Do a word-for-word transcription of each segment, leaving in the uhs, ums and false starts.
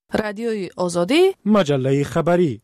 رادیوی آزادی، مجله خبری.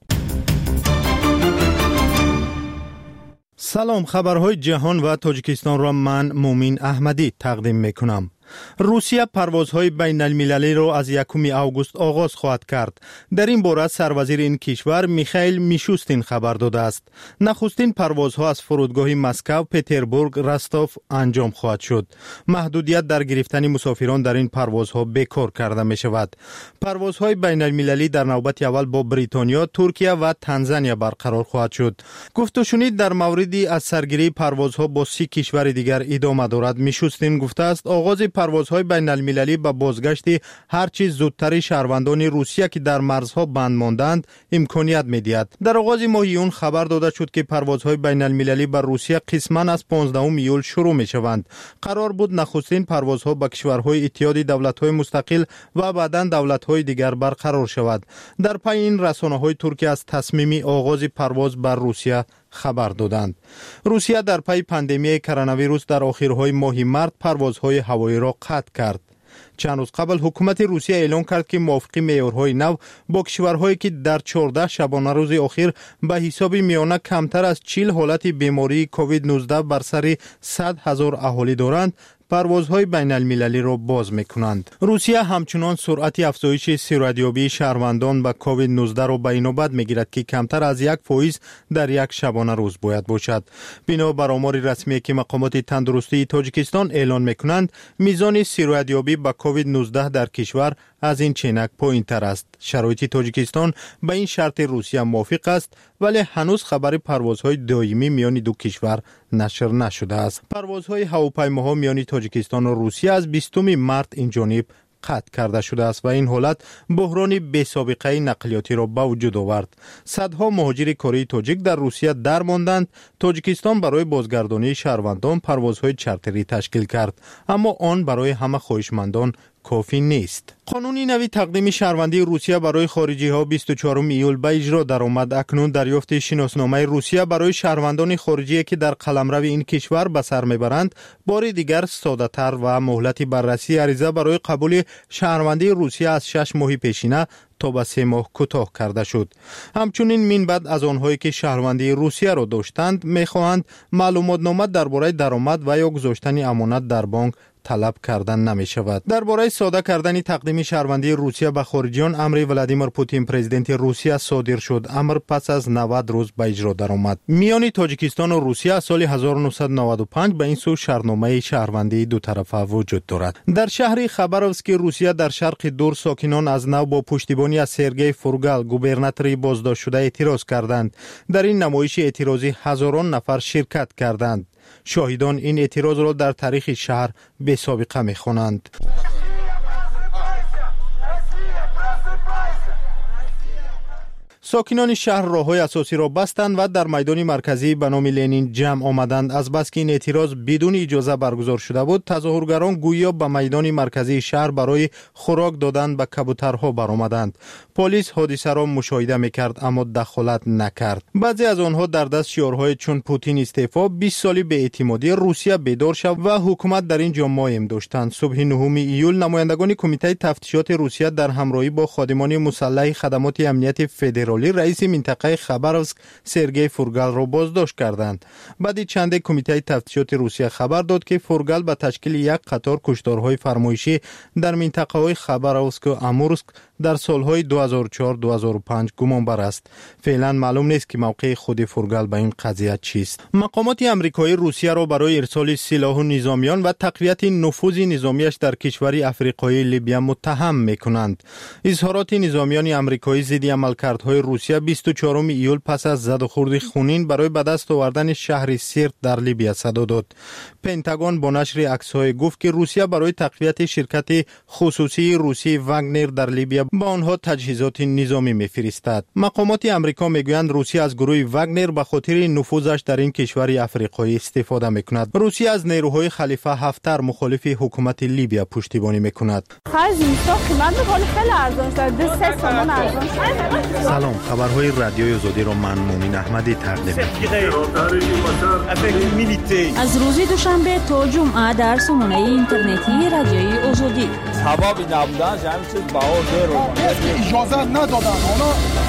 سلام، خبرهای جهان و تاجیکستان را من مومین احمدی تقدیم میکنم. روسیه پروازهای بین المللی را از یکم اوگوست آغاز خواهد کرد. در این باره سروزیر این کشور میخائیل میشوستین خبر داده است. نخستین پروازها از فرودگاه مسکو، پتربورگ، رستوف انجام خواهد شد. محدودیت در گرفتن مسافران در این پروازها بیکار کرده می شود. پروازهای بین المللی در نوبت اول با بریتانیا، ترکیه و تانزانیا برقرار خواهد شد. گفت و شنید در موردی از سرگیری پروازها با سی کشور دیگر ادامه دارد. میشوستین گفته است آغاز پروازهای بین المللی به بازگشت هر چیز زودتر شهروندان روسیه که در مرزها بند ماندند امکانیت می‌دهد. در آغاز ماه یون خبر داده شد که پروازهای بین المللی به روسیه قسماً از پانزدهم ایول شروع می‌شوند. قرار بود نخستین پروازها به کشورهای اتحاد دولت‌های مستقل و بعداً دولت‌های دیگر برقرار شود. در پی این رسانه‌های ترکیه از تصمیم آغاز پرواز بر روسیه خبر دادند. روسیه در پی پاندمی کرونا ویروس در آخرهای ماه مارس پروازهای هوایی را قطع کرد. چند روز قبل حکومت روسیه اعلام کرد که موافق معیارهای نو با کشورهایی که در چهارده شبانه روز اخیر به حساب میانه کمتر از چهل حالت بیماری کووید نوزده بر سر صد هزار اهالی دارند پروازهای بین المللی را باز میکنند. روسیه همچنان سرعت افزایش سیرادیابی شهروندان به کووید نوزده را به این نوبت میگیرد که کمتر از یک فیصد در یک شبانه روز باید باشد. بنابر آمار رسمی که مقامات تندرستی تاجیکستان اعلان میکنند، میزان سیرادیابی به کووید نوزده در کشور از این چنک پایین‌تر است. شرایط تاجیکستان به این شرط روسیه موافق است، ولی هنوز خبر پروازهای دائمی میان دو کشور نشر نشده است. پروازهای هواپیماها میان تاجیکستان و روسیه از بیستم مارس این جانب قطع کرده شده است و این حالت بحران بی سابقه نقلیاتی را به وجود آورد. صدها مهاجر کره تاجیک در روسیه درماندند. تاجیکستان برای بازگردانی شهروندان پروازهای چارتری تشکیل کرد، اما آن برای همه خواهشمندان کافی نیست. قانونی نوی تقدیم شهروندی روسیه برای خارجی ها بیست و چهارم ایول به اجرا درآمد. اکنون دریافت شناسنامه روسیه برای شهروندان خارجی که در قلمرو این کشور به سر میبرند بار دیگر ساده تر و مهلت بررسی عریضه برای قبول شهروندی روسیه از شش ماه پیشینه تا به سه ماه کوتاه کرده شد. همچنین من بعد از آنهایی که شهروندی روسیه را داشتند میخواهند معلومات نامه درباره درآمد و یا گذاشتن امانت در بانک طلب کردن نمی شود. درباره ساده کردن تقدیم شهروندی روسیه به خارجیان امر ولادیمیر پوتین پرزیدنت روسیه صادر شد. امر پس از نود روز به اجرا درآمد. میان تاجیکستان و روسیه از سال هزار و نهصد و نود و پنج به این سو شرطنامه شهروندی دو طرفه وجود دارد. در شهر خباروفسک روسیه در شرق دور ساکنان از نو با پشتیبانی از سرگئی فورگال گوبرناتوری بازداشت شده اعتراض کردند. در این نمایش اعتراضی هزاران نفر شرکت کردند. شاهدان این اعتراض را در تاریخ شهر به سابقه می‌خوانند. ساکنان شهر راه‌های اساسی را بستند و در میدان مرکزی به نام لنین جمع آمدند. از بس که این اعتراض بدون اجازه برگزار شده بود، تظاهرگران گویا به میدان مرکزی شهر برای خوراک دادن به کبوترها برآمدند. پلیس حادثه را مشاهده می‌کرد اما دخالت نکرد. بعضی از آنها در دست شعارهای چون پوتین استعفا، بیست سالی به اعتمادی روسیه بیدار شو و حکومت در این جا مایم داشتند. صبح نهم ایول نمایندگان کمیته تفتیشات روسیه در همراهی با خادمان مسلح خدمات امنیت فدرالی رئیس منطقه خباروفسک سرگئی فورگال را بازداشت کردند. بعد چند کمیته تفتیشات روسیه خبر داد که فورگال به تشکیل یک قطار کشتارهای فرمایشی در منطقه‌های خباروفسک و امورسک در سالهای دو هزار و چهار دو هزار و پنج گمانبر است. فعلا معلوم نیست که موقع خود فورگال به این قضیه چیست. مقامات آمریکایی روسیه را برای ارسال سلاح و نظامیان و تقویت نفوذ نظامیش در کشور افریقایی لیبیا متهم می‌کنند. اظهارات نظامیان آمریکایی ضد عملکردهای روسیه بیست و چهارم ایول پس از زد و خورد خونین برای به دست آوردن شهر سیرت در لیبیا صدا داد. پنتاگون با نشر عکس‌های گفت که روسیه برای تقویت شرکت خصوصی روسی واگنر در لیبیا با آنها تجهیزات نظامی می‌فرستد. مقامات آمریکا میگویند روسیه از گروه واگنر به خاطر نفوذش در این کشور افریقایی استفاده می‌کند. روسیه از نیروهای خلیفه هفتر مخالف حکومت لیبیا پشتیبانی می‌کند. سلام، خبرهای رادیوی آزادی را من مومین احمدی تقدیم از روز دوشنبه تا جمعه در سامانه اینترنتی رادیوی آزادی ثوابی نبودن همین چیز باور داره اجازه ندادن اونا.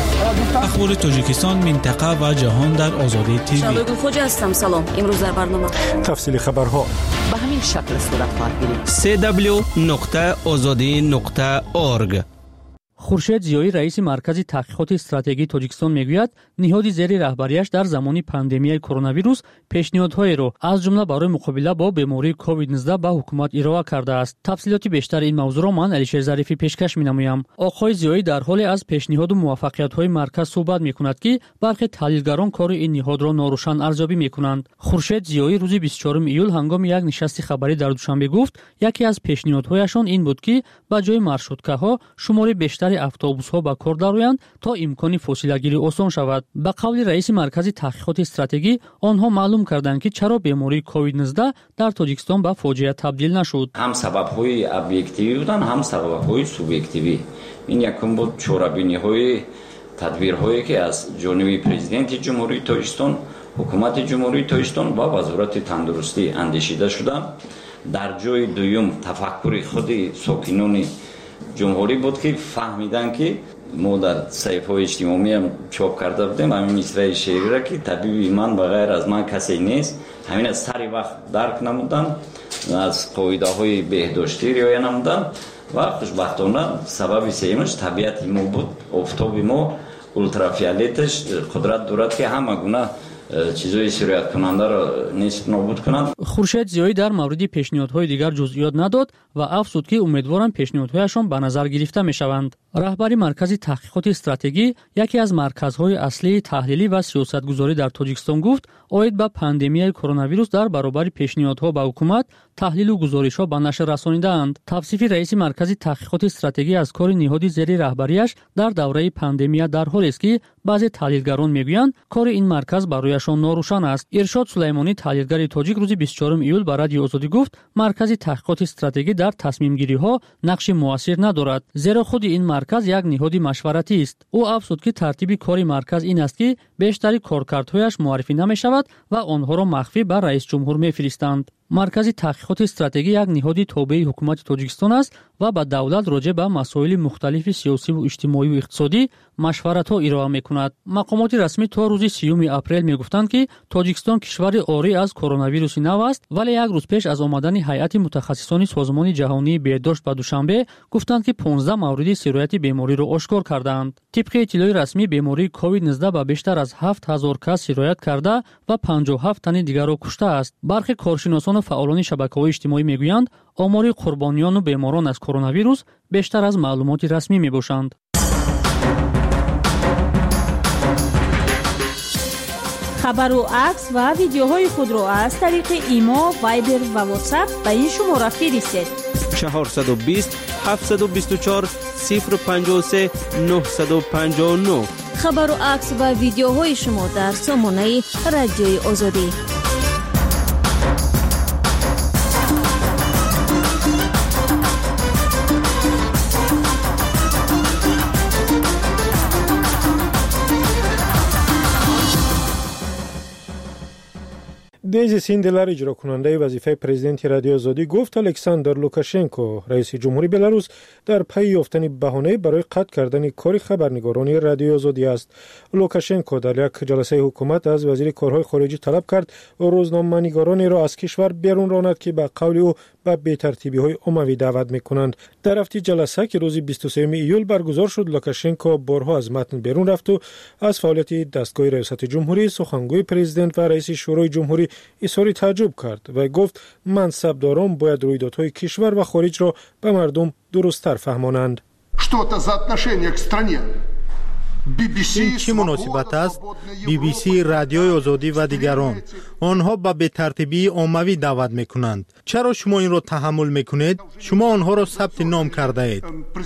اخبار تاجیکستان، منطقه و جهان در آزادی تیوی. شادو خوجا هستم. سلام. امروز در برنامه تفصیل خبرها به همین شکل صورت خواهد گرفت. سی دبلیو نقطه آزادی نقطه اورگ. خورشید زیایی رئیس مرکز تحقیقات استراتژی تاجیکستان میگوید نهاد زیر رهبریش در زمان پاندمیای کرونا ویروس پیشنهادهای را از جمله برای مقابله با بیماری کووید نوزده به حکومت ارائه کرده است. تفصیلات بیشتر این موضوع را من علیشیر ظریفی پیشکش می‌نمایم. آقای زیایی در حال از پیشنهاد و موفقیت‌های مرکز صحبت می‌کند که برخی تحلیلگران کار این نهاد را ناروشن ارزیابی می‌کنند. خورشید زیایی روز بیست و چهارم ایول هنگام یک نشست خبری در دوشنبه گفت یکی از پیشنهادهایشان این بود که با جای مارشروتکاها شمار بیشتر اتوبوس‌ها به کار درآیند تا امکان فاصله‌گیری آسان شود. به قول رئیس مرکز تحقیقات استراتژی آنها معلوم کردند که چرا بیماری کووید نوزده در تاجیکستان به فاجعه تبدیل نشد. هم سبب‌های ابجکتیوی بودند، هم سبب‌های سوبژکتیوی. این یکم بود چاره‌بینی‌های تدبیرهایی که از جانب پرزیدنت جمهوری تاجیکستان، حکومت جمهوری تاجیکستان و وزارت تندرستی اندیشیده شدند. در جای دوم تفکر خود ساکنان جمهوری بود که فهمیدن که ما در صحیفه‌های اجتماعی هم چاپ کرده بودیم همین مصرع شعری را که طبیب من بغیر از من کسی نیست، همین از سری وقت درک نمودن، از قاعده‌های بهداشتی رعایت نمودن و خوشبختانه سبب سومش طبیعت ما بود. آفتاب ما اولترافیولتش قدرت دارد که همه گونه چیزای سرایت کننده را نیست نابود کنند. خورشید زیایی در مورد پیشنهادهای دیگر جزئیات نداد و افزود که امیدوارم پیشنهادهایشان به نظر گرفته میشوند. رهبر مرکز تحقیقات استراتژی یکی از مرکزهای اصلی تحلیلی و سیاستگذاری در تاجیکستان گفت اوید به پاندمیای کرونا ویروس در برابر پیشنهادها به حکومت تحلیل و گزارش‌ها به نشر رسانیده‌اند. توصیف رئیس مرکز تحقیقات استراتژی از کار نهاد زیر رهبریش در دوره پاندمی در حالی است که بعضی تحلیلگران میگویند کار این مرکز برایشان ناروشن است. ارشاد سلیمانی تحلیلگر تاجیک روز بیست و چهارم ایول به رادیو آزادی گفت مرکز تحقیقات استراتژی در تصمیم گیری‌ها نقش مؤثر ندارد، زیرا خود این مرکز یک نهاد مشورتی است. او افزود که ترتیب کار مرکز این است که بیشتر کارکردهایش معرفی نمی‌شود و آنها را مخفی بر رئیس جمهور می‌فرستند. مرکز تحقیقات استراتژی یک نهاد تابع حکومت تاجیکستان است و با دولت راجع به مسائل مختلف سیاسی و اجتماعی و اقتصادی مشورت‌ها ارائه می‌کند. مقامات رسمی تا روز سیوم اپریل می‌گفتند که تاجیکستان کشور عاری از کرونا ویروس نو است، ولی یک روز پیش از آمدن هیئت متخصصان سازمان جهانی بهداشت به دوشنبه گفتند که پانزده مورد سرایت بیماری را آشکار کردند. طبق اطلاع رسمی بیماری کووید نوزده به بیشتر از هفت هزار کس سرایت کرده و پنجاه و هفت تن دیگر را کشته است. برخی کارشناسان و فعالان شبکه‌های اجتماعی میگویند آمار قربانیان و بیماران از کرونا ویروس بیشتر از معلومات رسمی میباشند. خبر و عکس و ویدیوهای خود را از طریق ایما، وایبر و واتساپ به این شماره فرستید. چهارصد و بیست هفتصد و بیست و چهار صفر پنجاه و سه نهصد و پنجاه و نه. خبر و عکس و ویدیوهای شما در سامانه رادیوی آزادی. دیزی سیندلر اجرا کننده وظیفه پرزیدنت رادیو آزادی گفت الکساندر لوکاشنکو رئیس جمهوری بلاروس در پی یافتن بهانه برای قطع کردن کار خبرنگارانی رادیو آزادی است. لوکاشنکو در یک جلسه حکومت از وزیر کارهای خارجی طلب کرد روزنامه‌نگارانی را از کشور بیرون راند که به قول او به بی‌ترتیبی‌های عمومی دعوت می‌کنند. در هفته جلسه که روز بیست و سوم ایول برگزار شد، لوکاشنکو بارها از متن بیرون رفت و از فعالیت دستگاه ریاست جمهوری، سخنگوی پرزیدنت و رئیس شورای جمهوری اظهار تعجب کرد و گفت منصبداران باید رویدادهای کشور و خارج را به مردم درست‌تر فهمانند. این چی مناسبت است؟ بی بی سی، رادیوی آزادی و دیگران آنها به بی‌ترتیبی عمومی دعوت میکنند. چرا شما این را تحمل میکنید؟ شما آنها را ثبت نام کرده اید.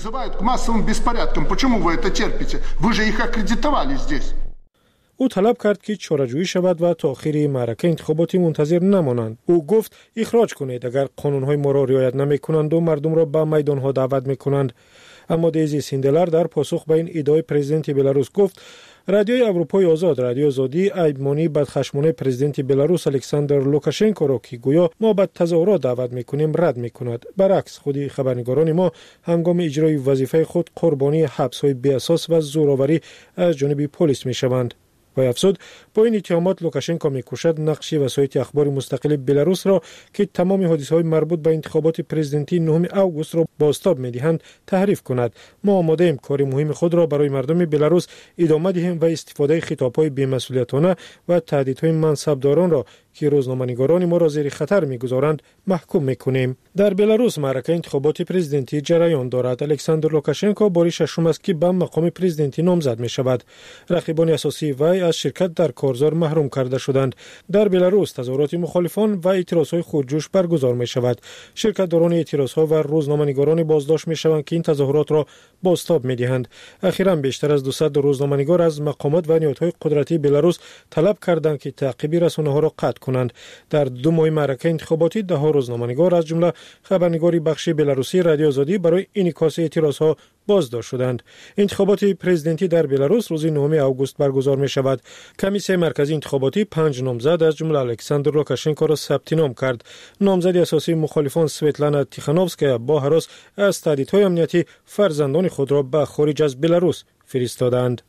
او طلب کرد که چاره‌جویی شود و تا آخر معرکه انتخاباتی منتظر نمانند. او گفت اخراج کنید اگر قانون‌های ما را رعایت نمی‌کنند و مردم را به میدان‌ها دعوت می‌کنند. اما دیزی سیندلر در پاسخ به این ادعای پرزیدنت بلاروس گفت رادیوی اروپای آزاد رادیو آزادی ایبمانی بدخشمانه پرزیدنت بلاروس الکساندر لوکاشنکو را که گویا ما به تظاهرات دعوت میکنیم رد میکند. برعکس خودی خبرنگاران ما هنگام اجرای وظیفه خود قربانی حبس های بی اساس و زورآوری از جانب پلیس میشوند. و افزود با این اتهامات لوکاشنکو میکوشد نقش وسایط اخبار مستقل بلاروس را که تمام حادثه‌های مربوط به انتخابات پرزیدنتی نهم آگوست را بازتاب می‌دهند تحریف کند. ما آماده ایم کار مهم خود را برای مردم بلاروس ادامه دهیم و استفاده خطاب‌های بی‌مسئولیتانه و تهدیدهای منصبداران را که روزنامه‌نگاران ما را زیر خطر می‌گذارند محکوم می‌کنیم. در بلاروس معرکه انتخابات پرزیدنتی جریان دارد. الکساندر لوکاشنکو بار ششم است که به مقام پرزیدنتی نامزد می‌شود. رقیبان اساسی وی از شرکت در کارزار محروم کرده شدند. در بلاروس تظاهرات مخالفان و اعتراضهای خودجوش برگزار می‌شود. شرکت‌داران اعتراضها و روزنامه‌نگاران بازداشت می‌شوند که این تظاهرات را بازتاب می‌دهند. اخیراً بیشتر از دویست روزنامه‌نگار از مقامات و نهادهای قدرتی بلاروس طلب کردند که تعقیب رسانه‌ها را قطع کنند. در دو ماه معرکه انتخاباتی ده ها روزنامه‌نگار از جمله خبرنگاری بخش بلاروسی رادیو آزادی برای انعکاس اعتراضها بازداشت شدند. انتخابات پرزیدنتی در بلاروس روز نهم آگوست برگزار می شود. کمیسیون مرکزی انتخاباتی پنج نامزد از جمله الکساندر لوکاشنکو را ثبت نام کرد. نامزد اساسی مخالفان سویتلانا تیخانوفسکیا با هراس از تهدیدهای امنیتی فرزندان خود را به خارج از بلاروس فرستادند.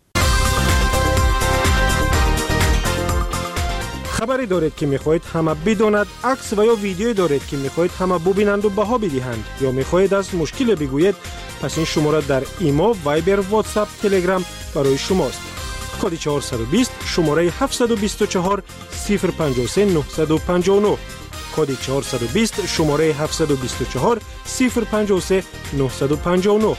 خبری دارید که میخواهید همه بداند، عکس و یا ویدیویی دارید که میخواهید همه ببینند و بها بدهند، یا میخواهید از مشکل بگویید، پس این شماره در ایما، وایبر، واتساپ، تلگرام برای شماست. کد چهارصد و بیست شماره هفتصد و بیست و چهار صفر پنجاه و سه نهصد و پنجاه و نه. کد چهارصد و بیست شماره هفتصد و بیست و چهار صفر پنجاه و سه نهصد و پنجاه و نه.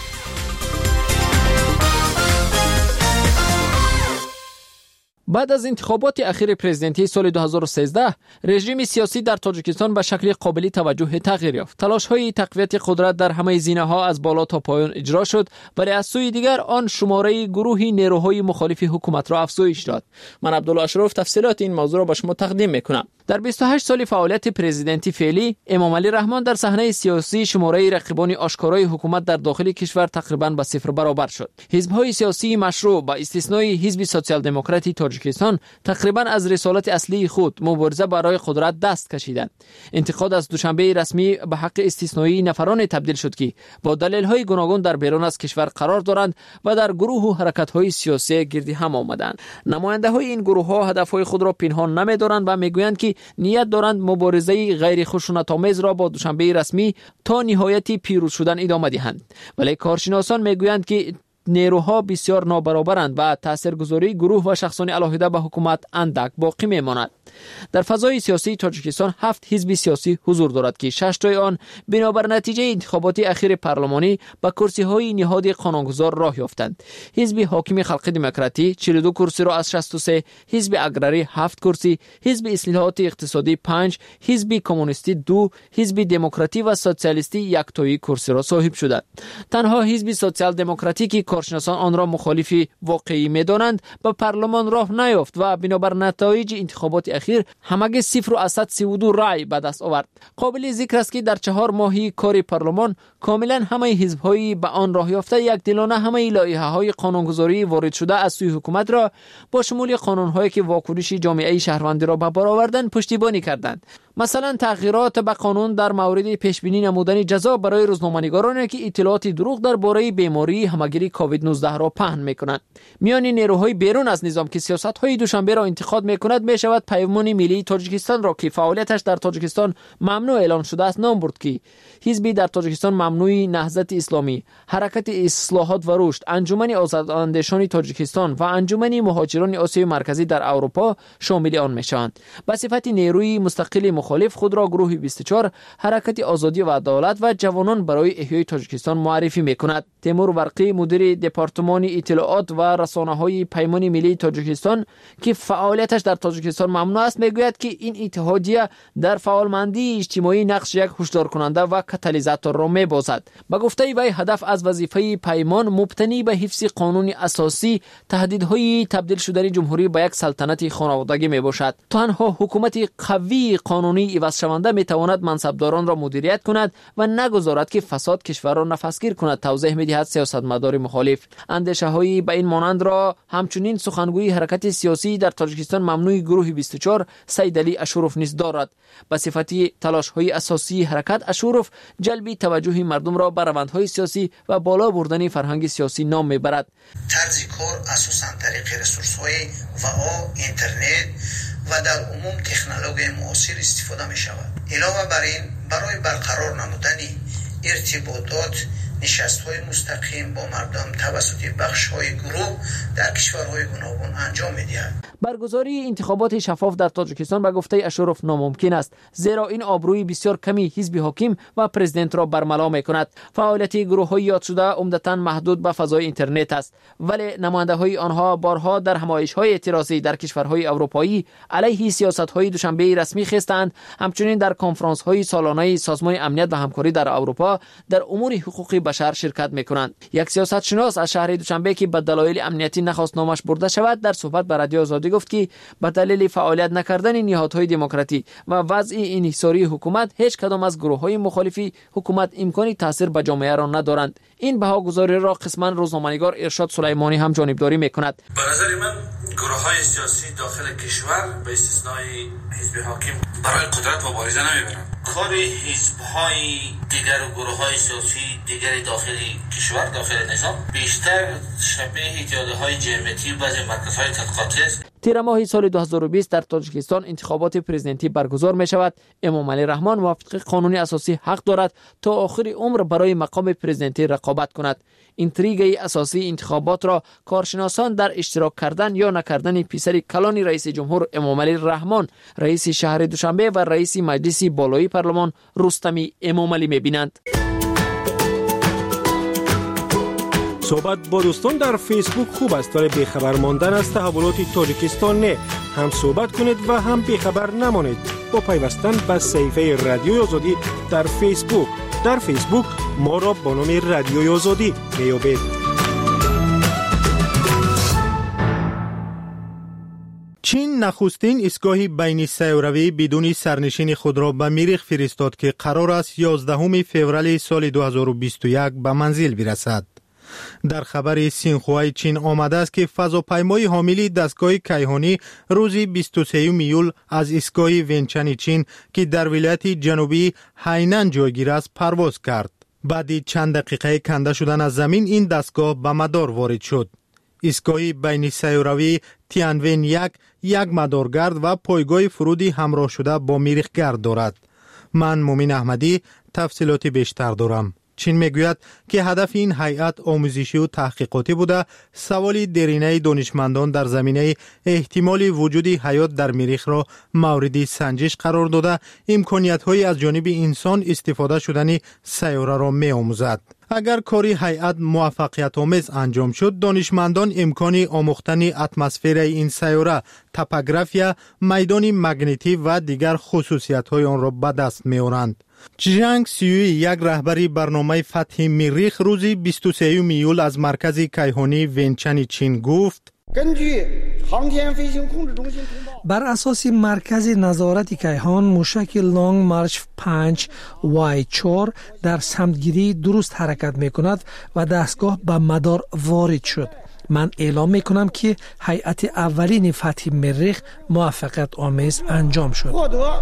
بعد از انتخابات اخیر پرزیدنتی سال دو هزار و سیزده، رژیم سیاسی در تاجیکستان به شکل قابل توجه تغییر یافت. تلاش‌های تقویت قدرت در همه زینه‌ها از بالا تا پایین اجرا شد، ولی از سوی دیگر آن شماره گروهی نیروهای مخالف حکومت را افزایش داد. من عبدالله اشرف تفصیلات این موضوع را به شما تقدیم می‌کنم. در بیست و هشت سال فعالیت پرزیدنتی فعلی، امام علی رحمان در صحنه سیاسی شماره رقیبان آشکارای حکومت در داخل کشور تقریباً به صفر برابر شد. حزب‌های سیاسی مشروع با استثنای حزب سوسیال دموکراتی تاجیکستان تقریباً از رسالت اصلی خود مبارزه برای قدرت دست کشیدند. انتقاد از دوشنبه رسمی به حق استثنایی نفران تبدیل شد که با دلایل‌های گوناگون در بیرون از کشور قرار دارند و در گروه و حرکت‌های سیاسی گرد هم آمدند. نماینده‌های این گروه‌ها هدف‌های خود را پنهان نمی‌دارند و می‌گویند که نیت دارند مبارزه غیر خشونت‌آمیز را با دوشنبه رسمی تا نهایت پیروز شدن ادامه دهند. ولی کارشناسان می‌گویند که نیروها بسیار نابرابرند و تاثیرگذاری گروه و شخصان علاهده به حکومت اندک باقی میماند. در فضای سیاسی تاجیکستان هفت حزب سیاسی حضور دارد که شش تای آن بنابر نتیجه انتخابات اخیر پارلمانی به کرسی‌های نهاد قانونگذار راه یافتند. حزب حاکم خلق دموکراتی چهل و دو کرسی را از شصت و سه، حزب اگراری هفت کرسی، حزب اصلاحات اقتصادی پنج، حزب کمونیستی دو، حزب دموکراتی و سوسیالیستی یک تای کرسی را صاحب شدند. تنها حزب سوسیال دموکراتی که کارشناسان آن را مخالف واقعی می‌دانند به پارلمان راه نیافت و بنابر نتایج انتخابات اخیر همگی صفر و صد و سی و دو رای به دست آورد. قابل ذکر است که در چهار ماهی کار پارلمان کاملا همه حزب‌های به آن راه یافته یک دلانه همه لایحه‌های قانونگذاری وارد شده از سوی حکومت را با شمول قانون‌هایی که واکنش جامعه شهروندی را به بار آوردند پشتیبانی کردند. مثلا تغییرات به قانون در مورد پیشبینی نمودن جزا برای روزنامه‌نگارانی که اطلاعات دروغ درباره بیماری همگیری کووید نوزده را پهن می‌کنند. میان نیروهای بیرون از نظام که سیاست‌های دوشنبه را انتقاد می‌کند می‌شود پیمان ملی تاجیکستان را که فعالیتش در تاجیکستان ممنوع اعلام شده است نام برد که حزبی در تاجیکستان ممنوع نهضت اسلامی، حرکت اصلاحات و رشد، انجمن آزاداندیشان تاجیکستان و انجمن مهاجران آسیای مرکزی در اروپا شامل آن می‌شوند. به صفت نیروی مستقل مخالف خود را گروه بیست و چهار حرکت آزادی و عدالت و جوانان برای احیای تاجیکستان معرفی می‌کند. تیمور برقی مدیر دپارتمان اطلاعات و رسانه‌های پیمان ملی تاجیکستان که فعالیتش در تاجیکستان ممنوع است میگوید که این اتحادیه در فعالمندی اجتماعی نقش یک هشدار کننده و کاتالیزاتور را می‌بازد. به گفته وی هدف از وظیفه پیمان مبتنی به حفظ قانون اساسی تهدیدهای تبدیل شدن جمهوری به یک سلطنت خانوادگی میباشد. تنها حکومت قوی قانون قانونی عوض شونده می تواند منصبداران را مدیریت کند و نگذارد که فساد کشور را نفسگیر کند، توضیح می دهد سیاستمدار مخالف. اندیشه های به این مانند را همچنین سخنگوی حرکت سیاسی در تاجیکستان ممنوع گروه بیست و چهار سید علی اشوروف نیز دارد. به صفتی تلاش های اساسی حرکت اشوروف جلب توجه مردم را به روندهای سیاسی و بالا بردن فرهنگ سیاسی نام میبرد. طرز کار اساساً طریق رسورس های و اینترنت و در عموم تکنولوژی معاصر استفاده می شود. علاوه بر این برای برقرار نمودن ارتباطات نشست‌های مستقیم با مردم توسط بخش‌های گروه در کشورهای گوناگون انجام می‌دهد. برگزاری انتخابات شفاف در تاجیکستان به گفته اشوروف ناممکن است، زیرا این آبروی بسیار کمی حزب حاکم و پرزیدنت را برملا می‌کند. فعالیت گروه‌های یاد شده عمدتاً محدود به فضای اینترنت است، ولی نماینده‌های آنها بارها در همایش‌های اعتراضی در کشورهای اروپایی علیه سیاست‌های دوشنبه رسمی خستند. همچنین در کنفرانس‌های سالانه سازمان امنیت و همکاری در اروپا در امور حقوقی بشر شرکت می‌کنند. یک سیاستشناس از شهر دوشنبه که به دلایل امنیتی نخواست نامش برده شود در صحبت با رادیو آزادی گفت که به دلیل فعالیت نکردن نهادهای دموکراتی و وضع انحصاری حکومت هیچ کدام از گروه‌های مخالفی حکومت امکانی تاثیر به جامعه را ندارند. این بهاگذاری را قسما روزنامه‌نگار ارشاد سلیمانی هم جانبداری می‌کند. به نظر من گروه‌های سیاسی داخل کشور به استثنای حزب حاکم برای قدرت مبارزه نمی‌برند. کار حزب‌های دیگر و گروه‌های سیاسی دیگر داخل کشور داخل نظام بیشتر شبیه ایدئولوژی‌های جمعیتی بعضی مرکزهای تحقیقاتی است. تیر ماه سال دو هزار و بیست در تاجیکستان انتخابات پرزیدنتی برگزار می شود. امام علی رحمان موافق قانون اساسی حق دارد تا آخر عمر برای مقام پرزیدنتی رقابت کند. اینتریگ اساسی انتخابات را کارشناسان در اشتراک کردن یا نکردن پسر کلان رئیس جمهور امام علی رحمان، رئیس شهر دوشنبه و رئیس مجلس بالایی پارلمان رستمی امام علی می بینند. صحبت با دوستان در فیسبوک خوب است، ولی بیخبر ماندن از تحولات تاجیکستان نه. هم صحبت کنید و هم بیخبر نمانید با پیوستن به صفحه رادیوی آزادی در فیسبوک. در فیسبوک ما را با نام رادیوی آزادی میابید. چین نخستین ایستگاه بین سیاروی بدون سرنشین خود را به مریخ فرستاد که قرار است یازدهم فوریه سال دو هزار و بیست و یک به منزل برسد. در خبر سینخوای چین آمده است که فضاپیمای حامل دستگاه کیهانی روز بیست و سوم ایول از ایستگاه ونچن چین که در ولایت جنوبی هینان جایگیر است پرواز کرد. بعد چند دقیقه کنده شدن از زمین این دستگاه به مدار وارد شد. ایستگاه بین سیاروی تیانون یک یک مدارگرد و پایگاه فرودی همراه شده با مریخگرد دارد. من مومین احمدی تفصیلات بیشتر دارم. چین میگوید که هدف این هیئت آموزشی و تحقیقاتی بوده سوال درینه دانشمندان در زمینه احتمال وجود حیات در مریخ را مورد سنجش قرار داده امکانیت‌های از جانب انسان استفاده شدن سیاره را می‌آموزد. اگر کاری هیئت موفقیت آمیز انجام شد، دانشمندان امکان آموختن اتمسفر این سیاره، توپوگرافی، میدان مگنیتی و دیگر خصوصیت‌های آن را به دست می‌آورند. جیانگ سیوی یک رهبری برنامه فتح مریخ روز بیست و سوم ایول از مرکز کیهانی ونچن چین گفت: بر اساس مرکز نظارت کیهان موشک لانگ مارچ پنج وای چهار در سمتگیری درست حرکت می کند و دستگاه به مدار وارد شد. من اعلام می کنم که هیئت اولین فتح مریخ موفقیت آمیز انجام شد.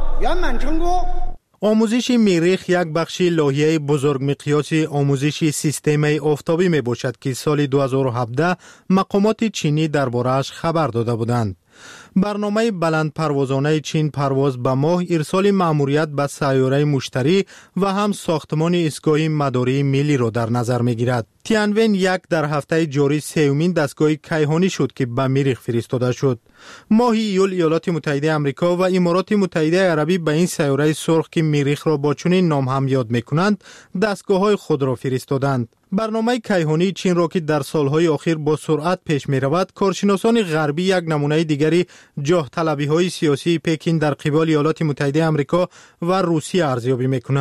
آموزش مریخ یک بخش لایحه بزرگ مقیاس آموزش سیستم آفتابی می باشد که سال دو هزار و هفده مقامات چینی درباره‌اش خبر داده بودند. برنامه بلند پروازانه چین پرواز به ماه، ارسال مأموریت به سیاره مشتری و هم ساختمان ایستگاه مداری ملی را در نظر می گیرد. تیانون یک در هفته جاری سومین دستگاه کیهانی شد که به مریخ فرستاده شد. ماه ایول ایالات متحده آمریکا و امارات متحده عربی به این سیاره سرخ که مریخ را با چنین نام هم یاد می کنند دستگاه خود را فرستادند. برنامه کیهانی چین را که در سالهای اخیر با سرعت پیش می رود، کارشناسان غربی یک نمونه دیگری جاه طلبی های سیاسی پکین در قبال ایالات متحده آمریکا و روسیه ارزیابی می کنند.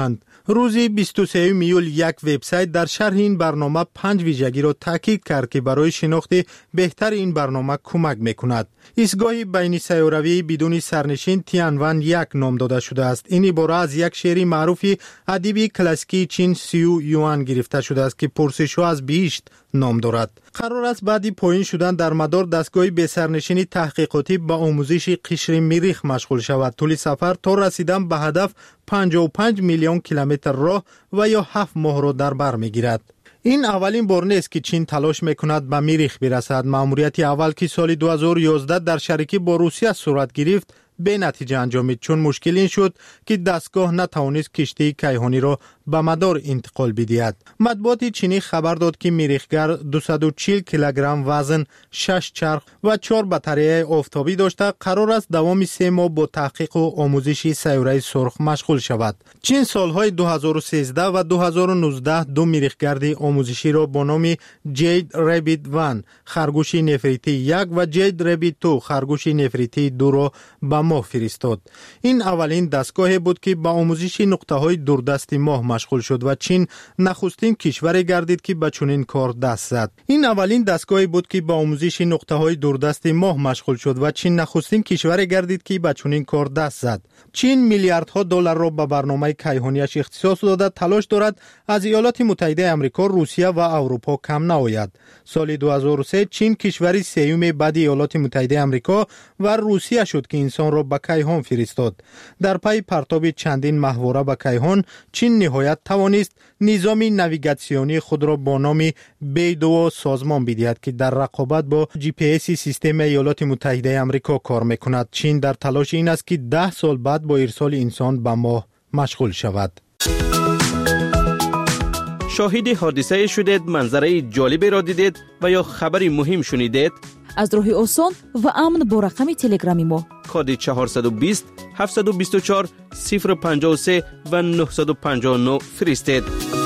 روز بیست و سوم ایول یک وبسایت در شرح این برنامه پنج ویژگی را تاکید کرد که برای شناخت بهتر این برنامه کمک میکند. ایستگاه بین سیاروی بدون سرنشین تیانوان یک نام داده شده است. این عباره از یک شعر معروف ادیب کلاسیکی چین سیو یوان گرفته شده است که پرسش‌ها از بهشت نام دارد. قرار است بعد پایین شدن در مدار دستگاه به سرنشینی تحقیقاتی به آموزش قشر مریخ مشغول شود. طول سفر تا رسیدن به هدف پنجاه و پنج میلیون کیلومتر راه و یا هفت ماه را در بر میگیرد. این اولین بار نیست که چین تلاش میکند به مریخ برسد. مأموریت اول که سال دو هزار و یازده در شریکی با روسیه صورت گرفت به نتیجه انجامید، چون مشکل این شد که دستگاه نتوانست کشتی کیهانی را به مدار انتقال بدهد. مطبوعات چینی خبر داد که مریخگر دویست و چهل کیلوگرم وزن، شش چرخ و چهار بطری آفتابی داشته قرار است دوام سه ماه با تحقیق و آموزش سیاره سرخ مشغول شود. چین سالهای دو هزار و سیزده و دو هزار و نوزده دو مریخگرد آموزشی را با نام جید رابیت ون خرگوش نفریتی یک و جید رابیت دو خرگوش نفریتی دو را به ماه فرستاد. این اولین دستگاه بود که با آموزش نقطه‌های دوردست ماه مشغول شد و چین نخستین کشور گردید که به چنین کار دست زد. این اولین دستگاهی بود که با آموزش نقطه‌های دوردست ماه مشغول شد و چین نخستین کشور گردید که به چنین کار دست زد. چین میلیاردها دلار را به برنامه کیهانیش اختصاص داده تلاش دارد از ایالات متحده آمریکا، روسیه و اروپا کم نآید. سال دو هزار و سه چین کشوری سوم بعد ایالات متحده آمریکا و روسیه شد که انسان را به کیهان فرستاد. در پی پرتاب چندین ماهواره به کیهان، چین نهایت توانست نظام نویگاسیونی خود را با نام بیدو سازمان بدهد که در رقابت با جی پی اس سیستم ایالات متحده آمریکا کار میکند. چین در تلاش این است که ده سال بعد با ارسال انسان به ماه مشغول شود. شاهد حادثه شدید، منظره جالبی را دیدید و یا خبری مهم شنیدید؟ از راهی آسان و امن با رقم تلگرامی ما کد چهارصد و بیست هفتصد و بیست و چهار صفر پنجاه و سه و نهصد و پنجاه و نه فرستید.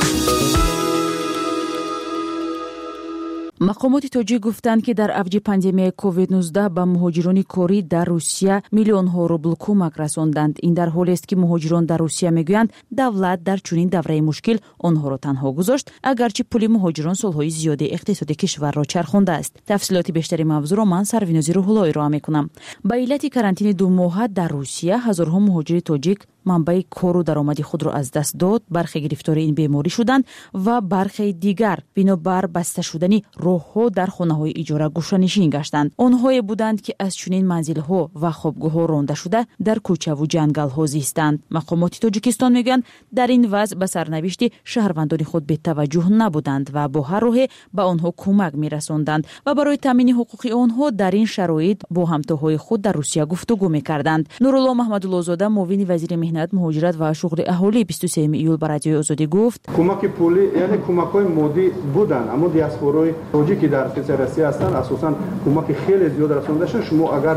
مقامات تاجیک گفتند که در اوج پاندمی کووید نوزده به مهاجران کاری در روسیه میلیون ها روبل کمک رساندند. این در حالی است که مهاجران در روسیه میگویند دولت در چنین دوره مشکل آنها را تنها گذاشت، اگرچه پول مهاجران سالهای زیادی اقتصاد کشور را چرخانده است. تفصیلات بیشتری موضوع را من سروینازی روح‌اللهی ارائه میکنم. به علت کارانتین دو ماهه در روسیه هزارها مهاجر تاجیک منبع کار و درآمد خود را از دست داد، برخی گرفتار این بیماری شدند و برخی دیگر بنابر بسته شدن راه‌ها در خانه‌های اجاره گوشه‌نشین گشتند. آنهایی بودند که از چنین منزل‌ها و خوابگاه‌ها رانده شده در کوچه و جنگل‌ها زیستند. مقامات تاجیکستان میگویند در این وضع به سرنوشت شهروندان خود بی‌توجه نبودند و با هر راه به آنها کمک می‌رساندند و برای تامین حقوق آنها در این شرایط با همتاهای خود در روسیه گفتگو می‌کردند. نورالله محمدالله زاده، معاون وزیر مهنت، مهاجرت و شغل اهالی بیست و سوم ایول به رادیوی آزادی گفت کمک پولی یعنی کمک‌های مادی بودن، اما دیاسپورای تاجیکی در فدراسیون هستن اساساً کمک خیلی زیاد رسانده شد. شما اگر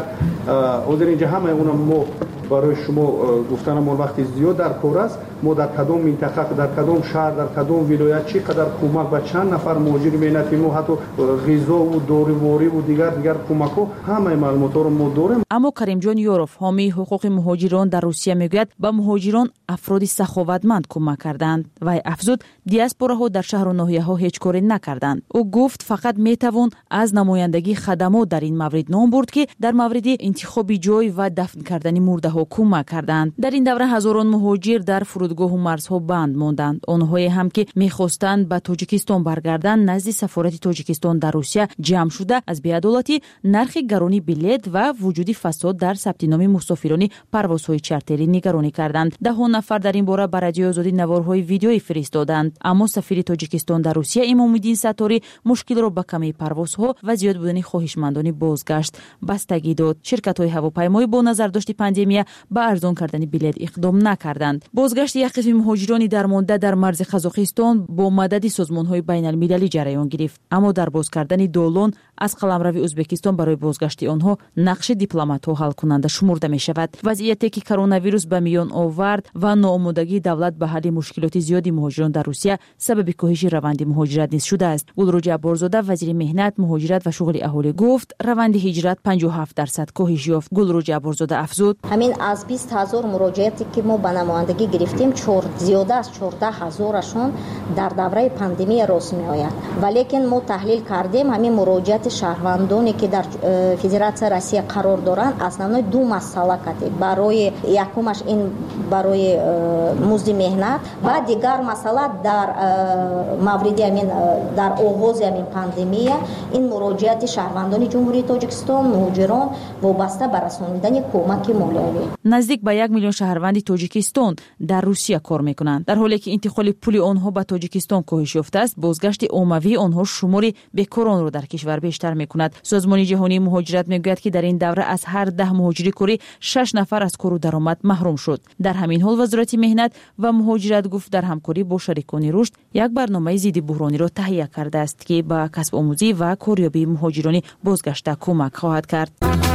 از اینجا همه اونم ما برای شما گفتن ما وقتی زیاد در کار است، ما در کدام منطقه، در کدام شهر، در کدام ولایت چقدر کمک به چند نفر مهاجر مینتی ما حتی غذا و داروواری و دیگر دیگر کمک‌ها همه معلومات رو ما داریم. اما کریم جان یوروف، حامی حقوق مهاجران در روسیه میگوید با مهاجران افرادی سخاوتمند کمک کردند و افزود دیاسپوراها در شهر و ناحیه‌ها هیچ کاری نکردند. او گفت فقط میتوان از نمایندگی خدمات در این مورد نام برد که در مورد انتخاب جای و دفن کردن مرده‌ها کمک کردند. در این دوره هزاران مهاجر در فرودگاه و مرزها بند ماندند. آنهایی هم که می‌خواستند به تاجیکستان برگردند نزد سفارت تاجیکستان در روسیه جمع شده از بی‌عدالتی، نرخ گرانی بلیط و وجود فساد در ثبت نام مسافران پروازهای چارتری نگرانی کردند. ده نفر در این باره به رادیوی آزادی نوارهای ویدیویی فرستادند، اما سفیر تاجیکستان در روسیه امام‌الدین ستاری مشکل را به کمی پروازها و زیاد بودن خواهشمندان بازگشت بستگی داد. شرکت‌های هواپیمایی با نظرداشت پاندمی به ارزان کردن بلیط اقدام نکردند. بازگشت یک قسم مهاجران درمانده در مرز قزاقستان با مدد سازمان‌های بین‌المللی جریان گرفت، اما در باز کردن دالان аз қаламрави Ӯзбекистон барои бозгашти онҳо нақши дипломатҳо ҳалкунанда шумурда мешавад. вазъияте ки коронавирус ба миён овард ва ноомодагии давлат ба ҳалли мушкилоти зиёди муҳоҷирон дар Русия сабаби коҳиши раванди муҳоҷират низ шудааст. Гулрӯ Ҷабборзода, вазири меҳнат, муҳоҷират ва шуғли аҳолӣ гуфт, раванди ҳиҷрат панҷоҳ و ҳафт дарсад коҳиш ёфт. Гулрӯ Ҷабборзода афзуд: ҳамин аз бист ҳазор муроҷиате ки мо ба намояндагӣ гирифтем, зиёда аз чордаҳ ҳазорашон дар давраи пандемия рост меояд. Ва лекин мо таҳлил кардем, ҳамин муроҷиати шаҳрвандоне ки дар Федератсияи Россия қарор доранд, основной ду масъала кардем. Барои якумаш ин барои музди меҳнат ва дигар масъала дар мавриди ҳамин дар оғози ҳамин пандемия ин муроҷиати шаҳрвандони Ҷумҳурии Тоҷикистон, муҳоҷирон вобаста ба расониндани кӯмаки молиявӣ. наздик ба як миллион шаҳрванди Тоҷикистон дар Русия кор мекунанд. дар ҳоле ки интиқоли пули онҳо ба Тоҷикистон коҳиш ёфтааст, бозгашти оммавии онҳо шумори бекоронро дар кишвар бештар мекунад. созмони ҷаҳонии муҳоҷират мегӯяд ки дар ин давра аз ҳар даҳ муҳоҷири корӣ шаш нафар аз кору даромад маҳрум шуд. дар ҳамин ҳол вазорати меҳнат ва муҳоҷират гуфт дар ҳамкорӣ бо шарикони рушд як барномаи зидди буҳрониро таҳия кардааст, ки ба касбомӯзӣ ва корёбии муҳоҷирони бозгашта кӯмак хоҳад кард.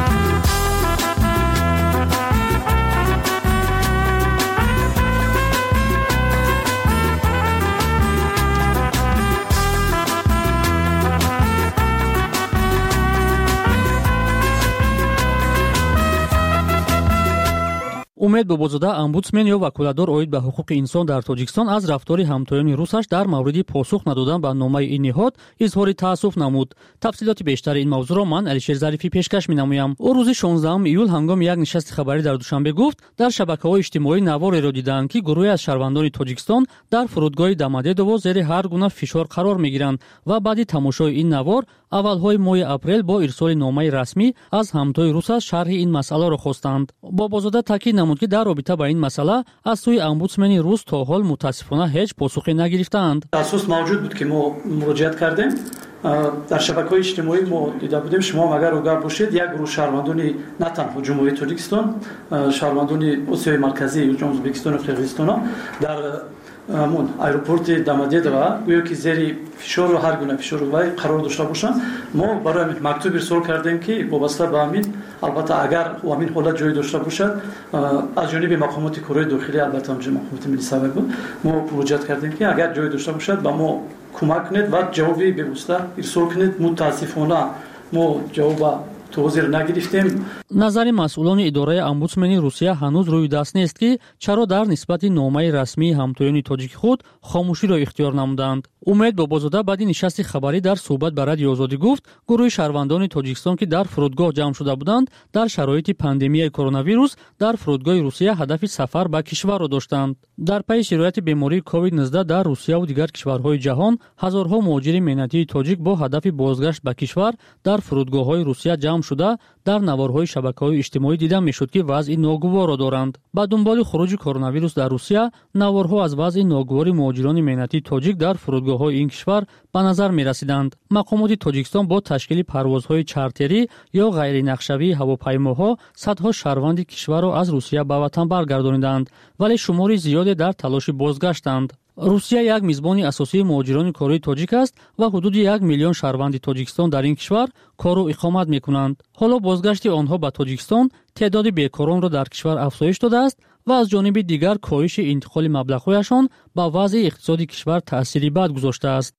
умед бобозода, омбудсмен ё ваколатдор оид ба ҳуқуқи инсон дар Тоҷикистон аз рафтори ҳамтоёни русаш дар мавриди посух надодан ба номаи ин ниҳод изҳори таассуф намуд. тафсилоти бештари ин мавзӯъро ман Алишер Зарифӣ пешкаш менамоям. ӯ рӯзи шонздаҳум июл ҳангоми як нишасти хабарӣ дар Душанбе гуфт, дар шабакаҳои иҷтимоӣ навореро диданд, ки гурӯҳе аз шаҳрвандони Тоҷикистон дар фурудгоҳи Домодедово зери ҳар гуна фишор қарор мегиранд ва баъди тамошои ин навор аввалҳои моҳи апрел бо ирсоли номаи расмӣ аз ҳамтои русаш шарҳи ин масъаларо хостанд. бобозода таъкид намуд, ки дар робита ба ин масъала аз сӯи омбудсмени рус то ҳол мутаассифона ҳеҷ посухе нагирифтаанд. асос мавҷуд буд ки мо муроҷиат кардем. дар шабакаҳои иҷтимоӣ мо дида будем, шумо агар огар бошед, як гурӯҳ шаҳрвандони на танҳо ҷумҳурии Тоҷикистон, шаҳрвандони Осиёи марказӣ, Ӯзбекистону Қирғизистоно дар амон аэропорти Домодедово гӯё ки зери фишору ҳар гуна фишору вай қарор дошта бошанд. мо барои ҳамин мактуб ирсол кардем, ки вобаста ба ҳамин, албатта агар ҳамин ҳолат ҷои дошта бошад, аз ҷониби мақомоти кораи дохилӣ, албатта онҷо мақомоти миллии сабак буд, мо муроҷиат кардем, ки агар ҷои дошта бошад ба мо кӯмак кунед ва ҷавоби бевосита ирсол кунед. мутаассифона мо ҷавоба ҳозир нагирифтем. назари масъулони идораи омбудсмени Русия ҳанӯз рӯи даст нест, ки чаро дар нисбати номаи расмии ҳамтоёни тоҷики худ хомӯширо ихтиёр намуданд. умед бобозода баъди нишасти хабарӣ дар суҳбат ба Радиои Озодӣ гуфт, гурӯҳи шаҳрвандони Тоҷикистон, ки дар фурудгоҳ ҷамъ шуда буданд, дар шароити пандемияи коронавирус дар фурудгоҳи Русия ҳадафи сафар ба кишварро доштанд. дар пайи широяти бемории ковид нуздаҳ дар Русияву дигар кишварҳои ҷаҳон ҳазорҳо муҳоҷири меҳнатии тоҷик бо ҳадафи бозгашт ба кишвар дар фурудгоҳҳои Русия ҷамъ шуда дар наворҳои шабакаҳои иҷтимоӣ дида мешуд, ки вазъи ногуворро доранд. ба дунболи хуруҷи коронавирус дар Русия, наворҳо аз вазъи ногувори муҳоҷирони меҳнатии тоҷик дар фурудгоҳҳои ин кишвар ба назар мерасиданд. мақомоти Тоҷикистон бо ташкили парвозҳои чартерӣ ё ғайринақшавии ҳавопаймоҳо садҳо шаҳрванди кишварро аз Русия ба ватан баргардониданд, вале шумори зиёде дар талоши бозгаштанд. Русия як мизбони асосии муҳоҷирони кории тоҷик аст ва ҳудуди як миллион шаҳрванди Тоҷикистон дар ин кишвар кору иқомат мекунанд. ҳоло бозгашти онҳо ба Тоҷикистон теъдоди бекоронро дар кишвар афзоиш додааст ва аз ҷониби дигар коҳиши интиқоли маблағҳояшон ба вазъи иқтисоди кишвар таъсири бад гузоштааст.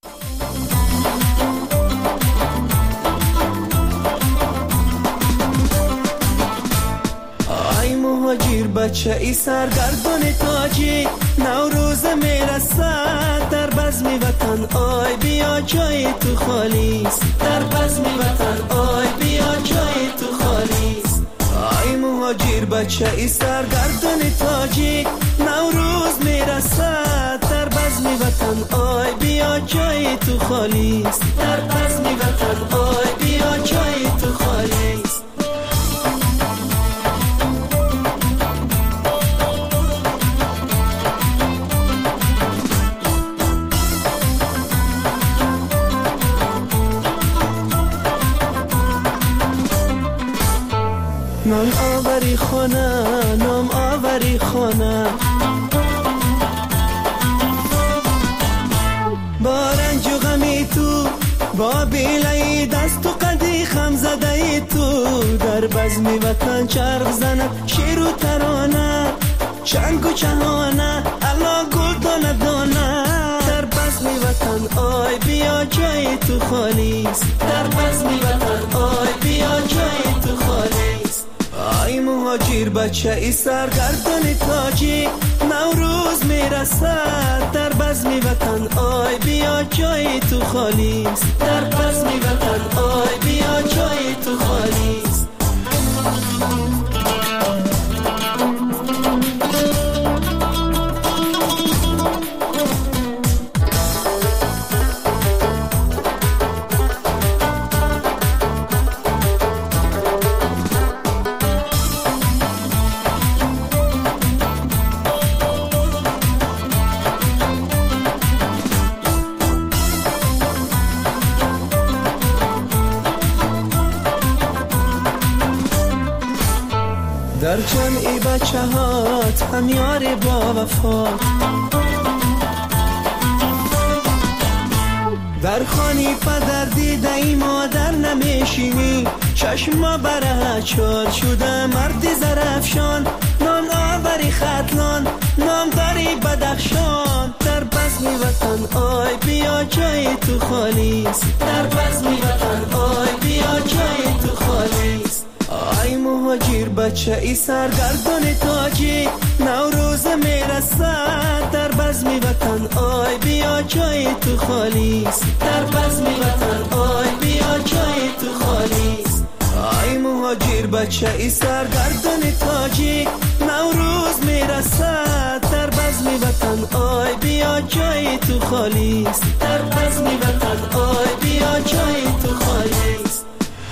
مهاجر بچه ای سرگردان تاجیک نوروز میرسد در بزم وطن آی بیا جای تو خالیست در بزم وطن آی بیا جای تو خالیست آی مهاجر بچه ای سرگردان تاجیک نوروز میرسد در بزم وطن آی بیا جای تو خالیست در بزم وطن آی بیا جای تو خالیست نام آوری خانه نام آوری خانه با رنج و غمی تو با بیلای دست و قد بزم وطن چرخ زند شیر و ترانه چنگ و چهانه الله گل دانه دانه در بزم وطن آی بیا جای تو خالیست در بزم وطن آی بیا جای تو خالیست آی مهاجر بچه ای سرگردان تاجی نوروز میرسد در بزم وطن آی بیا جای تو خالیست در بزم وطن آی بیا جای تو خالیست در جمعی بچه هات هم یار با وفا در خانی پدر دیده ای مادر نمیشینی چشما بره چار شده مردی زرفشان نان آوری خطلان نام داری بدخشان در بزم وطن آی بیا جای تو خالیست در بزم وطن آی بیا جای تو خالیست آی مهاجر بچه ای سرگردان تاجی نوروز میرسد در بزم وطن آی بیا جای تو خالیست در بزم وطن آی بیا جای تو خالیست آی مهاجر بچه ای سرگردان تاجی نوروز میرسد در بزم وطن آی بیا جای تو خالیست در بزم وطن آی بیا جای تو خالیست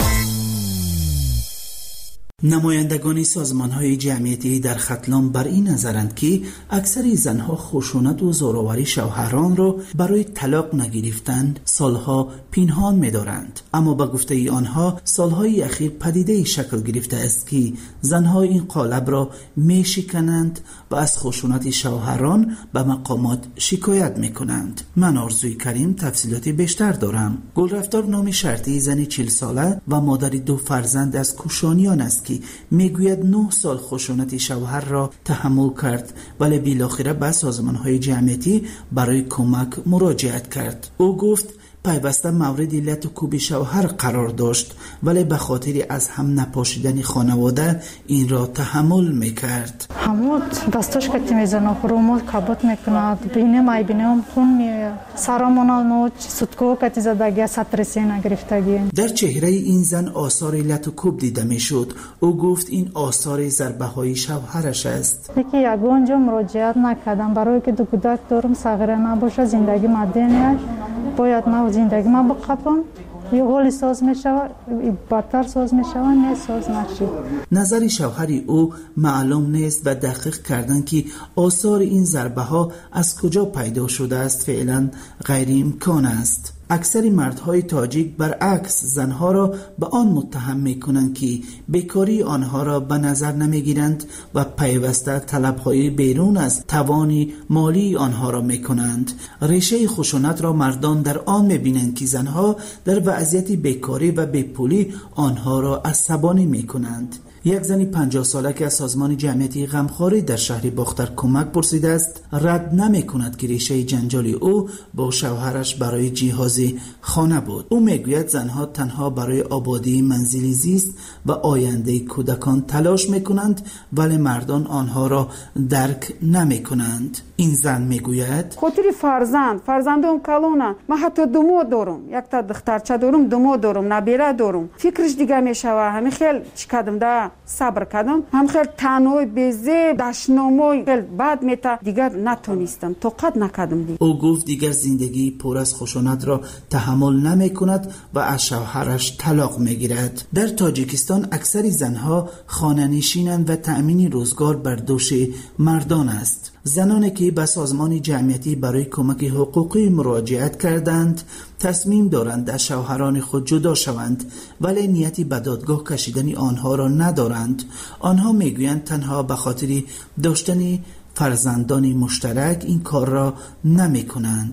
نمایندگان سازمان‌های جمعیتی در ختلان بر این نظرند که اکثر زنها خشونت و زورآوری شوهران را برای طلاق نگرفتند سالها پنهان می‌دارند، اما با گفته آنها سالهای اخیر پدیده شکل گرفته است که زنها این قالب را می‌شکنند و از خشونت شوهران به مقامات شکایت می‌کنند. من آرزوی کریم تفصیلات بیشتر دارم. گلرفتار نام شرطی زنی چهل ساله و مادر دو فرزند از کوشانیان است که میگوید نه سال خشونت شوهر را تحمل کرد ولی بالاخره به سازمان‌های جمعیتی برای کمک مراجعت کرد. او گفت پیوسته مورد علت و کوب شوهر قرار داشت ولی به خاطر از هم نپاشیدن خانواده این را تحمل میکرد. همون دستش کتی میزنه رومو کبوت میکند بینه مای بینه خون میآید سرمون نو سوتکو کتی زدگی سترسی نگرفتگی. در چهره این زن آثار علت و کوب دیده میشد. او گفت این آثار ضربه های شوهرش است. یکی یگانجا مراجعت نکردم برای که دو کودک دارم صغیر نباشه زندگی مادی نیست باید ما زندگی ما بقپم یه حالی ساز می شود بدتر ساز می شود نه ساز نشید. نظر شوهری او معلوم نیست و دقیق کردن که آثار این ضربه ها از کجا پیدا شده است فعلا غیر امکان است. اکثر مردهای تاجیک برعکس زنها را به آن متهم میکنند که بیکاری آنها را به نظر نمیگیرند و پیوسته طلبهای بیرون از توان مالی آنها را میکنند. ریشه خشونت را مردان در آن میبینند که زنها در وضعیت بیکاری و بیپولی آنها را عصبانی میکنند. یک زنی پنجاه ساله که از سازمان جمعیتی غمخواری در شهر باختر کمک پرسیده است رد نمی کند که ریشه جنجال او با شوهرش برای جهاز خانه بود. او میگوید زنها تنها برای آبادی منزلی زیست و آینده کودکان تلاش میکنند ولی مردان آنها را درک نمی کنند. این زن میگوید خاطر فرزند فرزندم کلونه من حتی دمو دارم یک تا دخترچه دارم دمو دارم نبیره دارم فکرش دیگه میشوه همین خیلی چیکادم ده صبر کردم هم خیلی تنوی بیزه دشناموی خیلی بد میتا دیگر نتونستم طاقت نکردم دیگر. او گفت دیگر زندگی پر از خشونت را تحمل نمی کند و از شوهرش طلاق میگیرد. در تاجیکستان اکثر زنها خانه نشینند و تأمین روزگار بر دوش مردان است. زنانی که به سازمان جمعیتی برای کمک حقوقی مراجعت کردند تصمیم دارند از شوهران خود جدا شوند ولی نیتی به دادگاه کشیدن آنها را ندارند. آنها میگویند تنها به خاطر داشتن فرزندان مشترک این کار را نمی کنند.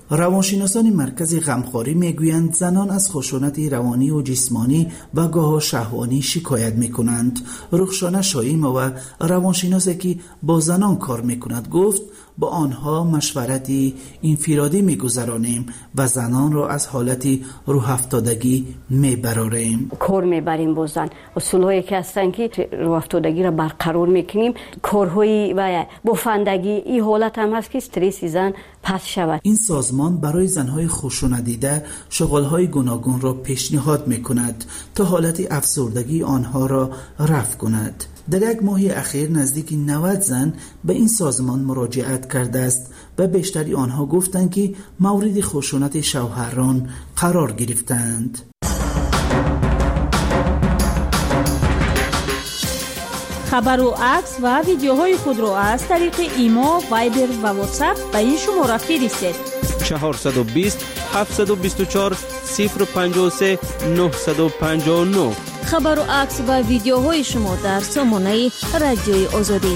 روانشناسان مرکز غمخواری میگویند زنان از خشونت روانی و جسمانی و گاه شهوانی شکایت میکنند. رخشانه شایمه و روانشناسی که با زنان کار میکند گفت با آنها مشورتی انفرادی میگذرانیم و زنان را از حالت روح افتادگی میبراریم. کار میبریم با زن. اصولهایی که هستن که روح افتادگی را برقرار میکنیم. کارهایی و بافندگی این حالت هم هست که استرس زن پس شود. این سازمان برای زنهای خشونت دیده شغلهای گوناگون را پیشنهاد میکند تا حالت افسردگی آنها را رفع کند. در یک ماه اخیر نزدیک نود زن به این سازمان مراجعت کرده است و بیشتری آنها گفتند که مورد خشونت شوهران قرار گرفتند. خبر و عکس و ویدیوهای خود را از طریق ایمو، وایبر و واتساپ به این شماره فرستید. چهارصد و بیست هفتصد و بیست و چهار صفر پنجاه و سه نهصد و پنجاه و نه. خبر و عکس و ویدیوهای شما در سامانه رادیوی آزادی.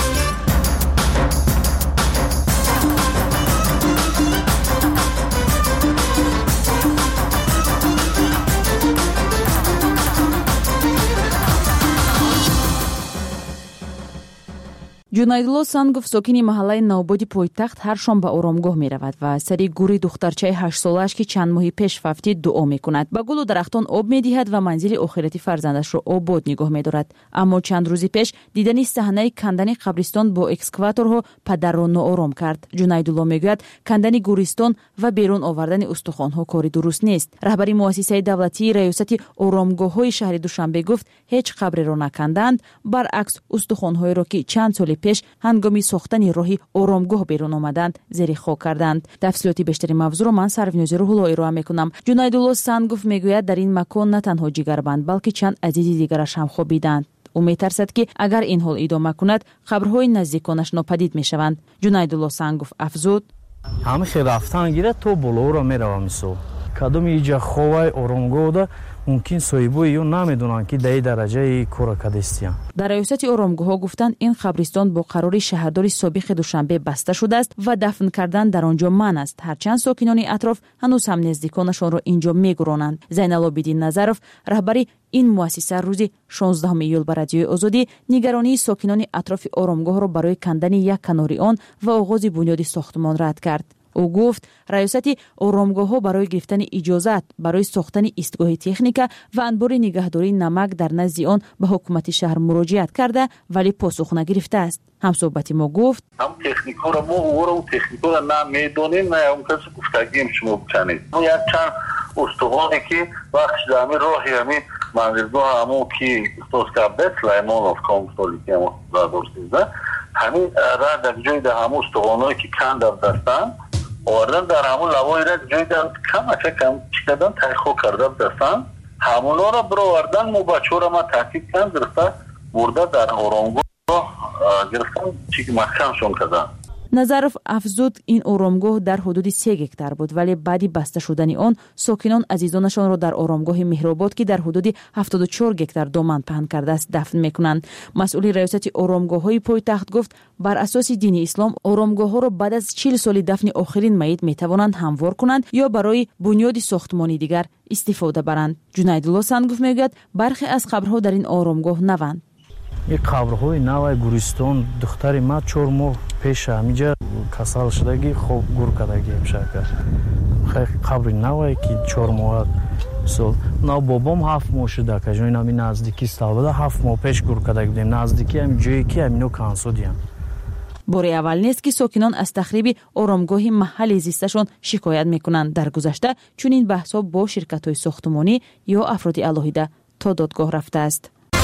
ҷунайдулло сангов сокини маҳаллаи навбоди пойтахт ҳар шом ба оромгоҳ меравад ва сари гури духтарчаи ҳашт солааш ки чанд моҳи пеш фавтид дуо мекунад. ба гулу дарахтон об медиҳад ва манзили охирати фарзандашро обод нигоҳ медорад. аммо чанд рӯзи пеш дидани саҳнаи кандани қабристон бо экскаваторҳо падарро ноором кард. ҷунайдулло мегӯяд кандани гӯристон ва берун овардани устухонҳо кори дуруст нест. раҳбари муассисаи давлатии раёсати оромгоҳҳои шаҳри душанбе гуфт ҳеҷ қабреро наканданд, баръакс устухонҳоеро ки чанд соли пеш ҳангоми сохтани роҳи оромгоҳ берун омаданд зери хок карданд. тафсилоти бештари мавзӯъро ман Сарвинози Рӯҳулло ироа мекунам. ҷунайдулло сангов мегӯяд дар ин макон на танҳо ҷигарбанд, балки чанд азизи дигараш ҳам хобиданд. ӯ метарсад ки агар ин ҳол идома кунад қабрҳои наздиконаш нопадид мешаванд. ҷунайдулло сангов афзуд: ҳамихе рафтан гирад то болоро меравам мисол кадоми иҷа ховай оромгоҳда мумкин соҳибои ё намедонанд ки дар дараҷаи кора кадестиянд. дар раёсати оромгоҳҳо гуфтанд ин қабристон бо қарори шаҳрдори собиқи душанбе баста шудааст ва дафн кардан дар он ҷо манъ аст, ҳарчанд сокинони атроф ҳанӯз ҳам наздиконашонро ин ҷо мегуронанд. зайналобиддин назаров, раҳбари ин муассиса, рӯзи шонздаҳуми июл ба радиои озодӣ нигаронии сокинони атрофи оромгоҳро барои кандани як канори он ва оғози бунёди сохтмон рад кард. ӯ гуфт раёсати оромгоҳҳо барои гирифтани иҷозат барои сохтани истгоҳи техника ва анбори нигаҳдории намак дар назди он ба ҳукумати шаҳр муроҷиат карда, вале посух нагирифтааст. ҳамсоҳбати мо гуфт: ҳам техникора мо ӯро техникора на медонем, на ҳам каси гуфтагием шумо бичанед. мо якчанд устувоне ки вақтш дар ҳамин роҳи ҳамин манзилгоҳ ҳамон ки устоз Кабдет Сулаймонов комсоли ки ҳамон дорсизда ҳамин рад дар ҷои дар ҳамон устувонҳое ки канда дастанд ордан дар ҳамон лавои рад ҷои дар камака кам чикадан тайхо карда дастанд ҳамонора бировардан мо бачаҳоро ма таҳқиқ кардам гирифта бурда дар оромгоҳ гирифтан чики масканшон карданд. назаров афзуд ин оромгоҳ дар ҳудуди се гектар буд, вале баъди баста шудани он сокинон азизонашонро дар оромгоҳи меҳробод ки дар ҳудуди ҳафтоду чор гектар доман паҳн кардааст дафн мекунанд. масъули раёсати оромгоҳҳои пойтахт гуфт бар асоси дини ислом оромгоҳҳоро баъд аз чил соли дафни охирин маит метавонанд ҳамвор кунанд ё барои бунёди сохтмони дигар истифода баранд. ҷунайдулло сангов мегӯяд бархе аз қабрҳо дар ин оромгоҳ наванд. ин қабрҳои навай гӯристон духтари ма чор моҳ пеш ҳамиҷа касал шудаги хоб гур кадаги мшака қабри навай ки чор моҳа сол нав бобом ҳафт моҳ шуда кажои нами наздики сталбада ҳафт моҳ пеш гур кадаги будем наздики ҳами ҷое ки ҳамино кансудиям. бори аввал нест ки сокинон аз тахриби оромгоҳи маҳалли зисташон шикоят мекунанд. дар гузашта чунин баҳсҳо бо ширкатҳои сохтмонӣ ё афроди алоҳида то додгоҳ рафтааст.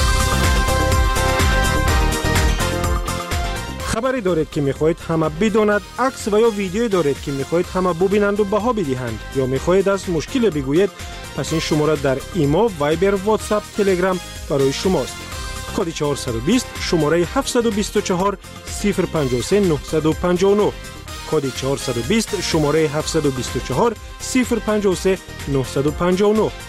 خبری دارید که میخواهید همه بداند، عکس و یا ویدیویی دارید که میخواهید همه ببینند و بها بدهند یا میخواهید از مشکل بگویید، پس این شماره در ایمو، وایبر، واتساپ، تلگرام برای شماست. کد چهارصد و بیست شماره هفتصد و بیست و چهار صفر پنجاه و سه نهصد و پنجاه و نه. کد چهارصد و بیست شماره هفتصد و بیست و چهار صفر پنجاه و سه نهصد و پنجاه و نه.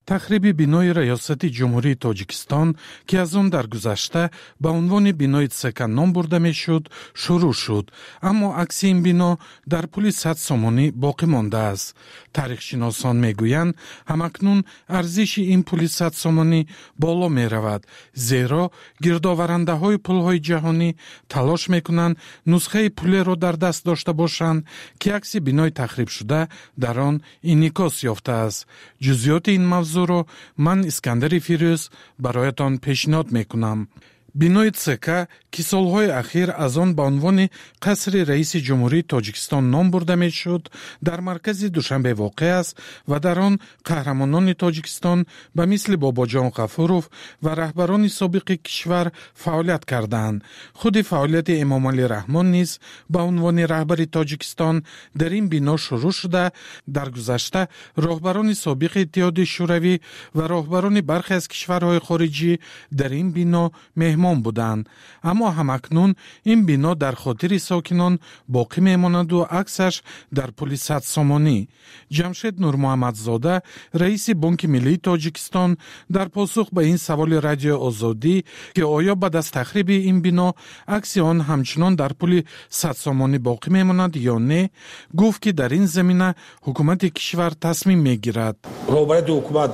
تخریب بینای ریاست جمهوری تاجیکستان که از آن در گذشته به عنوان بینای تسکه نام برده می شد شروع شد، اما عکس این بنا در پل صد سامانی باقی مانده است. تاریخ شناسان می گویند همکنون ارزش این پل صد سامانی بالا می رود، زیرا گردآورنده های پل های جهانی تلاش می کنند نسخه پل را در دست داشته باشند که عکس بینای تخریب شده در آن انعکاس یافته است. جزئیات این موضوع رو من اسکندر فیروز برایتان پیشنهاد میکنم. بینای تسکه که سالهای اخیر از آن به عنوان قصر رئیس جمهوری تاجیکستان نام برده می شد در مرکز دوشنبه واقع است و در آن قهرمانان تاجیکستان به مثل باباجان غفوروف و رهبران سابق کشور فعالیت کردند. خود فعالیت امام علی رحمان نیز به عنوان رهبر تاجیکستان در این بنا شروع شده. در گذشته رهبران سابق اتحاد شوروی و رهبران برخی از کشورهای خارجی در این بنا مهمان بودند، اما همکنون این بنا در خاطر ساکنان باقی میماند و عکسش در پل صد سامانی. جمشید نور محمدزاده رئیس بانک ملی تاجیکستان در پاسخ به این سوال رادیو آزادی که آیا بعد از تخریب این بنا عکس آن همچنان در پل صد سامانی باقی میماند یا نه، گفت که در این زمینه حکومت کشور تصمیم میگیرد. رهبران حکومت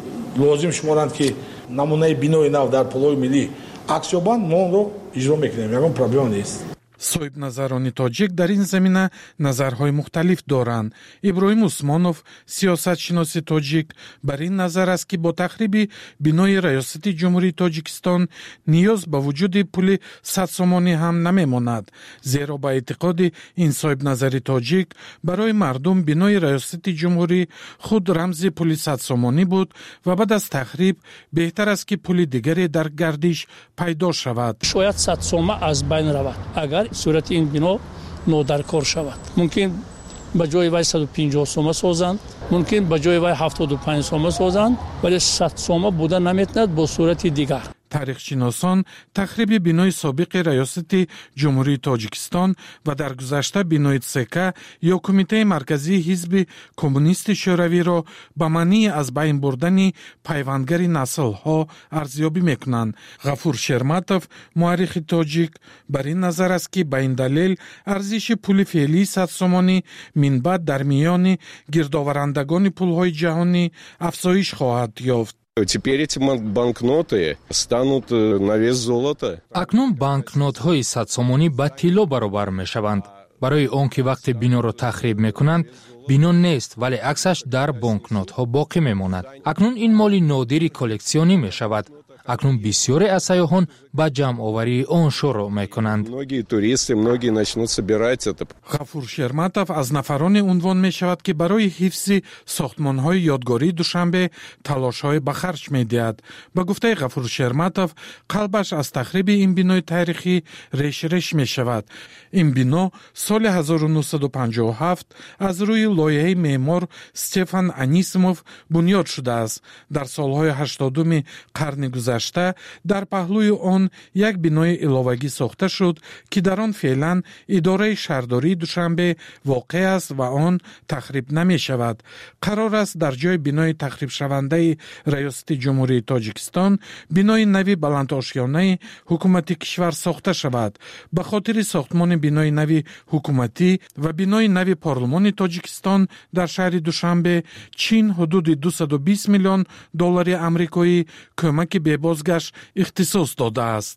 لازم شمارند که نمونه بنای نو در پل‌های ملی عکسیابان ما رو اجرا میکنیم، یکم پرابلم نیست. صاحب نظران تاجیک در این زمینه نظرهای مختلف دارند. ابراهیم عثمانوف سیاست شناس تاجیک بر این نظر است که با تخریب بنای ریاست جمهوری تاجیکستان نیاز به وجود پل صد سامانی هم نمیماند، زیرا با اعتقاد این صاحب نظر تاجیک برای مردم بنای ریاست جمهوری خود رمز پل صد سامانی بود و بعد از تخریب بهتر است که پل دیگری در گردش پیدا شود. شاید صد سامه از بین رود اگر صورت این بنا نودرکار شود. ممکن به جای وای صد و پنجاه سومه سازند، ممکن به جای وای هفتاد و پنج سومه سازند، ولی صد سومه بودن نمیتواند با صورت دیگر. تاریخ شناسان تخریب بنای سابق ریاست جمهوری تاجیکستان و در گذشته بنای تسکه یا کمیته مرکزی حزب کمونیست شوروی را به معنی از بین بردن پیوندگر نسل ها ارزیابی میکنند. غفور شرمتوف مورخ تاجیک بر این نظر است که به این دلیل ارزش پول فعلی صد سامانی من بعد در میان گردآورندگان پولهای جهانی افزایش خواهد یافت. Теперь эти банкноты станут на вес золота. اکنون بانکنوت های صد سامانی به طلا برابر می شوند. برای آن که وقتی بنا را تخریب می کنند بنا نیست ولی عکسش در بانکنوت ها باقی می ماند. اکنون این مال نادری کلکسیونی می شود. اکنون بسیاری از سیاحان به جمع آوری آن شروع میکنند. Многие туристы, многие начнут собирать это. غفور شرمتوف از نفران عنوان می شود که برای حفظ ساختمان های یادگاری دوشنبه تلاش های به خرج می دهد. به گفته غفور شرمتوف قلبش از تخریب این بنای تاریخی ریش ریش می شود. این بنا سال هزار و نهصد و پنجاه و هفت از روی لایحه معمار استفان انیسیموف بنیاد شده است. در سالهای هشتادم قرن گذشته در پهلوی آن یک بنای علاوگی ساخته شد که در آن فعلا اداره شهرداری دوشنبه واقع است و آن تخریب نمی شود. قرار است در جای بنای تخریب شونده ریاست جمهوری تاجیکستان بنای نوی بلند آشیانه حکومتی کشور ساخته شود. به خاطر ساختمان بنای نوی حکومتی و بنای نوی پارلمان تاجیکستان در شهر دوشنبه چین حدود دویست و بیست میلیون دلار آمریکایی کمک به بازگشت اختصاص داده است.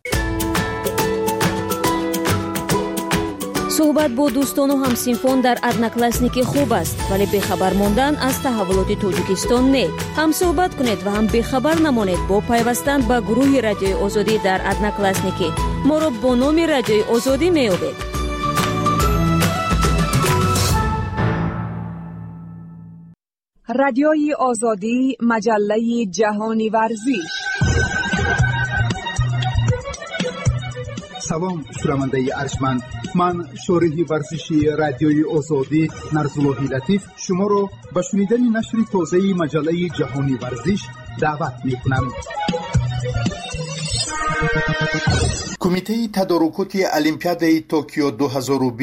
صحبت با دوستان و همسینفان در ادناکلاسنیک خوب است، ولی بخبر ماندن از تحولات تاجیکستان نه. هم صحبت کنید و هم بخبر نمانید با پیوستن به گروه رادیوی آزادی در ادناکلاسنیک. ما را با نام رادیوی آزادی میابید. رادیوی آزادی، مجله جهانی ورزش. سلام شنونده ارجمند، من شارح ورزشی رادیوی آزادی نرزالله لطیف شما را به شنیدن نشر تازه مجله جهانی ورزش دعوت می‌کنم. کمیته تدارکات المپیاد توکیو دو هزار و بیست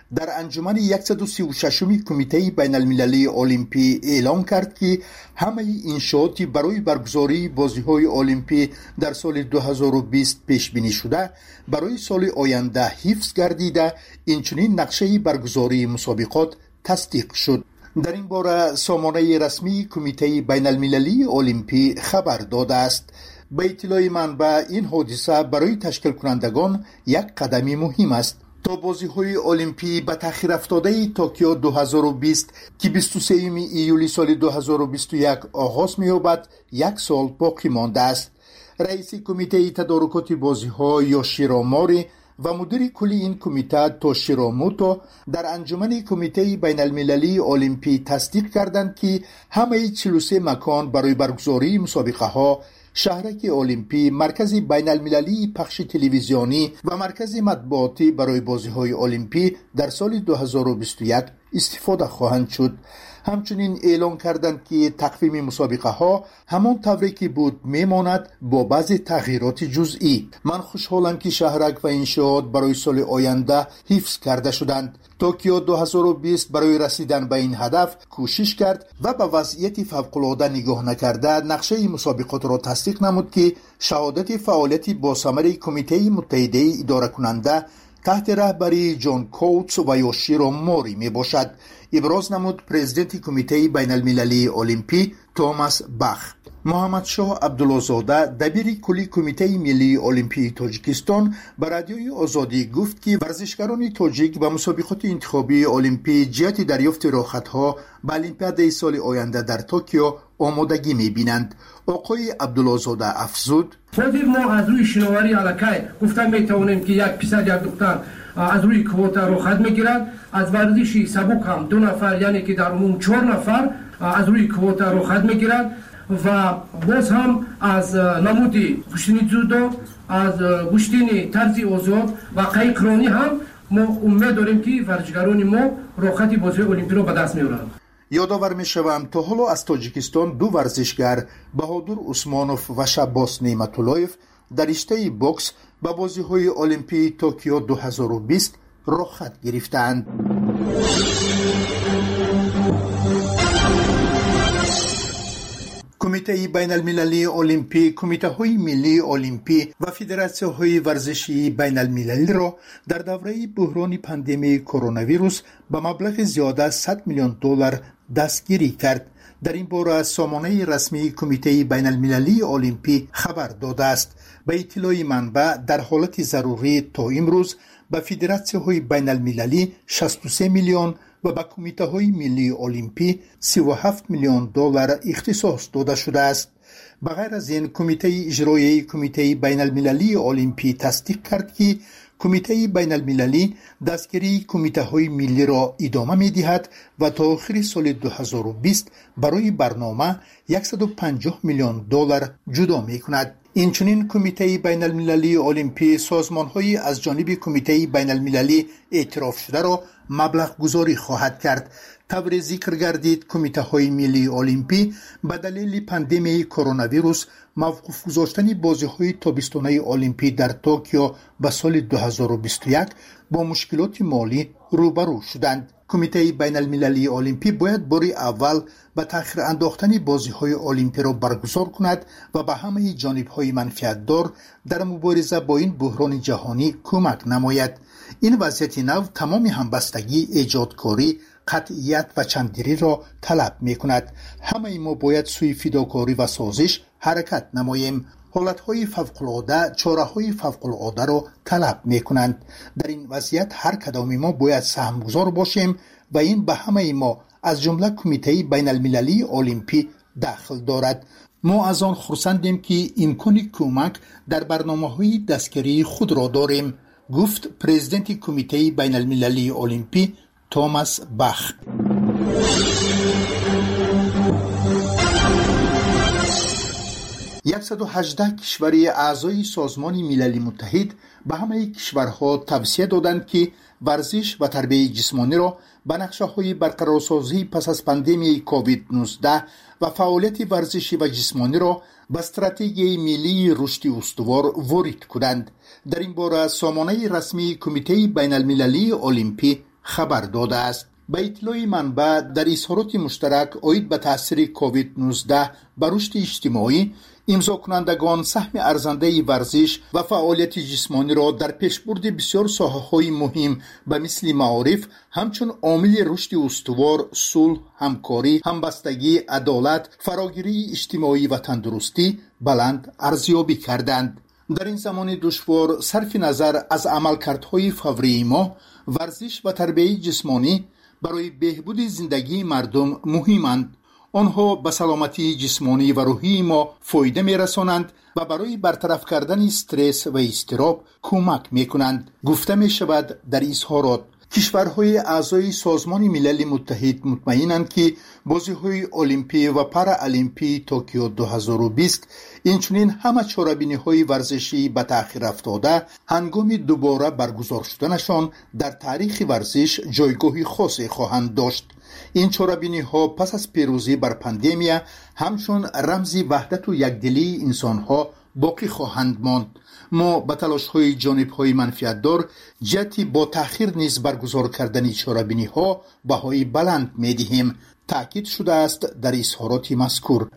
در انجمن صد و سی و شش کمیته بین المللی المپی اعلام کرد که همه انشاءات برای برگزاری بازی‌های المپی در سال دو هزار و بیست پیش بینی شده برای سال آینده حفظ گردیده، اینچنین نقشه برگزاری مسابقات تصدیق شد. در این باره سامانه رسمی کمیته بین المللی المپی خبر داده است. به اطلاع منبع این حادثه برای تشکیل کنندگان یک قدمی مهم است تا بازی‌های المپی به تأخیر افتاده توکیو دو هزار و بیست که بیست و سوم ایولی سال دو هزار و بیست و یک آغاز می‌یابد یک سال باقی مانده است. رئیس کمیته تدارکات بازی‌ها یوشیرو موری و مدیر کلی این کمیته توشیرو موتو در انجمن کمیته بین المللی المپی تصدیق کردند که همه چهل و سه مکان برای برگزاری مسابقه ها، شهرک المپی، مرکز بین المللی پخش تلویزیونی و مرکز مطبوعاتی برای بازی های المپی در سال دو هزار و بیست و یک استفاده خواهند شد. همچنین اعلان کردند که تقویم مسابقه ها همان طوری که بود میماند با بعض تغییرات جزئی. من خوشحالم که شهرک و انشاءات برای سال آینده حفظ کرده شدند. توکیو دو هزار و بیست برای رسیدن به این هدف کوشش کرد و به وضعیت فوق‌العاده نگاه نکرده نقشه مسابقات را تصدیق نمود که شهادت فعالیت با ثمر کمیته متحده اداره کننده تحت رهبری جان کوتس و یوشیرو موری می باشد. ابراز نمود پرزیدنت کمیته بین المللی المپی توماس باخ. محمد شاه عبدالله‌زاده دبیر کلی کمیته ملی المپی تاجیکستان به رادیوی آزادی گفت که ورزشکاران تاجیک و مسابقات انتخابی المپی جهت دریافت راحت‌ها به المپیاد سال آینده در توکیو آمادگی می‌بینند. آقای عبدالله‌زاده افزود: ما از روی شناوری علاقه گفتن میتوانیم که یک پسر یک دختر از روی کوتا راحت میگیرند، از ورزشی سبک هم دو نفر یعنی که در عموم چهار نفر از روی کوتا راحت میگیرند و باز هم از نمودی گشتنی جودو، از گشتنی طرز آزاد و قایقرانی هم ما امید داریم که ورزشکاران ما راحتی بازی المپی را به دست میارند. یادآور میشوم تا حالا از تاجیکستان دو ورزشگر بهادر عثمانوف و شباس نعمت‌اللهیف در رشته بوکس به بازی‌های المپی توکیو دو هزار و بیست رخصت گرفتند. کمیته بین المللی المپی، کمیته های ملی المپی و فدراسیون های ورزشی بین المللی را در دوره بحران پاندمی کرونا ویروس به مبلغ زیاده از صد میلیون دلار دستگیری کرد. در این باره سامانه رسمی کمیته بین المللی المپی خبر داده است. به اطلاع منبع در حالت ضروری تا امروز به فدراسیون های بین المللی شصت و سه میلیون و به کمیته های ملی المپی سی و هفت میلیون دلار اختصاص داده شده است. بغیر از این کمیته اجرایی کمیته بین المللی المپی تصدیق کرد که کمیته بین المللی دستگیری کمیته های ملی را ادامه می دهد و تا آخر سال دو هزار و بیست برای برنامه صد و پنجاه میلیون دلار جدا می کند. اینچنین کمیته بین المللی المپی سازمان های از جانب کمیته بین المللی اعتراف شده را مبلغ گذاری خواهد کرد. طور ذکر گردید کمیته های ملی المپی به دلیل پاندمی کرونا ویروس موقوف گذاشتن بازی های تابستانه المپی در توکیو به سال دو هزار و بیست و یک با مشکلات مالی روبرو شدند. کمیته بین المللی المپی باید باری اول به تأخیر انداختن بازی های المپی را برگزار کند و به همه جانب های منفعت دار در مبارزه با این بحران جهانی کمک نماید. این وضعیت نو تمام همبستگی، ایجادکاری، قطعیت و چنددلی را طلب می کند. همه ما باید سوی فداکاری و سازش حرکت نماییم. حالتهای فوق‌العاده چاره‌های فوق‌العاده را طلب می کنند. در این وضعیت هر کدام ما باید سهمگزار باشیم و این به همه ما از جمله کمیته بین المللی المپی داخل دارد. ما از آن خرسندیم که امکان کمک در برنامه‌های دستگیری خود را داریم، گفت پرزیدنت کمیته بین المللی المپی توماس باخ. صد و هجده کشوری اعضای سازمان ملل متحد به همه کشورها توصیه دادند که ورزش و تربیت جسمانی را به نقشه‌های برقرارسازی پس از پاندمی کووید نوزده و فعالیت ورزشی و جسمانی را به استراتژی ملی رشد استوار وارد کنند. در این باره سامانه رسمی کمیته بین المللی المپی خبر داده است. به اطلاع منبع در اظهارات مشترک اید به تاثیر کووید نوزده بر رشد اجتماعی، امضا کنندگان سهم ارزنده ورزش و فعالیت جسمانی را در پیشبرد بسیار ساحه‌های مهم به مثل معارف همچون عامل رشد استوار، صلح، همکاری، همبستگی، عدالت، فراگیری اجتماعی و تندرستی بلند ارزیابی کردند. در این زمان دشوار صرف نظر از عملکردهای فوری ما، ورزش و تربیت جسمانی برای بهبود زندگی مردم مهمند. آنها به سلامتی جسمانی و روحی ما فایده می رسانند و برای برطرف کردن استرس و اضطراب کمک می کنند. گفته می شود در اظهارات کشورهای اعضای سازمان ملل متحد مطمئنند که بازی‌های المپی و پارالمپی توکیو دو هزار و بیست اینچنین همه چاره‌بینی‌های ورزشی به تأخیر افتاده هنگام دوباره برگزار شدنشان در تاریخ ورزش جایگاهی خاصی خواهند داشت. این چاره‌بینی‌ها پس از پیروزی بر پاندمیا همچون رمز وحدت و یکدلی انسان‌ها باقی خواهند ماند. ما به تلاش‌های جانب‌های منفعت‌دار جهتی با تأخیر نیز برگزار کردن چاره‌بینی‌ها بهای بلند می‌دهیم، تأکید شده است در اظهارات مذکور.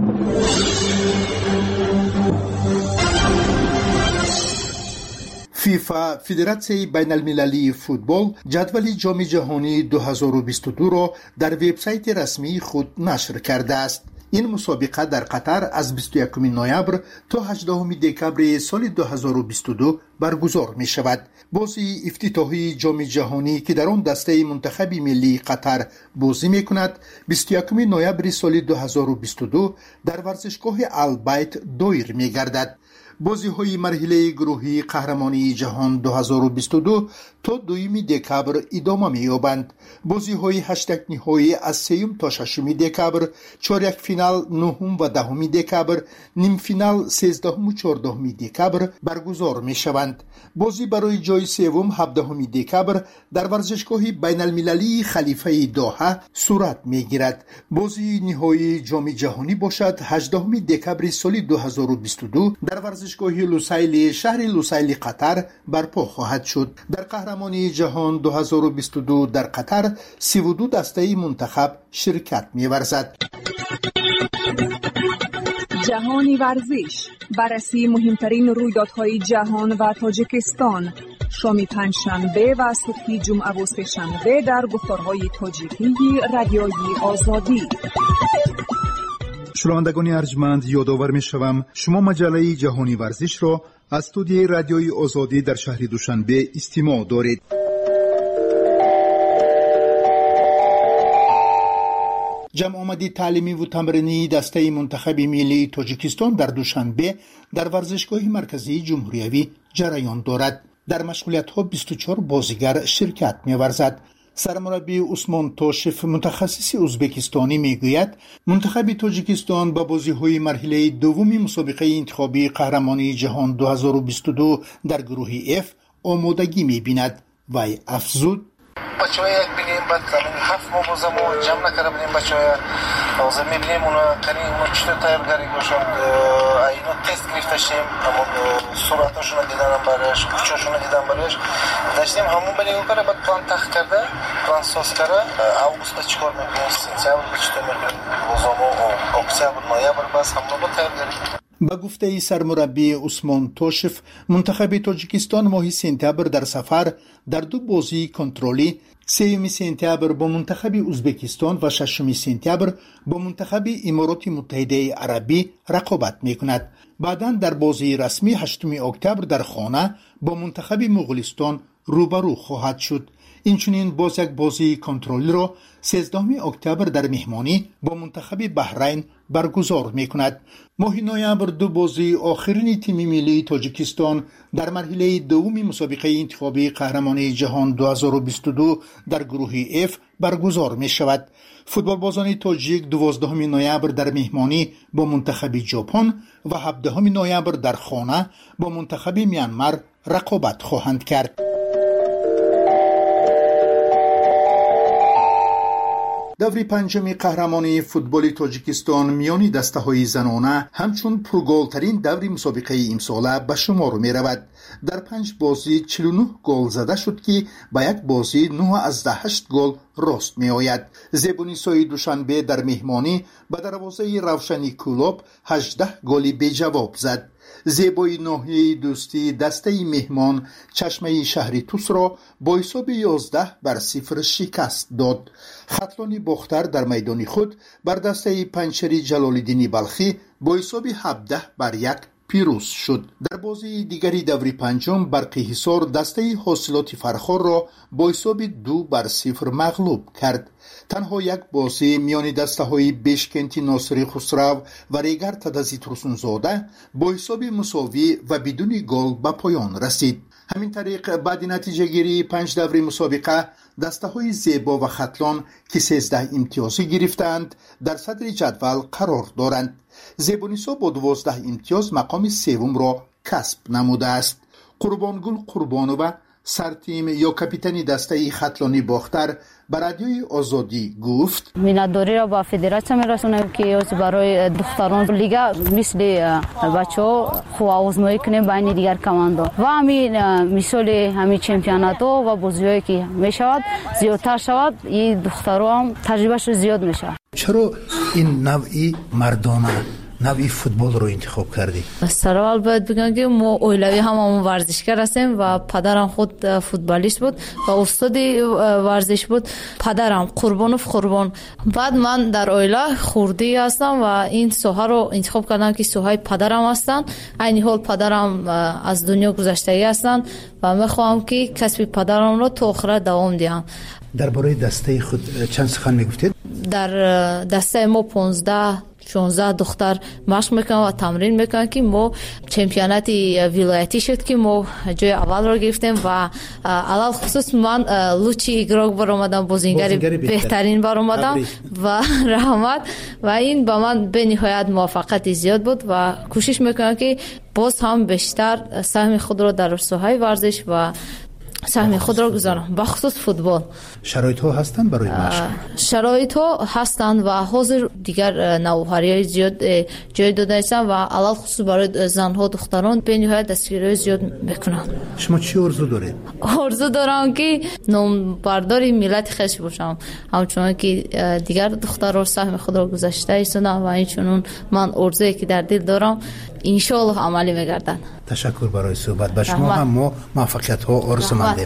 فیفا فدراسیون بین المللی فوتبال جدول جام جهانی دو هزار و بیست و دو را در وبسایت رسمی خود نشر کرده است. این مسابقه در قطر از بیست و یکم نوامبر تا هجدهم دکمبر سال دو هزار و بیست و دو برگزار می شود. بازی افتتاحی جام جهانی که در آن دسته منتخب ملی قطر بازی می کند بیست و یکم نوامبر سال دو هزار و بیست و دو در ورزشگاه البیت دایر می گردد. بازی های مرحله گروهی قهرمانی جهان دو هزار و بیست و دو تا دوم دکمبر ادامه می یابند. بازی های هشت نهایی از سوم تا ششم دکمبر، چهارک فینال نهم و دهم دکمبر، نیم فینال سیزدهم و چهاردهم دکمبر برگزار می شوند. بازی برای جای سوم هفدهم دکمبر در ورزشگاه بین المللی خلیفه دوحه صورت می گیرد. بازی نهایی جام جهانی باشد هجدهم دکمبر سال دو هزار و بیست و دو در ورزشگاه لوسایل شهر لوسایل قطر برپا خواهد شد. در قهرمانی جهان دو هزار و بیست و دو در قطر سی و دو دسته منتخب شرکت می ورزد. جهانی ورزش، بررسی مهمترین رویدادهای جهان و تاجیکستان، شام پنجشنبه و صبح جمعه و سه‌شنبه در گفتارهای تاجیکی رادیوی آزادی. شنوندگان ارجمند، یادآور می‌شوم شما مجله جهانی ورزش را از استودیوی رادیوی آزادی در شهر دوشنبه استماع دارید. جمع آمدی تعلیمی و تمرینی دسته منتخب ملی تاجیکستان در دوشنبه در ورزشگاه مرکزی جمهوریوی جریان دارد. در مشغولیت‌ها بیست و چهار بازیگر شرکت می‌ورزد. سرمربی عثمان توشف متخصص ازبکستانی میگوید منتخب تاجیکستان با بازی‌های مرحله دوم مسابقه انتخابی قهرمانی جهان دو هزار و بیست و دو در گروه F آمادگی می‌بیند. وی افزود: بچه‌ها یک بگیم بعد زمین هفت ما بازم جمع نکرده بودیم بچه‌ها لازم می‌بینیم اونا کنی اونا چطور تیارگاری باشند اینا تست گرفته شیم اما صورتاشون رو دیدن برایش کوچاشون رو دیدن برایش داشتیم همون بلی اون کاره بعد پلان تخت کرده پلان ساز کرده اوگوست چیکار می‌کنیم سپتامبر چطور می‌کنیم بازم اکتبر نوامبر بس همون با تیارگاری. با گفته سرمربی عثمان توشف منتخب تاجیکستان ماه سپتامبر در سفر در دو بازی کنترلی سوم سپتامبر با منتخب ازبکستان و ششم سپتامبر با منتخب امارات متحده عربی رقابت می‌کند. بعداً در بازی رسمی هشتم اکتبر در خانه با منتخب مغولستان روبرو خواهد شد. اینچنین باز یک بازی کنترلی را سیزدهم اکتبر در مهمانی با منتخب بحرین برگزار می‌کند. ماه نوامبر دو بازی آخرین تیم ملی تاجیکستان در مرحله دوم مسابقه انتخابی قهرمانی جهان دو هزار و بیست و دو در گروه F برگزار می‌شود. فوتبالبازان تاجیک دوازدهم نوامبر در مهمانی با منتخب ژاپن و هفدهم نوامبر در خانه با منتخب میانمار رقابت خواهند کرد. даври панҷами қаҳрамонии футболи тоҷикистон миёни дастаҳои занона ҳамчун пурголтарин даври мусобиқаи имсола ба шумор меравад. дар панҷ бозӣ чилу нӯҳ гол зада шуд ки ба як бозӣ нӯҳ азда ҳашт гол рост меояд. зебунисои душанбе дар меҳмонӣ ба дарвозаи равшани кӯлоб ҳаждаҳ голи беҷавоб зад. зебои ноҳияи дӯстӣ дастаи меҳмон чашмаи шаҳри тусро бо ҳисоби ёздаҳ бар сифр шикаст дод. хатлони бохтар дар майдони худ бар дастаи панчари ҷалолиддини балхӣ бо ҳисоби ҳабдаҳ бар як пирӯз шуд. дар бозии дигари даври панҷум барқи ҳисор дастаи ҳосилоти фархорро бо ҳисоби ду бар сифр мағлуб кард. танҳо як бозӣ миёни дастаҳои бешкенти носири хусрав ва регар тадази турсунзода бо ҳисоби мусовӣ ва бидуни гол ба поён расид. ҳамин тариқ баъди натиҷагирии панҷ даври мусобиқа дастаҳои зебо ва хатлон ки сездаҳ имтиёзӣ гирифтаанд дар садри ҷадвал қарор доранд. зебунисо бо дувоздаҳ имтиёз мақоми севумро касб намудааст. қурбонгул қурбонова сартим ё капитани дастаи хатлони бохтар ба радиои озодӣ гуфт: миннатдориро ба федератсия мерасонем ки барои духтарон лига мисли бачаҳо хуб-овозмоӣ кунем байни дигар командо ва ҳамин мисоли ҳамин чемпионатҳо ва бозиҳое ки мешавад зиёдтар шавад, и духтарон таҷрибаашон зиёд мешавад. чаро ин навъи мардона навъи футболро интихоб кардӣ? сараввал бояд бигӯям ки мо оилави ҳамамон варзишгар ҳастем ва падарам худ футболист буд ва устоди варзиш буд. падарам Қурбонов Қурбон. баъд ман дар оила хурдӣ ҳастам ва ин соҳаро интихоб кардам ки соҳаи падарам ҳастанд. айни ҳол падарам аз дунё гузаштагӣ ҳастанд ва мехоҳам ки касби падарамро то охира давом диҳам. дар бораи дастаи худ чанд сухан мегуфтед? дар дастаи мо понздаҳ шонздаҳ духтар машқ мекунам ва тамрин мекунам ки мо чемпионати вилоятӣ шуд ки мо ҷои аввалро гирифтем ва алал хусус ман лучши игрок баромадам, бозингари беҳтарин баромадам ва раҳмат ва ин ба ман бениҳоят муваффақияти зиёд буд ва кӯшиш мекунам ки боз ҳам бештар саҳми худро дар соҳаи варзиш ва саҳми худро гузорам, бахусус футбол. шароитҳо ҳастанд барои машқ? шароитҳо ҳастанд ва ҳозир дигар навҳариҳои зиёд ҷой дода ҳастанд ва алал хусус барои занҳо духтарон бениҳоят дастгириҳои зиёд мекунанд. шумо чӣ орзу доред? орзу дорам ки номбардори миллати хеш бошам, ҳамчунон ки дигар духтарон саҳми худро гузашта истоданд ва инчунун ман орзуе ки дар дил дорам иншоаллоҳ амалӣ мегардад. ташаккур барои суҳбат. ба шумо ҳам мо муваффақиятҳо орзу мандем.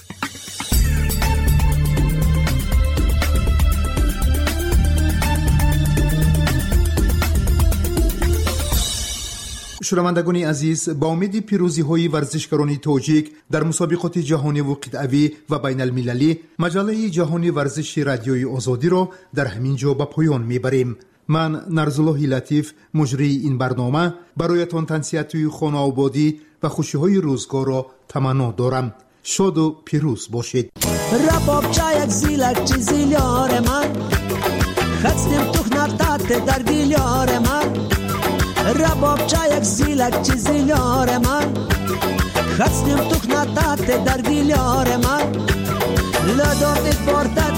шунавандагони азиз, ба умеди пирӯзиҳои варзишгарони тоҷик дар мусобиқоти ҷаҳониву қитъавӣ ва байналмилалӣ, маҷалаи ҷаҳони варзиши радиои озодиро дар ҳамин ҷо ба поён мебарем. ман нарзуллоҳи латиф, муҷрии ин барнома, бароятон тансиятии хонаободӣ ва хушиҳои рӯзгорро таманно дорам. шоду пирӯз бошед. рабобчаяк зилакчи зилёре ман хастем тухнатате дар гилёре ман рабобчаяк зилакчи зилёре ман хастем тухнатате дар гилёре ман лодордик бортат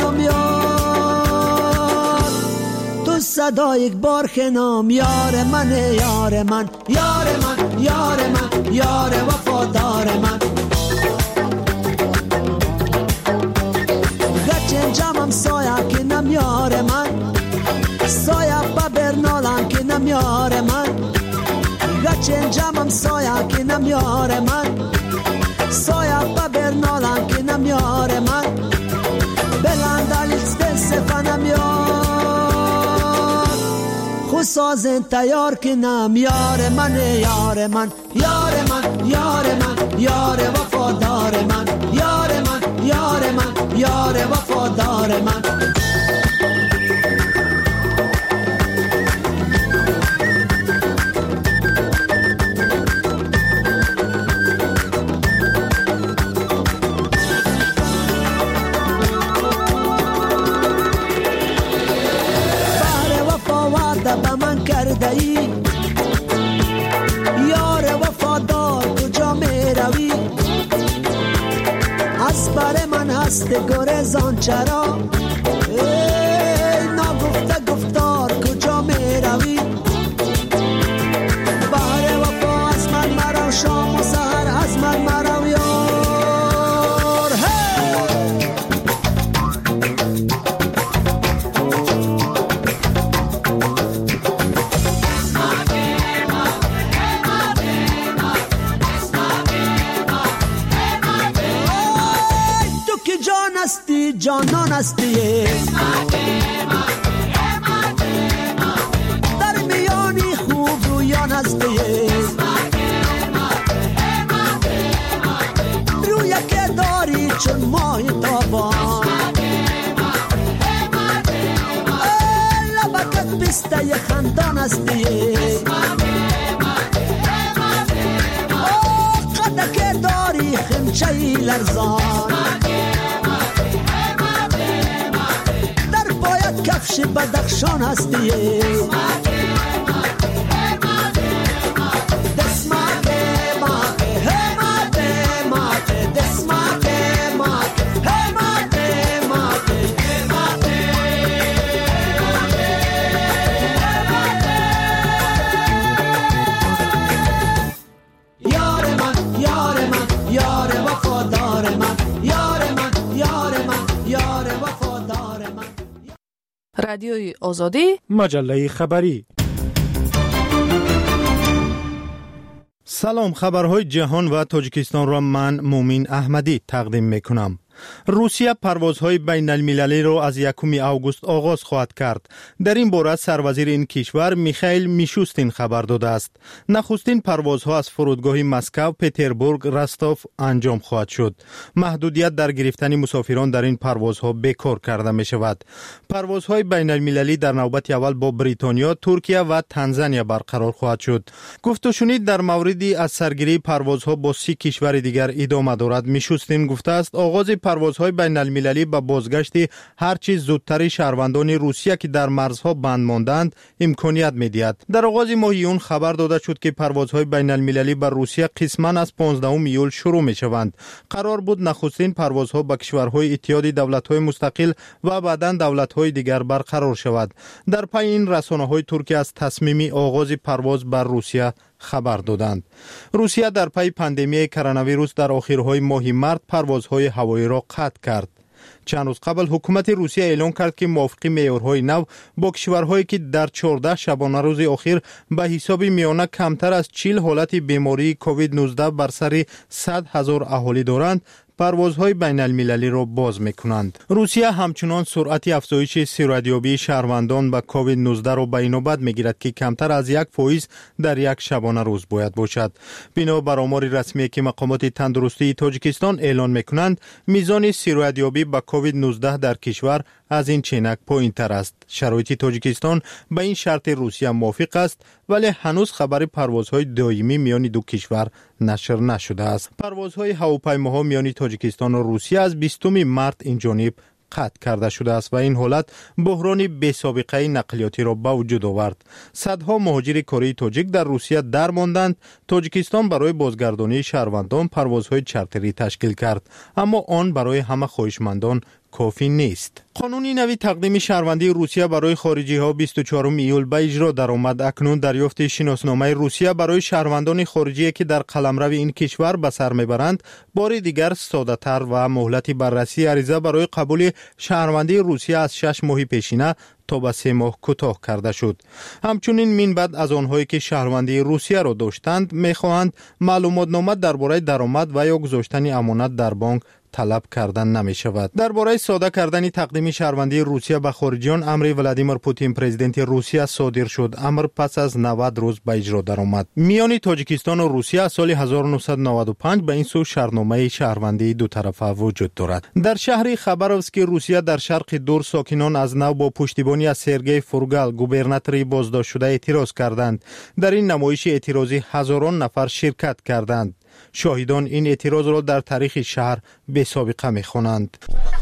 товеномёр ту садоик борхенам ёре мане ёре ман ёре ман ёре ман ёре вафодоре ман جامم سایه که نمیار من سایه با برنالم که نمیار من گچن جامم سایه که نمیار من سایه با برنالم که نمیار من بلندالیت دسته نمیار خسازن تیار که نمیار من یار من یار من یار من یار وفادار من یار من یار من یار وفادار من بهر وفا وعده به من کرده ای یار وفادار کجا می روی از بر من هست گرزان چرا هستی در میانی خوب رویان هستی روی که داری چون ماه تابان لبکت پسته خندان هستی که داری خمچه لرزان در پایت کفش بدخشان هستی رادیوی آزادی مجله خبری. سلام، خبرهای جهان و تاجیکستان را من مومین احمدی تقدیم میکنم. روسیه پروازهای بین المللی را از یکم آگوست آغاز خواهد کرد. در این باره سروزیر این کشور میخائیل میشوستین خبر داده است. نخستین پروازها از فرودگاه مسکو، پتربورگ، رستوف انجام خواهد شد. محدودیت در گرفتن مسافران در این پروازها بیکار کرده می شود. پروازهای بین المللی در نوبت اول با بریتانیا، ترکیه و تانزانیا برقرار خواهد شد. گفت و شنید در موردی از سرگیری پروازها با سی کشور دیگر ادامه دارد. میشوستین گفته است آغاز پروازهای بین المللی به بازگشت هرچی زودتر شهروندان روسیه که در مرزها بند ماندند امکانیت می‌دهد. در آغاز ماه ایون خبر داده شد که پروازهای بین المللی به روسیه قسماً از پانزدهم ایول شروع می‌شوند. قرار بود نخستین پروازها به کشورهای اتحاد دولت‌های مستقل و بعداً دولت‌های دیگر برقرار شود. در پی این رسانه‌های ترکیه از تصمیم آغاز پرواز بر روسیه خبر دادند. روسیه در پی پاندمی کرونا ویروس در آخرهای ماه مارس پروازهای هوایی را قطع کرد. چند روز قبل حکومت روسیه اعلام کرد که موافق معیارهای نو با کشورهایی که در چهارده شبانه روز اخیر به حساب میانه کمتر از چهل حالت بیماری کووید نوزده بر سر صد هزار اهالی دارند پروازهای بین المللی را باز میکنند. روسیه همچنان سرعت افزایش سیرادیابی شهروندان به کووید نوزده را به نوبت میگیرد که کمتر از یک فیصد در یک شبانه روز باید باشد. بنا بر آمار رسمی که مقامات تندرستی تاجیکستان اعلان میکنند، میزان سیرادیابی به کووید نوزده در کشور از این چنک پایین‌تر است. شرایط تاجیکستان به این شرط روسیه موافق است، ولی هنوز خبر پروازهای دائمی میان دو کشور نشر نشده است. پروازهای هواپیماها میان تاجیکستان و روسیه از بیستم مارس این جانب قطع کرده شده است و این حالت بحران بی‌سابقه نقلیاتی را به وجود آورد. صدها مهاجر کره تاجیک در روسیه درماندند. تاجیکستان برای بازگردانی شهروندان پروازهای چارتری تشکیل کرد، اما آن برای همه خواهشمندان کافی نیست. قانونی نوی تقدیم شهروندی روسیه برای خارجی ها بیست و چهارم ایول به اجرا درآمد. اکنون دریافت شناسنامه روسیه برای شهروندان خارجی که در قلمرو این کشور به سر میبرند بار دیگر ساده تر و مهلت بررسی عریضه برای قبول شهروندی روسیه از شش ماه پیشینه تا به سه ماه کوتاه کرده شد. همچنین من بعد از آنهایی که شهروندی روسیه را داشتند میخواهند معلومات نامه درباره درآمد و یا گذاشتن امانت در بانک طلب کردن نمی شود. درباره ساده کردن تقدیم شهروندی روسیه به خارجیان امر ولادیمیر پوتین پرزیدنت روسیه صادر شد. امر پس از نود روز به اجرا درآمد. میان تاجیکستان و روسیه سال هزار و نهصد و نود و پنج به این سو شرطنامه شهروندی دو طرفه وجود دارد. در شهر خبروسک روسیه در شرق دور ساکنان از نو با پشتیبانی از سرگئی فورگال گوبرناتوری بازداشت شده اعتراض کردند. در این نمایش اعتراضی هزاران نفر شرکت کردند. شاهدان این اعتراض را در تاریخ شهر به سابقه می خوانند.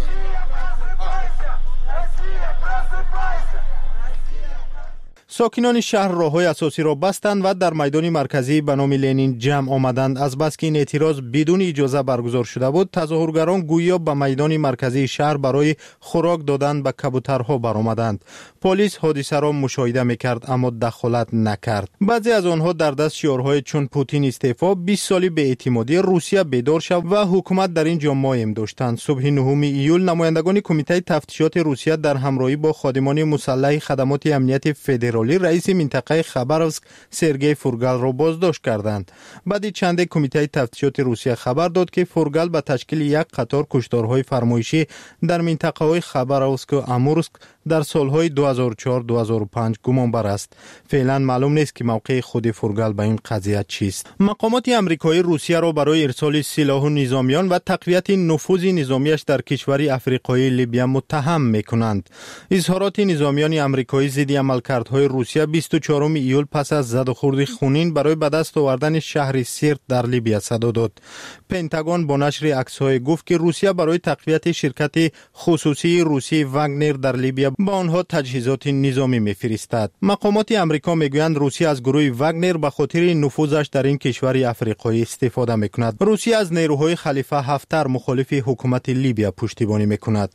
ساکنان شهر راههای اساسی را بستند و در میدان مرکزی به نام لنین جمع آمدند. از بس که این اعتراض بدون اجازه برگزار شده بود، تظاهرگران گویا به میدان مرکزی شهر برای خوراک دادن به کبوترها برآمدند. پلیس حادثه را مشاهده میکرد اما دخالت نکرد. بعضی از آنها در دست شعارهای چون پوتین استعفا، بیست سالی به اعتمادی روسیه بیدار شو و حکومت در این جا مایم داشتند. صبح نهم ایول نمایندگان کمیته تفتیشات روسیه در همراهی با خادمان مسلح خدمات امنیت فدرالی حالی رئیس منطقه خباروسک سرگئی فورگال را بازداشت کردند. بعد چند کمیته تفتیشات روسیه خبر داد که فورگال به تشکیل یک قطار کشتارهای فرمایشی در منطقه های خباروسک و امورسک در سالهای دو هزار و چهار دو هزار و پنج گمانبر است. فعلا معلوم نیست که موقع خود فورگال به این قضیه چیست. مقامات آمریکایی روسیه را برای ارسال سلاح و نظامیان و تقویت نفوذ نظامیش در کشور افریقایی لیبیا متهم میکنند. اظهارات نظامیان آمریکایی ضد عملکردهای روسیه بیست و چهارم ایول پس از زد و خورد خونین برای به دست آوردن شهر سیرت در لیبیا صدا داد. پنتاگون با نشر عکس‌های گفت که روسیه برای تقویت شرکت خصوصی روسی واگنر در لیبیا با آنها تجهیزات نظامی میفرستد. مقامات آمریکا میگویند روسیه از گروه واگنر به خاطر نفوذش در این کشور افریقایی استفاده میکند. روسیه از نیروهای خلیفه هفتر مخالف حکومت لیبیا پشتیبانی میکند.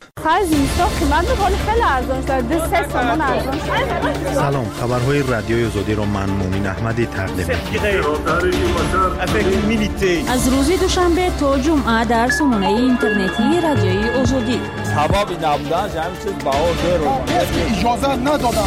سلام، خبرهای رادیوی آزادی را من مومن احمدی تقدیم می‌کنم. از روز دوشنبه تا جمعه در سامانه اینترنتی رادیوی آزادی. سببی نبودن همین چیز بهار اجازه ندادن.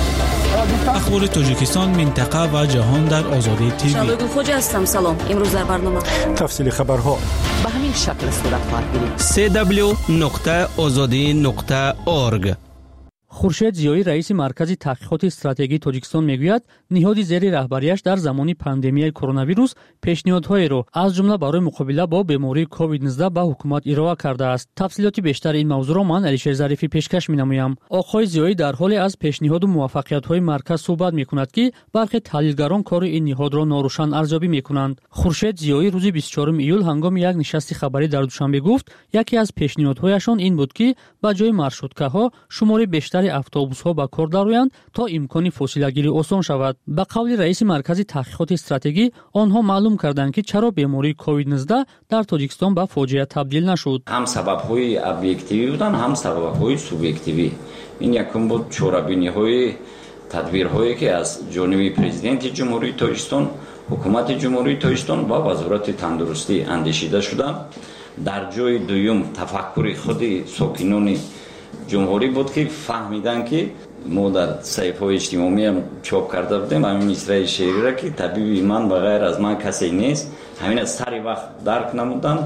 اخبار تاجیکستان، منطقه و جهان در آزادی تیوی. شالوگو خوجا هستم. سلام. امروز در برنامه تفصیل خبرها به همین شکل صورت خواهد گرفت. سی دبلیو نقطه آزادی نقطه اورگ. خورشید زیایی رئیس مرکز تحقیقات استراتژی تاجیکستان میگوید نهاد زیر رهبریش در زمان پاندمیای کرونا ویروس پیشنهادهای را از جمله برای مقابله با بیماری کووید نوزده به حکومت ارائه کرده است. تفصیلات بیشتر این موضوع را من علیشیر ظریفی پیشکش می‌نمایم. آقای زیایی در حال از پیشنهاد و موفقیت‌های مرکز صحبت می‌کند که برخی تحلیلگران کار این نهاد را ناروشن ارزیابی می‌کنند. خورشید زیایی روز بیست و چهارم ایول هنگام یک نشست خبری در دوشنبه گفت یکی از پیشنهادهایشان این بود که به جای مارشروتکاها شمار بیشتر اتوبوس‌ها به کار درآیند تا امکان فاصله‌گیری آسان شود. به قول رئیس مرکز تحقیقات استراتژی آنها معلوم کردند که چرا بیماری کووید نوزده در تاجیکستان به فاجعه تبدیل نشد. هم سبب‌های ابجکتیوی بودند، هم سبب‌های سوبژکتیوی. این یکم بود چاره‌بینی‌های تدبیرهایی که از جانب پرزیدنت جمهوری تاجیکستان، حکومت جمهوری تاجیکستان و وزارت تندرستی اندیشیده شدند. در جای دوم تفکر خود ساکنان جمهوری بود که فهمیدن که ما در صحیفه‌های اجتماعی هم چاپ کرده بودیم همین مصرع شعری را که طبیب من بغیر از من کسی نیست. همین از سر وقت درک نمودن،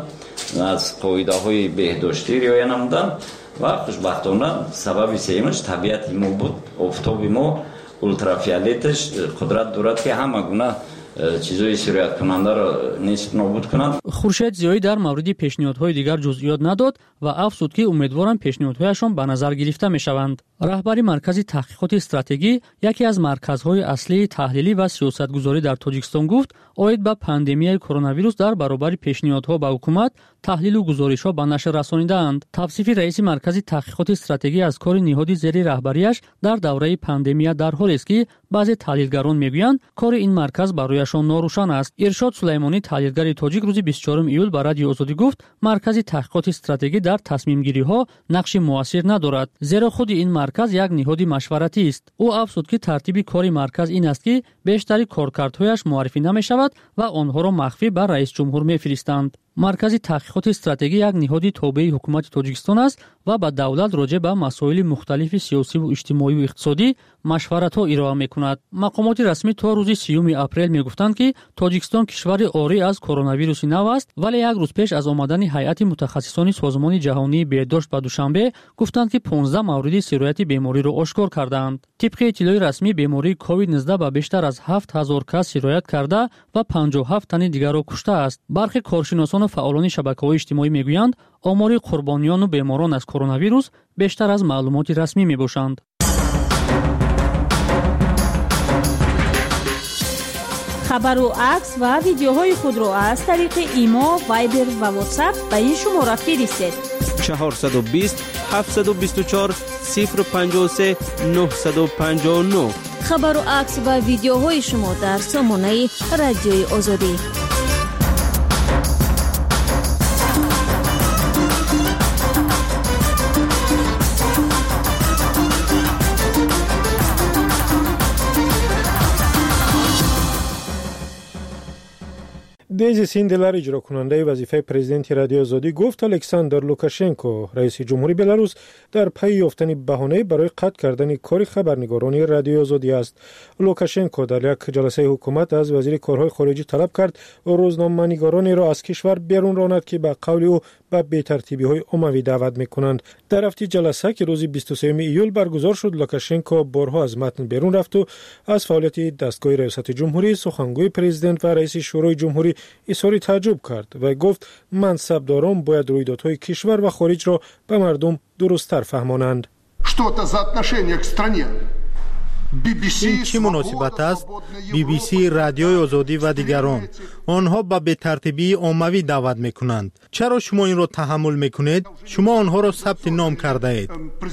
از قاعده‌های بهداشتی رعایت نمودن و خوشبختانه سبب سومش طبیعت ما بود. آفتاب ما اولترافیولتش قدرت دارد که همه گونه چیزای سرایت کننده را نیست نابود کنند. خورشید زیایی در مورد پیشنهادهای دیگر جزئیات نداد و افزود که امیدوارم پیشنهادهایشان به نظر گرفته میشوند. رهبر مرکز تحقیقات استراتژی یکی از مرکزهای اصلی تحلیلی و سیاستگذاری در تاجیکستان گفت عاید به پاندمیای کرونا ویروس در برابر پیشنهادها به حکومت تحلیل و گزارش‌ها به نشر رسانیده‌اند. توصیف رئیس مرکز تحقیقات استراتژی از کار نهاد زیر رهبریش در دوره پاندمی در حالی است که بعضی تحلیلگران میگویند کار این مرکز برایشان ناروشن است. ارشاد سلیمانی تحلیلگر تاجیک روز بیست و چهارم ایول به رادیو آزادی گفت مرکز تحقیقات استراتژی در تصمیم گیری‌ها نقش مؤثر ندارد زیرا خود این مرکز یک نهاد مشورتی است. او افزود که ترتیب کار مرکز این است که بیشتر کارکردهایش معرفی نمی‌شود و آنها را مخفی به رئیس جمهور می‌فرستند. مرکز تحقیقات استراتژی یک نهاد تابع حکومت تاجیکستان است و با دولت راجع به مسائل مختلف سیاسی و اجتماعی و اقتصادی مشورت‌ها ارائه می‌کند. مقامات رسمی تا روز سیوم اپریل می‌گفتند که تاجیکستان کشور عاری از کرونا ویروس نو است، ولی یک روز پیش از آمدن هیئت متخصصان سازمان جهانی بهداشت به دوشنبه گفتند که پانزده مورد سرایت بیماری را آشکار کردند. طبق اطلاع رسمی بیماری کووید نوزده به بیشتر از هفت هزار کس سرایت کرده و پنجاه و هفت تن دیگر را کشته است. برخی کارشناسان و فعالان شبکه‌های اجتماعی می‌گویند آمار قربانیان و بیماران از کرونا ویروس بیشتر از معلومات رسمی می‌باشند. خبر و عکس و ویدیوهای خود را از طریق ایما، وایبر و واتساپ به این شماره فرستید. چهارصد و بیست هفتصد و بیست و چهار صفر پنجاه و سه نهصد و پنجاه و نه. خبر و عکس و ویدیوهای شما در سامانه رادیوی آزادی. دیزی سیندلر اجرا کننده وظیفه پرزیدنت رادیو آزادی گفت الکساندر لوکاشنکو رئیس جمهوری بلاروس در پی یافتن بهانه برای قطع کردن کار خبرنگاران رادیو آزادی است. لوکاشنکو در یک جلسه حکومت از وزیر کارهای خارجی طلب کرد روزنامه‌نگارانی را از کشور بیرون راند که به قول او به بی‌ترتیبی‌های عمومی دعوت می‌کنند. در هفته جلسه که روز بیست و سوم ایول برگزار شد، لوکاشنکو بارها از متن بیرون رفت و از فعالیت دستگاه ریاست جمهوری، سخنگوی پرزیدنت و رئیس شورای جمهوری اظهار تعجب کرد و گفت منصبداران باید رویدادهای کشور و خارج را به مردم درست‌تر فهمانند. این چی مناسبت است؟ بی بی سی، رادیوی آزادی و دیگران آنها به بی‌ترتیبی عمومی دعوت میکنند. چرا شما این را تحمل میکنید؟ شما آنها را ثبت نام کرده اید.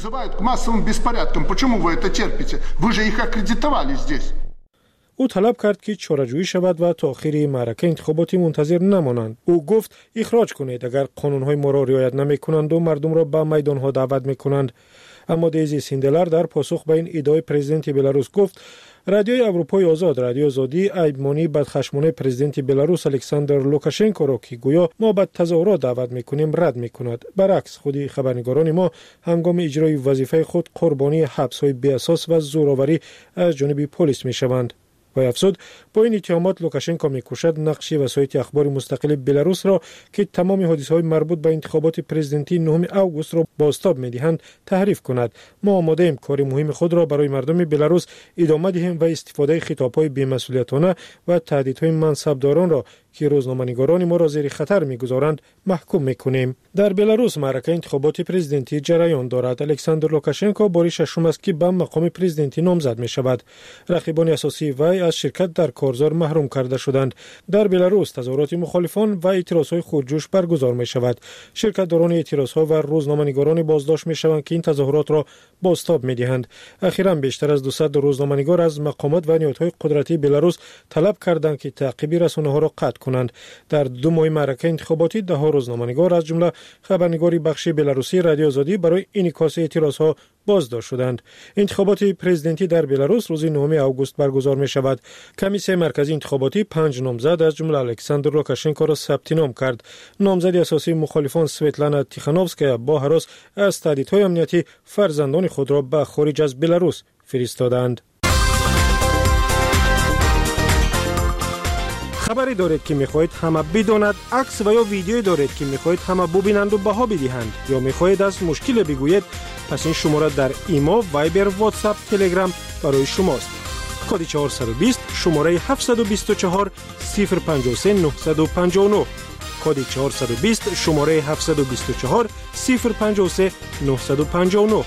او طلب کرد که چاره‌جویی شود و تا آخر معرکه انتخاباتی منتظر نمانند. او گفت اخراج کنید اگر قانون‌های ما را رعایت نمی‌کنند و مردم را به میدان‌ها دعوت می‌کنند. اما دیزی سیندلر در پاسخ به این ادعای پرزیدنت بلاروس گفت رادیوی اروپای آزاد رادیو آزادی عیبمانی بدخشمانه پرزیدنت بلاروس الکساندر لوکاشنکو را که گویا ما به تظاهرات دعوت میکنیم رد میکند. برعکس خودی خبرنگاران ما هنگام اجرای وظیفه خود قربانی حبس‌های بی اساس و زورآوری از جانب پلیس میشوند. و افزود با این اتهامات لوکاشنکو میکوشد نقش وسایط اخبار مستقل بلاروس را که تمام حادثه‌های مربوط به انتخابات پرزیدنتی نهم آگوست را بازتاب می‌دهند تحریف کند. ما آماده ایم کار مهم خود را برای مردم بلاروس ادامه دهیم و استفاده خطاب‌های بی‌مسئولیتانه و تهدیدهای منصبداران را که روزنامه‌نگاران ما را زیر خطر می‌گذارند محکوم می‌کنیم. در بلاروس معرکه انتخابات پرزیدنتی جریان دارد. الکساندر لوکاشنکو بار ششم است که به مقام پرزیدنتی نامزد می‌شود. رقیبان اساسی وی از شرکت در کارزار محروم کرده شدند. در بلاروس تظاهرات مخالفان و اعتراض‌های خودجوش برگزار می‌شود. شرکت‌داران اعتراض‌ها و روزنامه‌نگاران بازداشت می‌شوند که این تظاهرات را بازتاب می‌دهند. اخیراً بیشتر از دویست روزنامه‌نگار از مقامات و نهادهای قدرتی بلاروس طلب کردند که تعقیب رسانه‌ها را قطع کنند. در دو ماه معرکه انتخاباتی ده ها روزنامه‌نگار از جمله خبرنگاری بخش بلاروسی رادیو آزادی برای انعکاس اعتراض‌ها بازداشت شدند. انتخابات پرزیدنتی در بلاروس روز نهم آگوست برگزار می شود. کمیسیون مرکزی انتخاباتی پنج نامزد از جمله الکساندر لوکاشنکو را ثبت نام کرد. نامزد اساسی مخالفان سویتلانا تیخانوفسکایا با هراس از تهدیدهای امنیتی فرزندان خود را به خارج از بلاروس فرستادند. خبری دارید که میخواهید همه بداند، عکس و یا ویدیویی دارید که میخواهید همه ببینند و بها بدهند، یا میخواهید از مشکل بگویید، پس این شماره در ایما، وایبر، واتساپ، تلگرام برای شماست. کد چهارصد و بیست شماره هفتصد و بیست و چهار صفر پنجاه و سه نهصد و پنجاه و نه. کد چهارصد و بیست شماره هفتصد و بیست و چهار صفر پنجاه و سه نهصد و پنجاه و نه.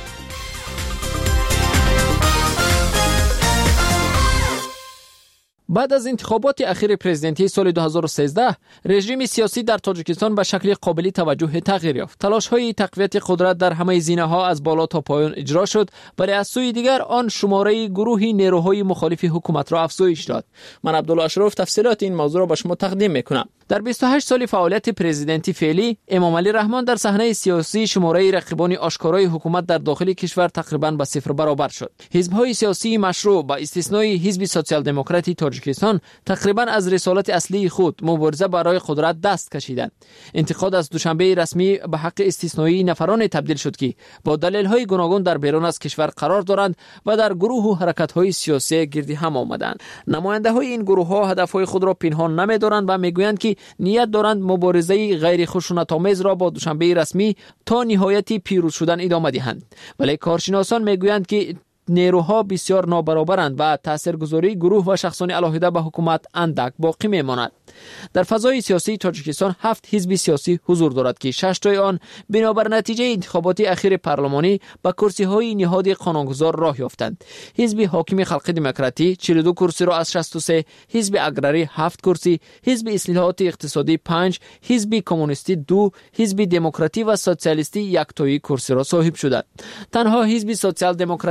بعد از انتخابات اخیر پرزیدنتی سال دو هزار و سیزده، رژیم سیاسی در تاجیکستان به شکل قابل توجه تغییر یافت. تلاش‌های تقویت قدرت در همه زینه‌ها از بالا تا پایین اجرا شد، ولی از سوی دیگر آن شماره گروهی نیروهای مخالف حکومت را افزایش داد. من عبدالله اشرف تفصیلات این موضوع را به شما تقدیم می‌کنم. در بیست و هشت سال فعالیت پرزیدنتی فعلی، امام علی رحمان در صحنه سیاسی شماره رقیبان آشکارای حکومت در داخل کشور تقریباً به صفر برابر شد. حزب‌های سیاسی مشروع با استثنای حزب سوسیال دموکراتی تاجیکستان تقریباً از رسالت اصلی خود مبارزه برای قدرت دست کشیدند. انتقاد از دوشنبه رسمی به حق استثنایی نفران تبدیل شد که با دلایل‌های گوناگون در بیرون از کشور قرار دارند و در گروه و حرکت‌های سیاسی گردی هم آمدند. نماینده‌های این گروه‌ها هدف‌های خود را پنهان نمی‌دارند و می‌گویند که نیت دارند مبارزه غیر خشونت‌آمیز را با دوشنبه رسمی تا نهایت پیروز شدن ادامه دهند. ولی کارشناسان می‌گویند که نیروها بسیار نابرابرند و تاثیرگذاری گروه و شخصان علاهده به حکومت اندک باقی میماند. در فضای سیاسی تاجیکستان هفت حزب سیاسی حضور دارد که شش تای آن بنابر نتیجه انتخابات اخیر پارلمانی به کرسی‌های نهاد قانونگذار راه یافتند. حزب حاکم خلق دموکراتی چهل و دو کرسی را از شصت و سه، حزب اگراری هفت کرسی، حزب اصلاحات اقتصادی پنج، حزب کمونیستی دو، حزب دموکراتی و سوسیالیستی یک تای کرسی را صاحب شدند. تنها حزب سوسیال دموکراتی که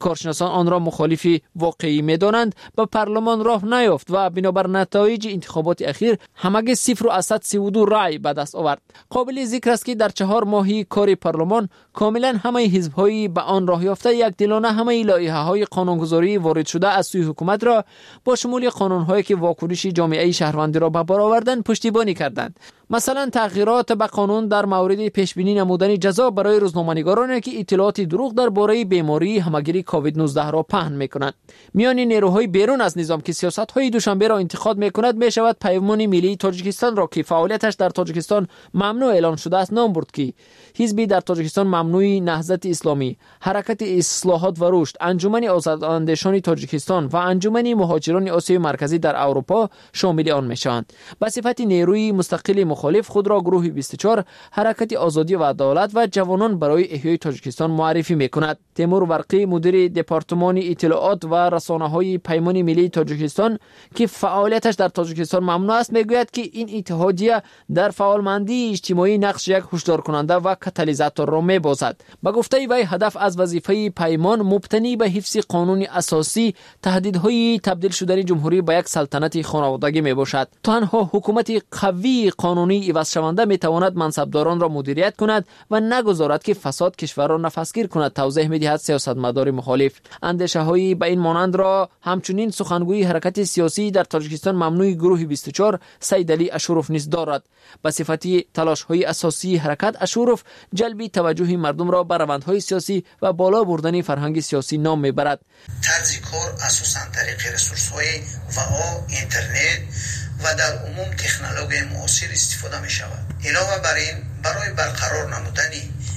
کارشناسان آن را مخالف واقعی می‌دانند به پارلمان راه نیافت و بنابر نتایج انتخابات اخیر همگی صفر و سی و دو رای به دست آورد. قابل ذکر است که در چهار ماهی کار پارلمان کاملا همه حزب‌های به آن راه یافته یک دلانه همه لایحه‌های قانونگذاری وارد شده از سوی حکومت را با شمول قانون‌هایی که واکنش جامعه شهروندی را به بار آوردند پشتیبانی کردند. مثلا تغییرات به قانون در مورد پیشبینی نمودن جزا برای روزنامه‌نگارانی که اطلاعات دروغ درباره بیماری همگیری کووید نوزده را پهن می‌کنند. میان نیروهای بیرون از نظام که سیاست‌های دوشنبه را انتقاد می‌کند می‌شود پیمان ملی تاجیکستان را که فعالیتش در تاجیکستان ممنوع اعلان شده است نام برد که حزبی در تاجیکستان ممنوع نهضت اسلامی، حرکت اصلاحات و رشد، انجمن آزاداندیشان تاجیکستان و انجمن مهاجران آسیای مرکزی در اروپا شامل آن میشوند. به صفت نیروی مستقل مخالف خود را گروه بیست و چهار حرکت آزادی و عدالت و جوانان برای احیای تاجیکستان معرفی میکند. تیمور برقی مدیر دپارتمان اطلاعات و رسانه‌های پیمان ملی تاجیکستان که فعالیتش در تاجیکستان ممنوع است میگوید که این اتحادیه در فعالمندی اجتماعی نقش یک هشدار کننده و کاتالیزاتور را میبازد. با گفته وی هدف از وظیفه پیمان مبتنی به حفظ قانون اساسی تهدیدهای تبدیل شدن جمهوری به یک سلطنت خانوادگی میباشد. تنها حکومت قوی قانونی عوض شونده میتواند منصبداران را مدیریت کند و نگذارد که فساد کشور را نفسگیر کند، توضیح میدهد سیاستمدار مخالف. اندیشه های به این مانند را همچنین سخنگوی حرکت سیاسی در تاجیکستان ممنوع گروه بیست و چهار سید علی اشورف نیز دارد. به صفت تلاش های اساسی حرکت اشورف جلب توجه مردم را به روندهای سیاسی و بالا بردن فرهنگ سیاسی نام میبرد. طرز کار اساساً طریق رسورس های و اینترنت و در عموم تکنولوژی معاصر استفاده می شود. علاوه بر این برای برقرار نمودن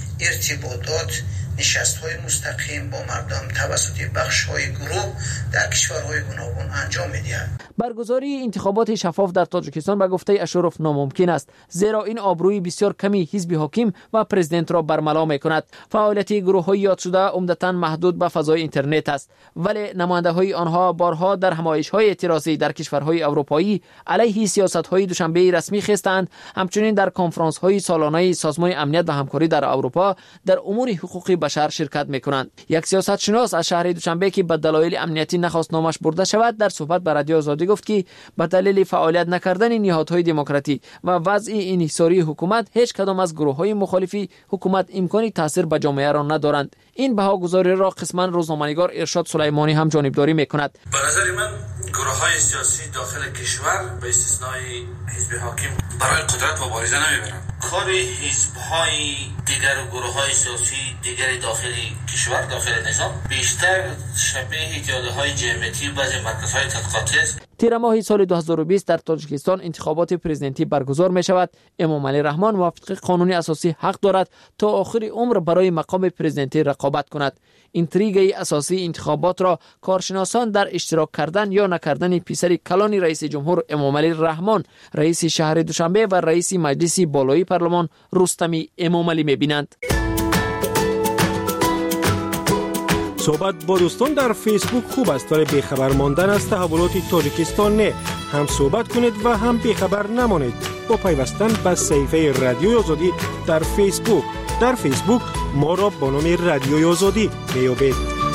ارتباطات نشست‌های مستقیم با مردم توسط بخش‌های گروه در کشورهای گوناگون انجام می‌دهد. برگزاری انتخابات شفاف در تاجیکستان به گفته اشورف ناممکن است، زیرا این آبروی بسیار کمی حزب حاکم و پرزیدنت را برملا می‌کند. فعالیت گروه‌های یاد شده عمدتاً محدود به فضای اینترنت است، ولی نماینده‌های آنها بارها در همایش‌های اعتراضی در کشورهای اروپایی علیه سیاست‌های دوشنبه رسمی خستند. همچنین در کنفرانس‌های سالانه سازمان امنیت و همکاری در اروپا در امور حقوق بشر شرکت می‌کنند. یک سیاستشناس از شهر دوشنبه که به دلایل امنیتی نخواست نامش برده شود در صحبت با رادیو آزادی گفت که به دلیل فعالیت نکردن نهادهای دموکراتی و وضع انحصاری حکومت هیچ کدام از گروه‌های مخالفی حکومت امکانی تاثیر به جامعه را ندارند. این بهاگذاری را قسما روزنامه‌نگار ارشاد سلیمانی هم جانبداری می‌کند. به نظر من گروه‌های سیاسی داخل کشور به استثنای حزب حاکم برای قدرت مبارزه نمی‌برند. کار حزب‌های دیگر و گروه‌های سیاسی دیگر داخل کشور داخل نظام بیشتر شبیه ایدئولوژی‌های جمعیتی بعضی مرکزهای تحقیقاتی است. تیر ماه سال دو هزار و بیست در تاجیکستان انتخابات پرزیدنتی برگزار می شود. امام علی رحمان موافق قانونی اساسی حق دارد تا آخر عمر برای مقام پرزیدنتی رقابت کند. اینتریگ اساسی انتخابات را کارشناسان در اشتراک کردن یا نکردن پسر کلان رئیس جمهور امام علی رحمان، رئیس شهر دوشنبه و رئیس مجلس بالایی پارلمان رستمی امام علی می بینند. صحبت با دوستان در فیسبوک خوب است، ولی بیخبر ماندن از تحولات تاجیکستان نه. هم صحبت کنید و هم بیخبر نمانید با پیوستن به صفحه رادیوی آزادی در فیسبوک. در فیسبوک ما را با نام رادیوی آزادی میابید.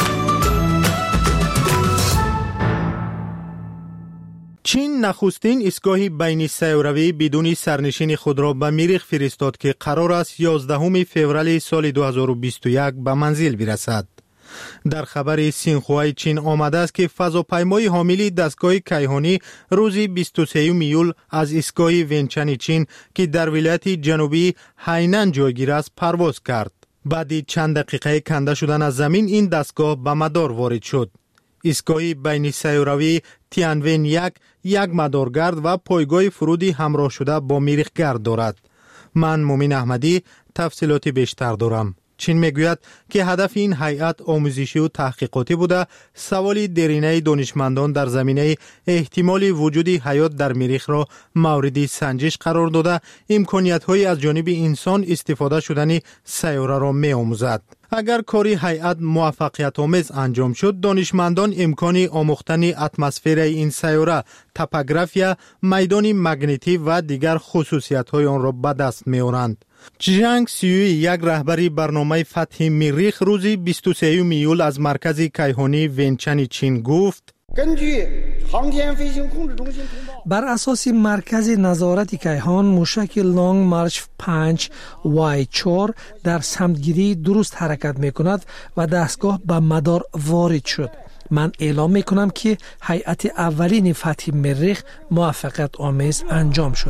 چین نخستین ایستگاه بین سیاروی بدون سرنشین خود را به مریخ فرستاد که قرار است یازدهم فوریه سال دو هزار و بیست و یک به منزل برسد. در خبر سینخوای چین آمده است که فضاپیمای حامل دستگاه کیهانی روز بیست و سوم ایول از ایستگاه ونچن چین که در ولایت جنوبی هینان جایگیر است پرواز کرد. بعد چند دقیقه کنده شدن از زمین این دستگاه به مدار وارد شد. ایستگاه بین سیاروی تیانون یک یک مدارگرد و پایگاه فرودی همراه شده با مریخگرد دارد. من مومن احمدی تفصیلات بیشتر دارم. چین میگوید که هدف این هیئت آموزشی و تحقیقاتی بوده سوال درینه دانشمندان در زمینه احتمال وجود حیات در مریخ را مورد سنجش قرار داده امکانیت‌های از جانب انسان استفاده شدن سیاره را می‌آموزد. اگر کاری هیئت موفقیت آمیز انجام شد، دانشمندان امکان آموختن اتمسفر این سیاره، توپوگرافیا، میدان مگنیتی و دیگر خصوصیت‌های آن را به دست می‌آورند. جنگ سیوی یک رهبری برنامه فتح مریخ روزی بیست و سوم ایول از مرکز کیهانی ونچن چین گفت بر اساس مرکز نظارت کیهان موشک لانگ مارچ پنج وای چهار در سمتگیری درست حرکت می کند و دستگاه به مدار وارد شد. من اعلام می کنم که هیئت اولین فتح مریخ موفقیت آمیز انجام شد.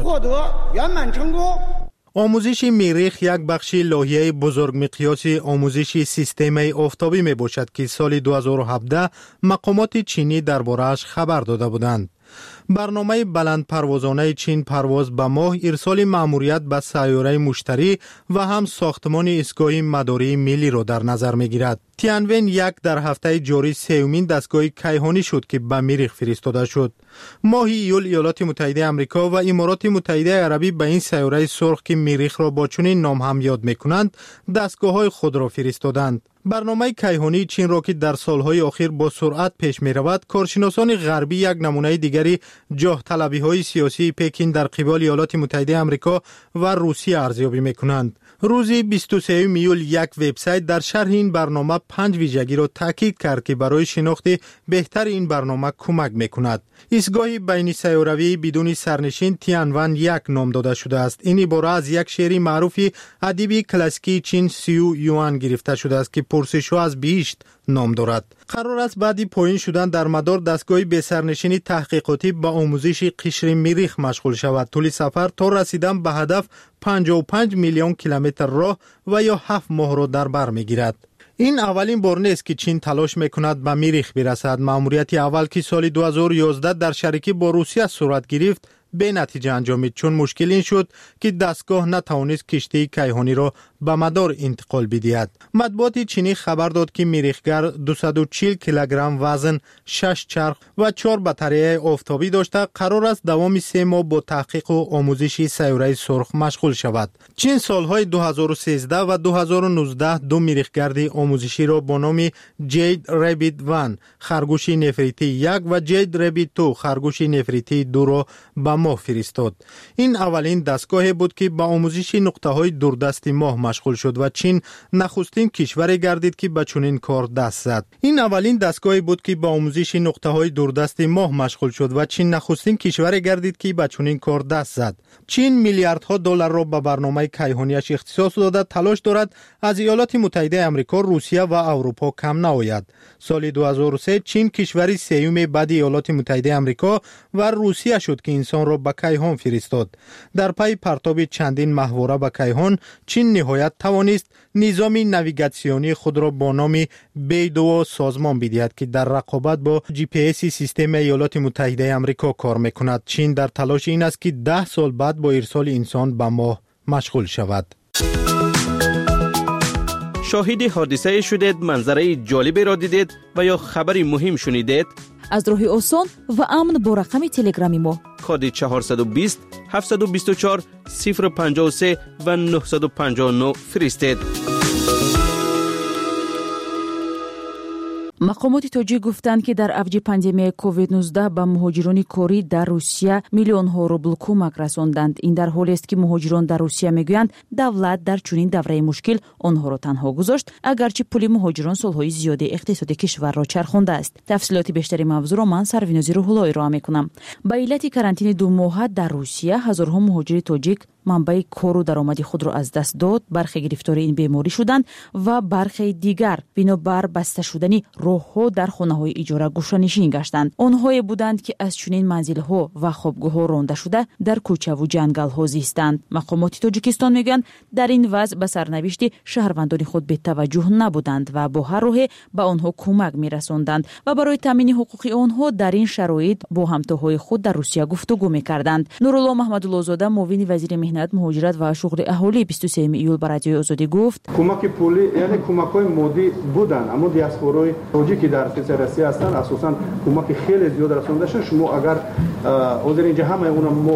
آموزش مریخ یک بخش لایحه بزرگ مقیاس آموزش سیستم آفتابی می باشد که سال دو هزار و هفده مقامات چینی درباره‌اش خبر داده بودند. برنامه بلند پروازانه چین پرواز به ماه، ارسال مأموریت به سیاره مشتری و هم ساختمان ایستگاه مداری ملی را در نظر می گیرد. تیانون یک در هفته جاری سومین دستگاه کیهانی شد که به مریخ فرستاده شد. ماه ایول ایالات متحده آمریکا و امارات متحده عربی به این سیاره سرخ که مریخ را با چنین نام هم یاد می کنند دستگاه‌های خود را فرستادند. برنامه کیهانی چین را که در سالهای اخیر با سرعت پیش می رود، کارشناسان غربی یک نمونه دیگری جاه طلبی های سیاسی پکین در قبال ایالات متحده آمریکا و روسیه ارزیابی می کنند. روزی بیست و سوم ایول یک وبسایت در شرح این برنامه پنج ویژگی را تاکید کرد که برای شناخت بهتر این برنامه کمک می کند. ایستگاه بین سیاروی بدون سرنشین تیانون یک نام داده شده است. این عبارت از یک شعر معروف ادیب کلاسیکی چین سیو یوان گرفته شده است که پرسش‌ها از بهشت نام دارد. قرار است بعدی پایین شدن در مدار دستگاه به سرنشینی تحقیقاتی با آموزش قشر مریخ مشغول شود. طول سفر تا رسیدن به هدف پنجاه و پنج میلیون کیلومتر راه و یا هفت ماه را در بر میگیرد. این اولین بار نیست که چین تلاش میکند به مریخ برسد. مأموریت اول که سال دو هزار و یازده در شریکی با روسیه صورت گرفت به نتیجه انجامید، چون مشکل این شد که دستگاه نتوانست کشتی کیهانی را به مدار انتقال بدهد. مطبوعات چینی خبر داد که مریخگر دویست و چهل کیلوگرم وزن، شش چرخ و چهار بطری آفتابی داشته قرار است دوام سه ماه با تحقیق و آموزش سیاره سرخ مشغول شود. چین سالهای دو هزار و سیزده و دو هزار و نوزده دو مریخگرد آموزشی را با نام جید رابیت ون خرگوش نفریتی یک و جید رابیت دو خرگوش نفریتی دو را به ماه فرستاد. این اولین دستگاه بود که به آموزش نقطه‌های دوردست ماه مشغول شد و چین نخستین کشور گردید که به چنین کار دست زد. این اولین دستگاه بود که به آموزش نقطه‌های دوردست ماه مشغول شد و چین نخستین کشور گردید که به چنین کار دست زد. چین میلیاردها دلار را به برنامه کیهانیش اختصاص داده تلاش دارد از ایالات متحده آمریکا، روسیه و اروپا کم نآید. سال دو هزار و سه چین کشوری سوم بعد ایالات متحده آمریکا و روسیه شد که انسان را به کیهان فرستاد. در پی پرتاب چندین ماهواره به کیهان، چین نهایت توانست نظام نویگاسیونی خود را با نام بیدو سازمان بدهد که در رقابت با جی پی اس سیستم ایالات متحده آمریکا کار میکند. چین در تلاش این است که ده سال بعد با ارسال انسان به ماه مشغول شود. شاهد حادثه شدید، منظره جالبی را دیدید و یا خبری مهم شنیدید؟ از راه آسان و امن با رقم تلگرامی ما کد چهارصد و بیست هفتصد و بیست و چهار صفر پنجاه و سه و نهصد و پنجاه و نه فرستید. مقامات توجیه گفتند که در اوج پاندمی کووید نوزده به مهاجران کاری در روسیه میلیون ها روبل کمک رساندند. این در حالی است که مهاجران در روسیه میگویند دولت در چنین دوره مشکل آنها را تنها گذاشت، اگرچه پول مهاجران سالهای زیادی اقتصاد کشور را چرخانده است. تفصیلات بیشتری موضوع را من سروینازی روح‌اللهی را میکنم. به علت کرانتین دو ماهه در روسیه هزارها مهاجر تاجیک منبع کار و درآمد خود را از دست داد، برخی گرفتار این بیماری شدند و برخی دیگر بنابر بسته شدن راه‌ها در خانه‌های اجاره گوشه‌نشین گشتند. آنهایی بودند که از چنین منزل‌ها و خوابگاه‌ها رانده شده در کوچه و جنگل‌ها زیستند. مقامات تاجیکستان میگویند در این وضع به سرنوشت شهروندان خود به توجه نبودند و با هر راه به آنها کمک می‌رساندند و برای تامین حقوق آنها در این شرایط با همتاهای خود در روسیه گفتگو می‌کردند. نورالله محمدالله زاده معاون وزیر مهنت، مهاجرت و شغل اهالی بیست و سوم ایول بر رادیوی آزادی گفت کمک پولی یعنی کمک‌های مادی بودن، اما دیاسپورای تاجیکی در روسیه هستند اساساً کمک خیلی زیاد رسانده شد. شما اگر حاضر اینجا همه اونا ما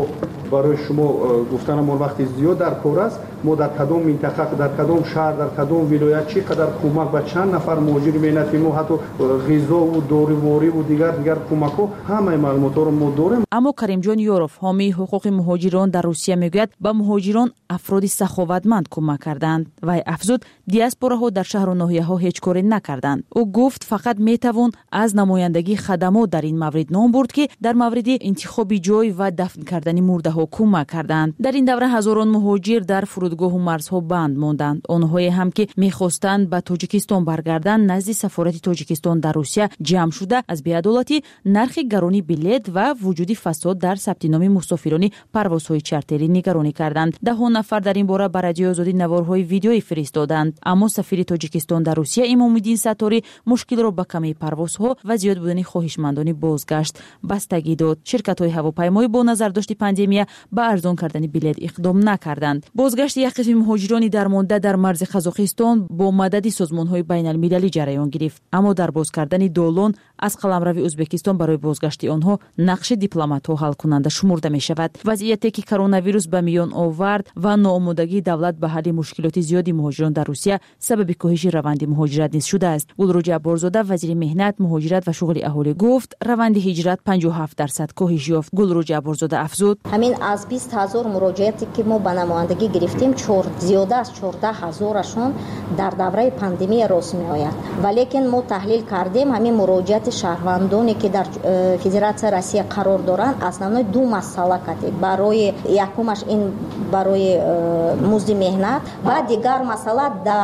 برای شما گفتنم وقتی زیاد در کار است، ما در کدام منطقه، در کدام شهر، در کدام ولایت چقدر کمک به چند نفر مهاجر مهنتی ما، حتی غذا و داروواری و دیگر دیگر کمک ها، همه معلومات رو ما داریم. اما کریمجان یوروف، حامی حقوق مهاجران در روسیه میگوید به مهاجران افراد سخاوتمند کمک کردند و افزود دیاسپوراها در شهر و ناحیه ها هیچ کاری نکردند. او گفت فقط میتوان از نمایندگی خدمات در این مورد نام برد که در مورد انتخاب جای و دفن کردن مرده ها کمک کردند. در این دوره هزاران مهاجر در فرودگاه و مرزها بند ماندند. آنهایی هم که میخواستند به تاجیکستان برگردند نزد سفارت تاجیکستان در روسیه جمع شده از بی‌عدالتی نرخ گرانی بلیط و وجود فساد در ثبت نام مسافران پروازهای چارتری نگرانی کردند. ده نفر در این باره به رادیو آزادی نوارهای ویدیویی فرستادند. اما سفیر تاجیکستان در روسیه امام‌الدین ستاری مشکل را به کمی پروازها و زیاد بودن خواهشمندان بازگشت بستگی داد. شرکت‌های هواپیمایی با نظرداشت پاندمی به ارزان کردن بلیط اقدام نکردند. بازگشت یک قسم مهاجران درمانده در مرز قزاقستان با مدد سازمان‌های بین‌المللی جریان گرفت. اما در باز کردن دولان از قلمرو ازبکستان برای بازگشت آنها نقش دیپلمات‌ها حل کننده شمرده می‌شود. وضعیتی که کرونا ویروس به میان آورد و ناآمادگی دولت به حل مشکلات زیادی مهاجران در روسیه سبب کاهش روند مهاجرت نیز شده است. گلرو جبارزاده وزیر مهنت، مهاجرت و شغل اهالی گفت روند هجرت پنجاه و هفت درصد کاهش یافت. گلرو جبارزاده افزود همین از بیست هزار مراجعاتی که ما به نمایندگی گرفتیم چهار زیاده از چهارده هزارشون در دوره پاندمی راست می آید. ولیکن ما تحلیل کردیم همین مراجعات شهروندانی که در فدراسیون روسیه قرار دارند اصلا دو مسئله کردیم. برای یکمش این برای مزد مهنت و دیگر مسئله در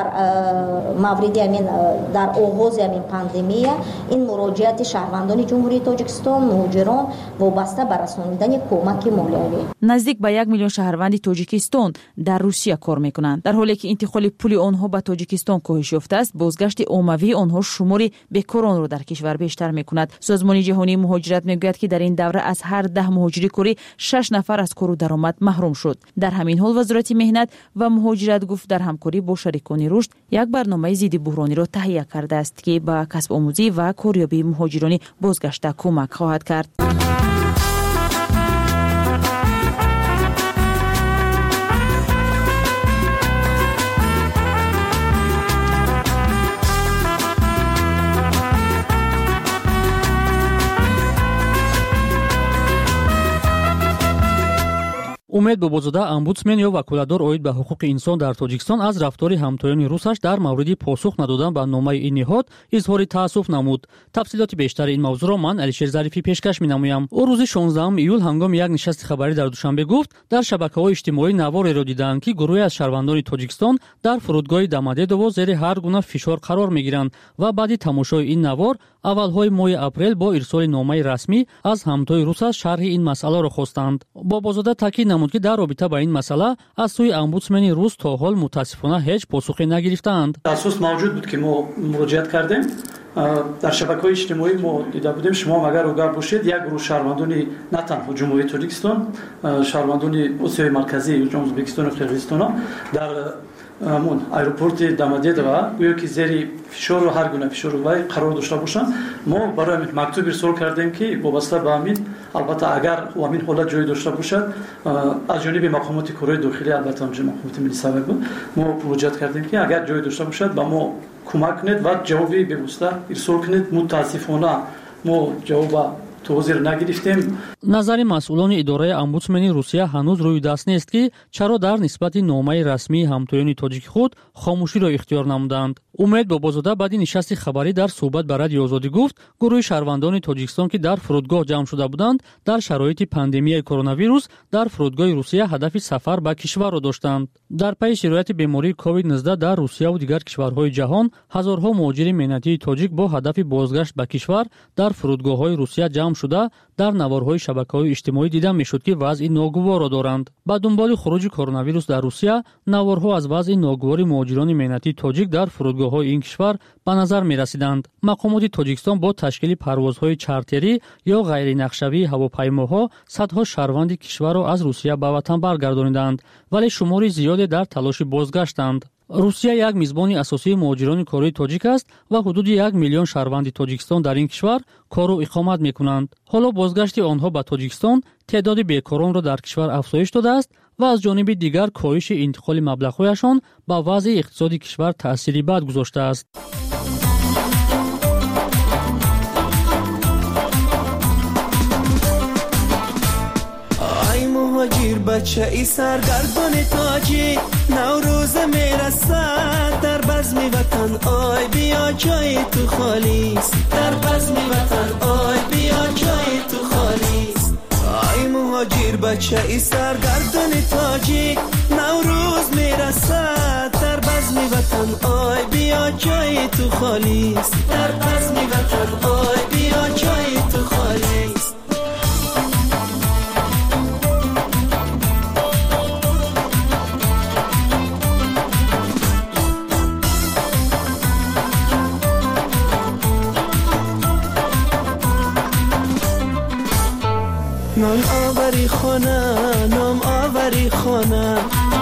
مورد همین در آغاز همین پاندمی این مراجعات شهروندان جمهوری تاجیکستان مهاجران وابسته به رسانیدن کمک مالیوی. نزدیک به یک میلیون شهروند تاجیکستان در روسیه کار میکنند. در حالی که انتقال پول آنها به تاجیکستان کاهش یافته است، بازگشت عمومی آنها شمار بیکاران را در کشور بیشتر میکند. سازمان جهانی مهاجرت میگوید که در این دوره از هر ده مهاجر کاری شش نفر از کار و درآمد محروم شد. در همین حال وزارت مهنت و مهاجرت گفت در همکاری با شریکان رشد یک برنامه ضد بحرانی را تهیه کرده است که به کسب آموزی و کاریابی مهاجران بازگشته کمک خواهد کرد. умед бобозода омбудсмен ё ваколатдор оид ба ҳуқуқи инсон дар тоҷикистон аз рафтори ҳамтоёни русаш дар мавриди посух надодан ба номаи ин ниҳод изҳори таассуф намуд. тафсилоти бештари ин мавзӯъро ман алишер зарифӣ пешкаш менамоям. ӯ рӯзи шонздаҳум июл ҳангоми як нишасти хабарӣ дар душанбе гуфт дар шабакаҳои иҷтимоӣ навореро дидаанд ки гурӯҳе аз шаҳрвандони тоҷикистон дар фурудгоҳи дамадедово зери ҳар гуна фишор қарор мегиранд ва баъди тамошои ин навор аввалҳои моҳи апрел бо ирсоли номаи расмӣ аз ҳамтои русаш шарҳи ин масъаларо хостанд. бобозода таъкид намуд ки дар робита ба ин масъала аз сӯи омбудсмени рус то ҳол мутаассифона ҳеҷ посухе нагирифтаанд. таъссус мавҷуд буд ки мо муроҷиат кардем. дар шабакаҳои иҷтимоӣ мо дида будем, шумо агар огар бошед, як гурӯҳ шаҳрвандони на танҳо ҷумҳурии тоҷикистон, шаҳрвандони осиёи марказӣ ӯзбекистону қирғизистоно дар амон аэропорти Домодедово гӯё ки зери фишору ҳар гуна фишору вай қарор дошта бошанд. мо барои ҳамин мактуб ирсол кардем ки вобаста ба ҳамин, албатта агар ҳамин ҳолат ҷой дошта бошад, аз ҷониби мақомоти кораи дохилӣ, албатта ҳамҷо мақомоти миллӣ сабак буд, мо муроҷиат кардем ки агар ҷой дошта бошад ба мо кӯмак кунед ва ҷавоби бевосита ирсол кунед. мутаассифона мо ҷавоба توضیح نگرفتیم. نظر مسئولان اداره امبودسمنی روسیه هنوز روی دست نیست که چرا در نسبت نامه رسمی همتایان تاجیک خود خاموشی را اختیار نمودند. امید بابازاده بعد نشست خبری در صحبت با رادیو آزادی گفت گروه شهروندان تاجیکستان که در فرودگاه جمع شده بودند در شرایط پاندمی کرونا ویروس در فرودگاه روسیه هدف سفر به کشور را داشتند. در پی شرایط بیماری کووید نوزده در روسیه و دیگر کشورهای جهان هزارها مهاجر مهنتی تاجیک با هدف بازگشت به کشور در فرودگاه‌های روسیه جمع شده در نوارهای شبکه‌های اجتماعی دیده میشد که وضع ناگوار را دارند. با دنبال خروج کرونا ویروس در روسیه نوارها از وضع ناگوار مهاجران مهنتی تاجیک در فرودگاه‌های این کشور به نظر می‌رسیدند. مقامات تاجیکستان با تشکیل پروازهای چارتری یا غیر نقشه‌ای هواپیماها صدها شهروند کشور را از روسیه به وطن برگردانیدند، ولی شماری زیادی در تلاش بازگشتند. روسیه یک میزبان اساسی مهاجران کاری تاجیک است و حدود یک میلیون شهروند تاجیکستان در این کشور کار و اقامت میکنند. حالا بازگشت آنها به تاجیکستان تعداد بیکاران را در کشور افزایش داده است و از جانب دیگر کاهش انتقال مبلغ‌هایشان به وضع اقتصادی کشور تأثیری بد گذاشته است. مهاجر بچه ای سرگردان تاجی نوروز میرسد در بزم وطن آی بیا جای تو خالیست در بزم وطن آی بیا جای تو خالیست آی مهاجر بچه ای سرگردان تاجی نوروز میرسد در بزم وطن آی بیا جای تو خالیست در بزم وطن آی بیا جای تو خالیست نام آوری خانه نام آوری خانه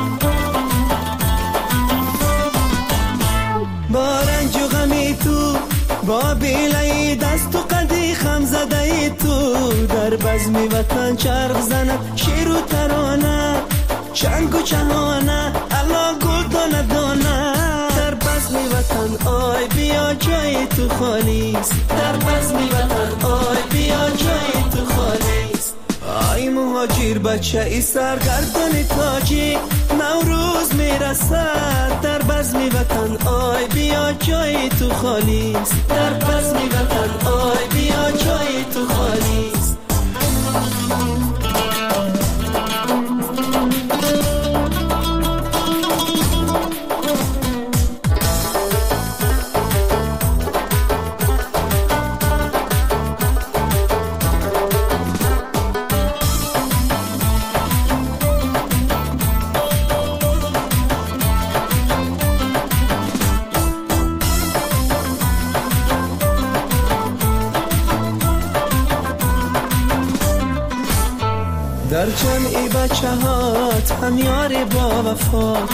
با رنج و غمی تو با بیلای دست و قدی خم زده تو در بزم وطن چرخ زند شیر و ترانه چنگ و چهانه الا گل دانه دانه در بزم وطن آی بیا جای تو خالیست در بزم وطن آی بیا جای تو خالیست آی مهاجر بچه ای سرگردان تاجی نوروز میرسد در بزم وطن آی بیا جای تو خالیست در بزم وطن آی بیا جای تو خالیست در جمعی بچه هات هم یاری با وفات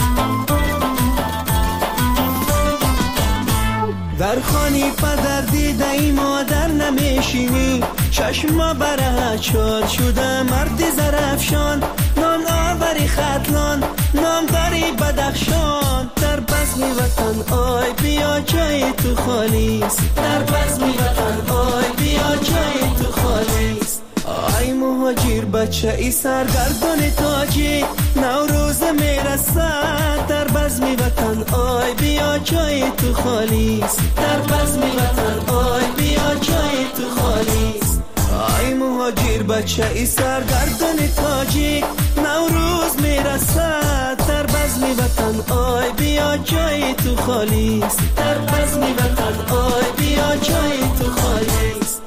در خانی پدر دیده ای مادر نمیشینی چشم بره چال شده مرد زرفشان نام آوری خطلان نام داری بدخشان در بزم وطن آی بیا جای تو خالیست در بزم وطن آی بیا جای تو خالیست آی مهاجر بچه ای سرگردان تاجی نوروز میرسد در بزم وطن آی بیا جای تو خالیست در بزم وطن آی بیا جای تو خالیست آی مهاجر بچه ای سرگردان تاجی نوروز میرسد در بزم وطن آی بیا جای تو خالیست در بزم وطن آی بیا جای تو خالیست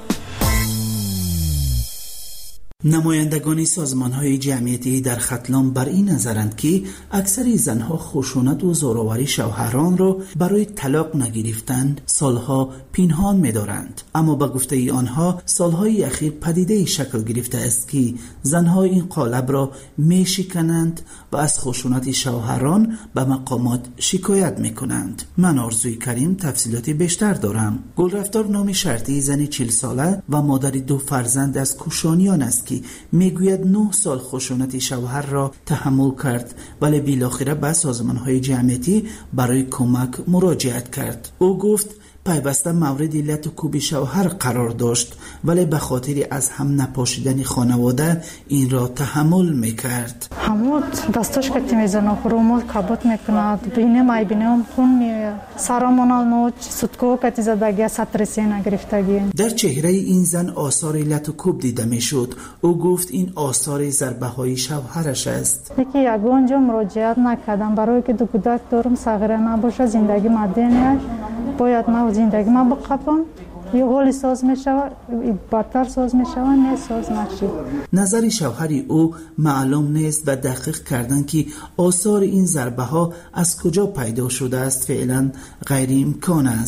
نمایندگان سازمان‌های جمعیتی در ختلان بر این نظرند که اکثر زنها خشونت و زورآوری شوهران را برای طلاق نگرفتند سالها پنهان می‌دارند، اما به گفته آنها سالهای اخیر پدیده شکل گرفته است که زنها این قالب را می‌شکنند و از خشونت شوهران به مقامات شکایت می‌کنند. من آرزوی کریم تفصیلات بیشتر دارم. گلرفتار نام شرطی زن چهل ساله و مادر دو فرزند از کوشانیان است که میگوید نه سال خشونت شوهر را تحمل کرد ولی بالاخره به سازمان‌های جمعیتی برای کمک مراجعت کرد. او گفت پیوسته مورد علت و کوب شوهر قرار داشت ولی به خاطر از هم نپاشیدن خانواده این را تحمل میکرد. همون دستاش که میزنه خرومول کبوت میکند بینه مای بینم خون میآید سرمون نوچ سوتکو که زدگی سترسی نگرفتگی. در چهره این زن آثار علت و کوب دیده میشد. او گفت این آثار ضربه های شوهرش است. یکی یگانجا مراجعت نکردم برای که دو کودک دارم صغیره نباشه زندگی مدنیش باید ما زندگی ما بقپم یه حالی ساز می شود بدتر ساز می شود نه ساز نشید. نظر شوهری او معلوم نیست و دقیق کردن که آثار این ضربه ها از کجا پیدا شده است فعلا غیر امکان است.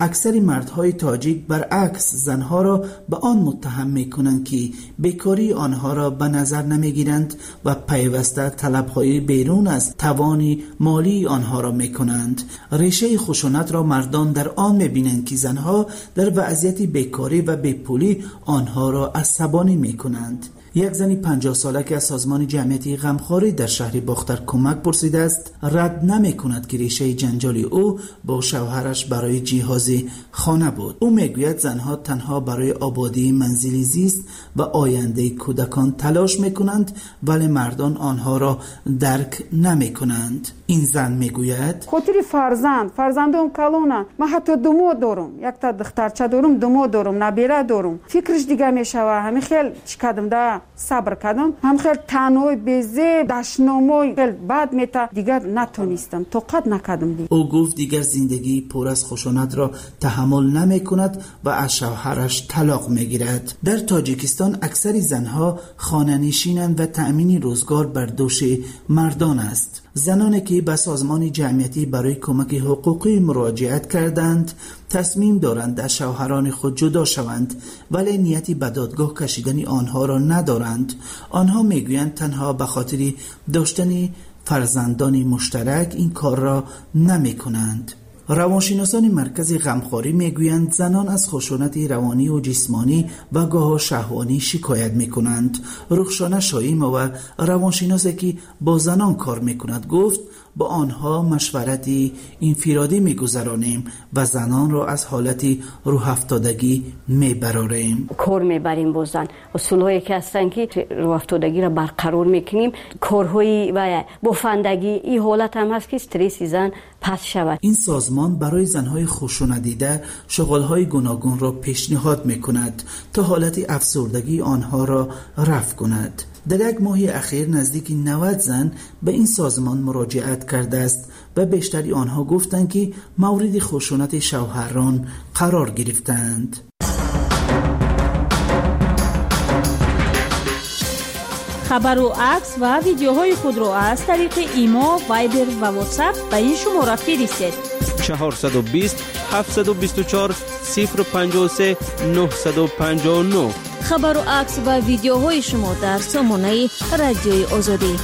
اکثر مردهای تاجیک برعکس زنها را به آن متهم میکنند که بیکاری آنها را به نظر نمیگیرند و پیوسته طلبهای بیرون از توان مالی آنها را میکنند. ریشه خشونت را مردان در آن میبینند که زنها در وضعیت بیکاری و بیپولی آنها را عصبانی میکنند. یک زنی پنجاه ساله که از سازمان جمعیتی غمخواری در شهر باختر کمک پرسیده است، رد نمی کند که ریشه جنجال او با شوهرش برای جهاز خانه بود. او میگوید زنها تنها برای آبادی منزلی زیست و آینده کودکان تلاش میکنند ولی مردان آنها را درک نمی کنند. این زن میگوید خاطر فرزند فرزندم کلونه، من حتی دمو دارم، یک تا دخترچه دارم، دمو دارم، نبیره دارم. فکرش دیگه میشوه. همین خیلی چیکادم ده صبر کردم، هم خیلی تنوی بیزه دشناموی خیلی بد میتا دیگر نتونستم، طاقت نکردم دیگر. او گفت دیگر زندگی پر از خشونت را تحمل نمی کند و از شوهرش طلاق میگیرد. در تاجیکستان اکثر زنها خانه نشینند و تأمین روزگار بر دوش مردان است. زنانی که به سازمان جمعیتی برای کمک حقوقی مراجعت کردند تصمیم دارند از شوهران خود جدا شوند ولی نیتی به دادگاه کشیدن آنها را ندارند. آنها میگویند تنها به خاطر داشتن فرزندان مشترک این کار را نمی کنند. روانشناسان مرکز غمخواری میگویند زنان از خشونت روانی و جسمانی و گاه شهوانی شکایت میکنند. رخشانه شایمه و روانشناسی که با زنان کار میکند گفت با آنها مشورتی انفرادی میگذرانیم و زنان را از حالت روح افتادگی میبراریم. کار میبریم با زن. اصولهایی که هستن که روح افتادگی را برقرار میکنیم، کارهایی و بافندگی، این حالت هم هست که استرس زن پس شود. این سازمان برای زنهای خشونت دیده شغلهای گوناگون را پیشنهاد میکند تا حالت افسردگی آنها را رفع کند. در یک ماه اخیر نزدیک نود زن به این سازمان مراجعت کرده است و بیشتری آنها گفتند که مورد خشونت شوهران قرار گرفتند. خبر و عکس و ویدیوهای خود را از طریق ایما، وایبر و واتساپ به این شماره فرستید: چهارصد و بیست هفتصد و بیست و چهار صفر پنجاه و سه نهصد و پنجاه و نه. خبر و عکس و ویدیوهای شما در سامانه رادیوی آزادی.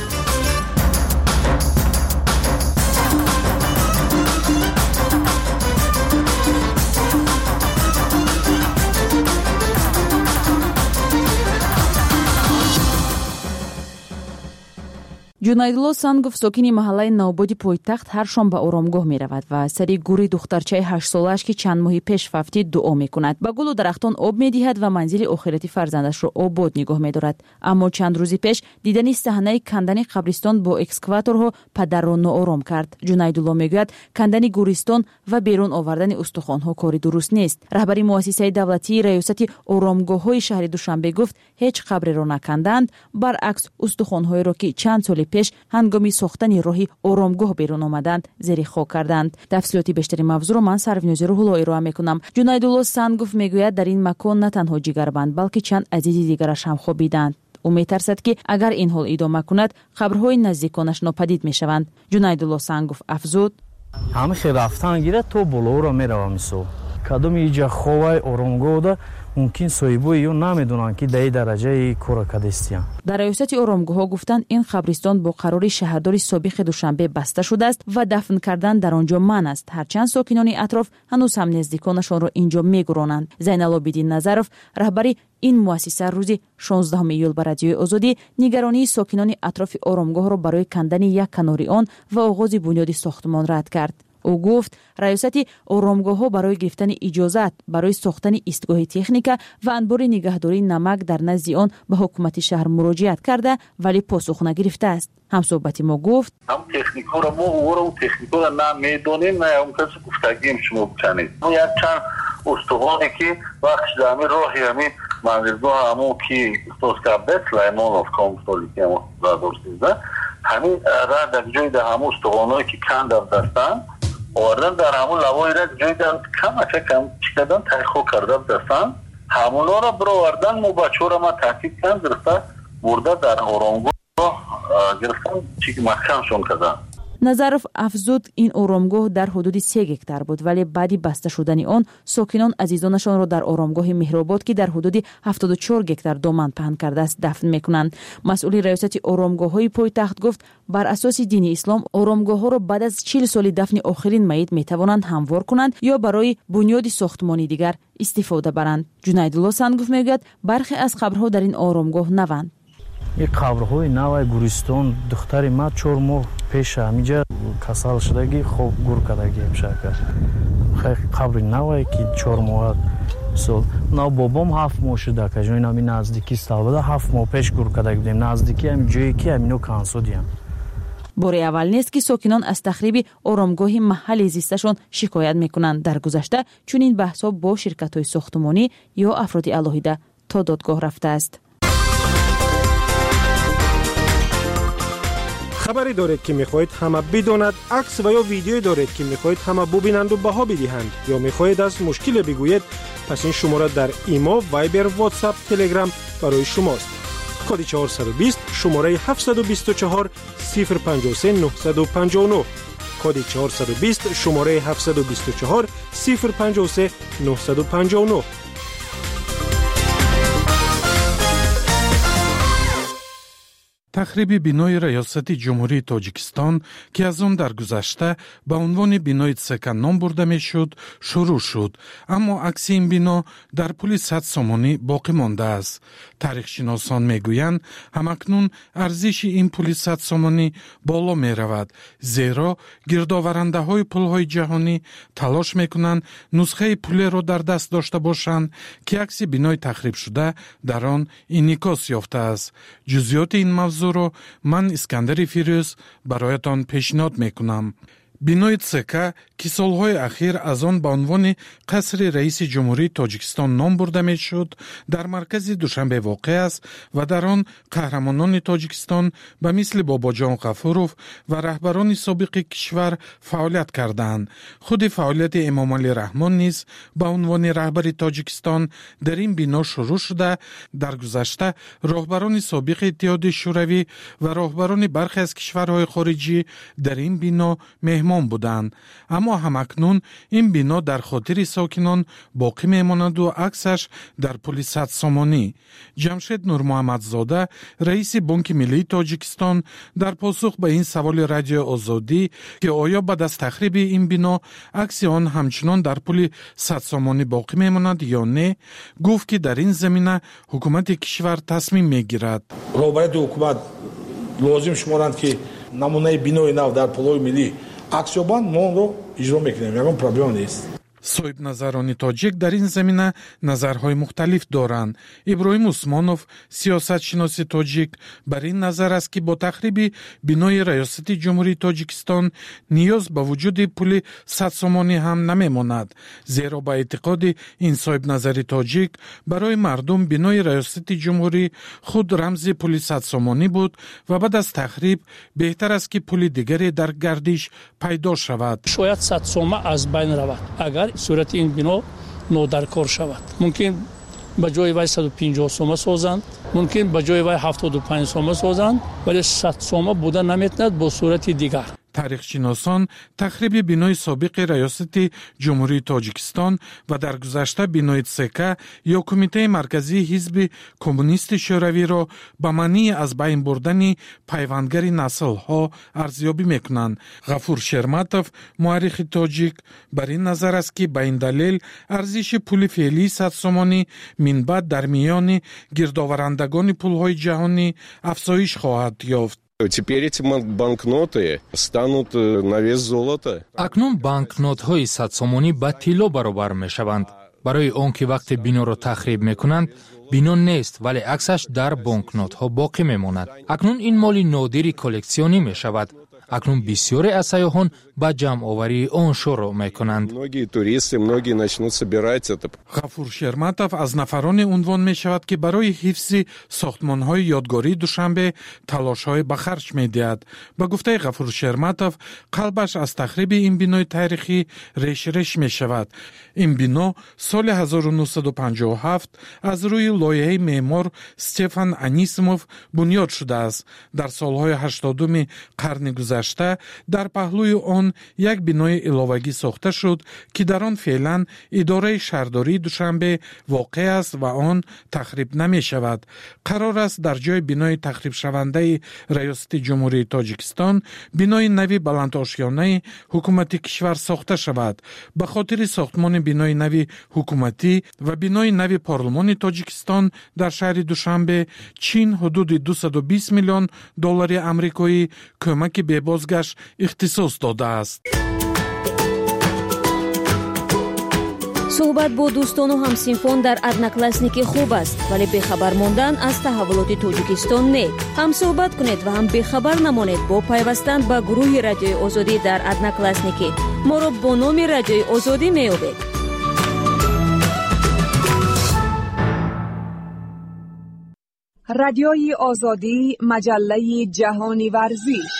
ҷунайдулло сангов сокини маҳаллаи навбоди пойтахт ҳар шом ба оромгоҳ меравад ва сари гури духтарчаи ҳашт солааш ки чанд моҳи пеш фавтид дуо мекунад. ба гулу дарахтон об медиҳад ва манзили охирати фарзандашро обод нигоҳ медорад. аммо чанд рӯзи пеш дидани саҳнаи кандани қабристон бо экскаваторҳо падарро ноором кард. ҷунайдулло мегӯяд кандани гӯристон ва берун овардани устухонҳо кори дуруст нест. раҳбари муассисаи давлатии раёсати оромгоҳҳои шаҳри душанбе гуфт ҳеҷ қабреро наканданд, баръакс устухонҳоеро ки чанд соли пеш ҳангоми сохтани роҳи оромгоҳ берун омаданд зери хок карданд. тафсилоти бештари мавзӯъро ман Сарвинӯзи Рӯҳулло ироа мекунам. ҷунайдулло сангов мегӯяд дар ин макон на танҳо ҷигарбанд, балки чанд азизи дигараш ҳам хобиданд. ӯ метарсад ки агар ин ҳол идома кунад қабрҳои наздиконаш нопадид мешаванд. ҷунайдулло сангов афзуд: ҳамихе рафтан гирад то болоро меравам мисол кадоми иҷа ховай оромгоҳда мумкин соҳибои ё намедонанд ки дар дараҷаи кора кадестиянд. дар раёсати оромгоҳҳо гуфтанд ин қабристон бо қарори шаҳрдори собиқи душанбе баста шудааст ва дафн кардан дар он ҷо манъ аст, ҳарчанд сокинони атроф ҳанӯз ҳам наздиконашонро ин ҷо мегуронанд. зайналобиддин назаров, раҳбари ин муассиса, рӯзи шонздаҳуми июл ба радиои озодӣ нигаронии сокинони атрофи оромгоҳро барои кандани як канори он ва оғози бунёди сохтмон рад кард. ӯ гуфт раёсати оромгоҳҳо барои гирифтани иҷозат барои сохтани истгоҳи техника ва анбори нигаҳдории намак дар назди он ба ҳукумати шаҳр муроҷиат карда, вале посух нагирифтааст. ҳамсоҳбати мо гуфт: ҳам техникаро мо ӯро техникаро на медонем, на он каси гуфтагием шумо бичанед. мо як чанд устухоне ки вақтиш дар ҳамин роҳи ҳамин манзилгоҳ ҳамон ки устоз Кабет Сулаймонов комсолики ҳамон задор сизда ҳамин рад дар ҷои дар ҳамон устухонҳое ки кандам дастанд آوردن در همون لوای را جای دارن کم اچه کم چکدن تحقیق کرده دستن همونا را برو آوردن مو بچه را ما تحقیق کن گرفته برده در آرامگاه گرفتن چی که محکم شون کردن. назаров афзуд ин оромгоҳ дар ҳудуди се гектар буд, вале баъди баста шудани он сокинон азизонашонро дар оромгоҳи меҳробод ки дар ҳудуди ҳафтоду чор гектар доман паҳн кардааст дафн мекунанд. масъули раёсати оромгоҳҳои пойтахт гуфт бар асоси дини ислом оромгоҳҳоро баъд аз чил соли дафни охирин маит метавонанд ҳамвор кунанд ё барои бунёди сохтмони дигар истифода баранд. ҷунайдулло сангуф мегӯяд бархе аз қабрҳо дар ин оромгоҳ наванд. این قبرهای نوای گورستان دختری ما چهار ماه پیش همینجا کسال شدگی خوب گور کردگی میشه که خیلی قبر نوای که چهار ماه سال نه بابام هفت ماه شده که جوین همین نزدیکی سال بوده هفت ماه پیش گور کردگی بودیم نزدیکی هم جایی که همینو کانسو دیم. бори аввал нест ки сокинон аз тахриби оромгоҳи маҳалли зисташон шикоят мекунанд. дар гузашта чунин баҳсҳо бо ширкатҳои сохтмонӣ ё афроди алоҳида то додгоҳ рафтааст. خبری دارید که میخواهید همه بداند، عکس و یا ویدیویی دارید که میخواهید همه ببینند و بها بدهند یا میخواهید از مشکل بگویید، پس این شماره در ایما، وایبر، واتساپ، تلگرام برای شماست. کد چهارصد و بیست شماره هفتصد و بیست و چهار صفر پنجاه و سه نهصد و پنجاه و نه. کد چهارصد و بیست شماره هفتصد و بیست و چهار صفر پنجاه و سه نهصد و پنجاه و نه. تخریب بینای ریاست جمهوری تاجیکستان که از آن در گذشته به عنوان بینای تسکه نام برده می شد شروع شد، اما عکس این بنا در پل صد سامانی باقی مانده است. تاریخ شناسان می گویند همکنون ارزش این پل صد سامانی بالا می رود، زیرا گردآورنده های پل های جهانی تلاش می کنند نسخه پل را در دست داشته باشند که عکس بینای تخریب شده در آن انعکاس یافته است. جزئیات این موضوع رو من اسکندر فیروز برایتان پیشنهاد میکنم. بینای تسکه که سالهای اخیر از آن به عنوان قصر رئیس جمهوری تاجیکستان نام برده می شد در مرکز دوشنبه واقع است و در آن قهرمانان تاجیکستان به مثل باباجان غفوروف و رهبران سابق کشور فعالیت کردند. خود فعالیت امام علی رحمان نیز به عنوان رهبر تاجیکستان در این بنا شروع شده. در گذشته رهبران سابق اتحاد شوروی و رهبران برخی از کشورهای خارجی در این بنا مهمان بودند، اما همکنون این بنا در خاطر ساکنان باقی میماند و عکسش در پل صد سامانی. جمشید نور محمدزاده رئیس بانک ملی تاجیکستان در پاسخ به این سوال رادیو آزادی که آیا بعد از تخریب این بنا عکس آن همچنان در پل صد سامانی باقی میماند یا نه، گفت که در این زمینه حکومت کشور تصمیم میگیرد. رهبران حکومت لازم شمارند که نمونه بنای نو در پل‌های ملی аксиёбанд мо онро иҷро мекунем, ягон проблема нест. соҳибназарони тоҷик дар ин замина назарҳои мухталиф доранд. иброҳим усмонов сиёсатшиноси тоҷик бар ин назар аст ки бо тахриби бинои раёсати ҷумҳурии тоҷикистон ниёз ба вуҷуди пули садсомонӣ ҳам намемонад, зеро ба эътиқоди ин соҳибназари тоҷик барои мардум бинои раёсати ҷумҳурӣ худ рамзи пули садсомонӣ буд ва баъд аз тахриб беҳтар аст ки пули дигаре дар гардиш пайдо шавад. шояд садсома аз байн равад агар сурати ин бино нодаркор шавад. мумкин ба ҷои вай саду пинҷоҳ сома созанд, мумкин ба ҷои вай ҳафтоду панҷ сома созанд, вале сад сома буда наметавонад бо сурати дигар. таърихшиносон тахриби бинои собиқи раёсати ҷумҳурии тоҷикистон ва дар гузашта бинои тсека ё кумитаи марказии ҳизби коммунисти шӯравиро ба маънии аз байн бурдани пайвандгари наслҳо арзёбӣ мекунанд. ғафур шерматов муаррихи тоҷик бар ин назар аст ки ба ин далел арзиши пули феълии садсомонӣ минбаъд дар миёни гирдоварандагони пулҳои ҷаҳонӣ афзоиш хоҳад ёфт. Теперь эти банкноты станут на вес золота. Акнун банкнотҳои садсомонӣ ба тилло баробар мешаванд. барои он ки вақте биноро тахриб мекунанд, бино нест, вале аксаш дар банкнотҳо боқӣ мемонад. акнун ин моли нодири коллексионӣ мешавад. акнун бисёре аз сайёҳон ба ҷамъоварии он шурӯъ мекунанд. Многие туристы, многие начнут собирать это. Ғафур Шерматов аз нафароне унвон мешавад, ки барои ҳифзи сохтмонҳои ёдгории Душанбе талошҳое ба харҷ медиҳад. Ба гуфтаи Ғафур Шерматов, қалбаш аз тахриби ин бинои таърихӣ реш-реш мешавад. ин бино соли ҳазору нуҳсаду панҷоҳу ҳафт аз рӯи лоиҳаи меъмор Стефан Анисимов бунёд шудааст. дар солҳои ҳаштодуми қарни гузашта дар паҳлӯи он як бинои иловагӣ сохта шуд, ки дар он феълан идораи шаҳрдории Душанбе воқеъ аст ва он тахриб намешавад. қарор аст дар ҷои бинои тахрибшавандаи раёсати ҷумҳурии Тоҷикистон бинои нави баландошёнаи ҳукумати кишвар сохта шавад. ба хотири сохтмони бинои нави ҳукуматӣ ва бинои нави парлумони Тоҷикистон дар шаҳри Душанбе Чин ҳудуди дусаду бист миллион доллари амрикоӣ кӯмаки бебозгашт ихтисос додааст. суҳбат бо дӯстону ҳамсинфон дар одноклассники хуб аст, вале бехабар мондан аз таҳаввулоти Тоҷикистон не. ҳам суҳбат кунед ва ҳам бехабар намонед бо пайвастан ба гурӯҳи Радиои Озодӣ дар одноклассники. моро бо номи Радиои Озодӣ меёбед. радиои озодӣ маҷаллаи ҷаҳони варзиш.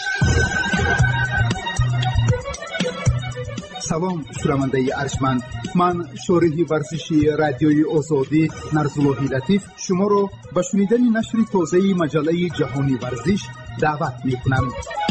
салом шунавандаи арҷманд, ман шориҳи варзиши радиои озодӣ Нарзуллоҳи Латиф шуморо ба шунидани нашри тозаи маҷаллаи ҷаҳони варзиш даъват мекунам.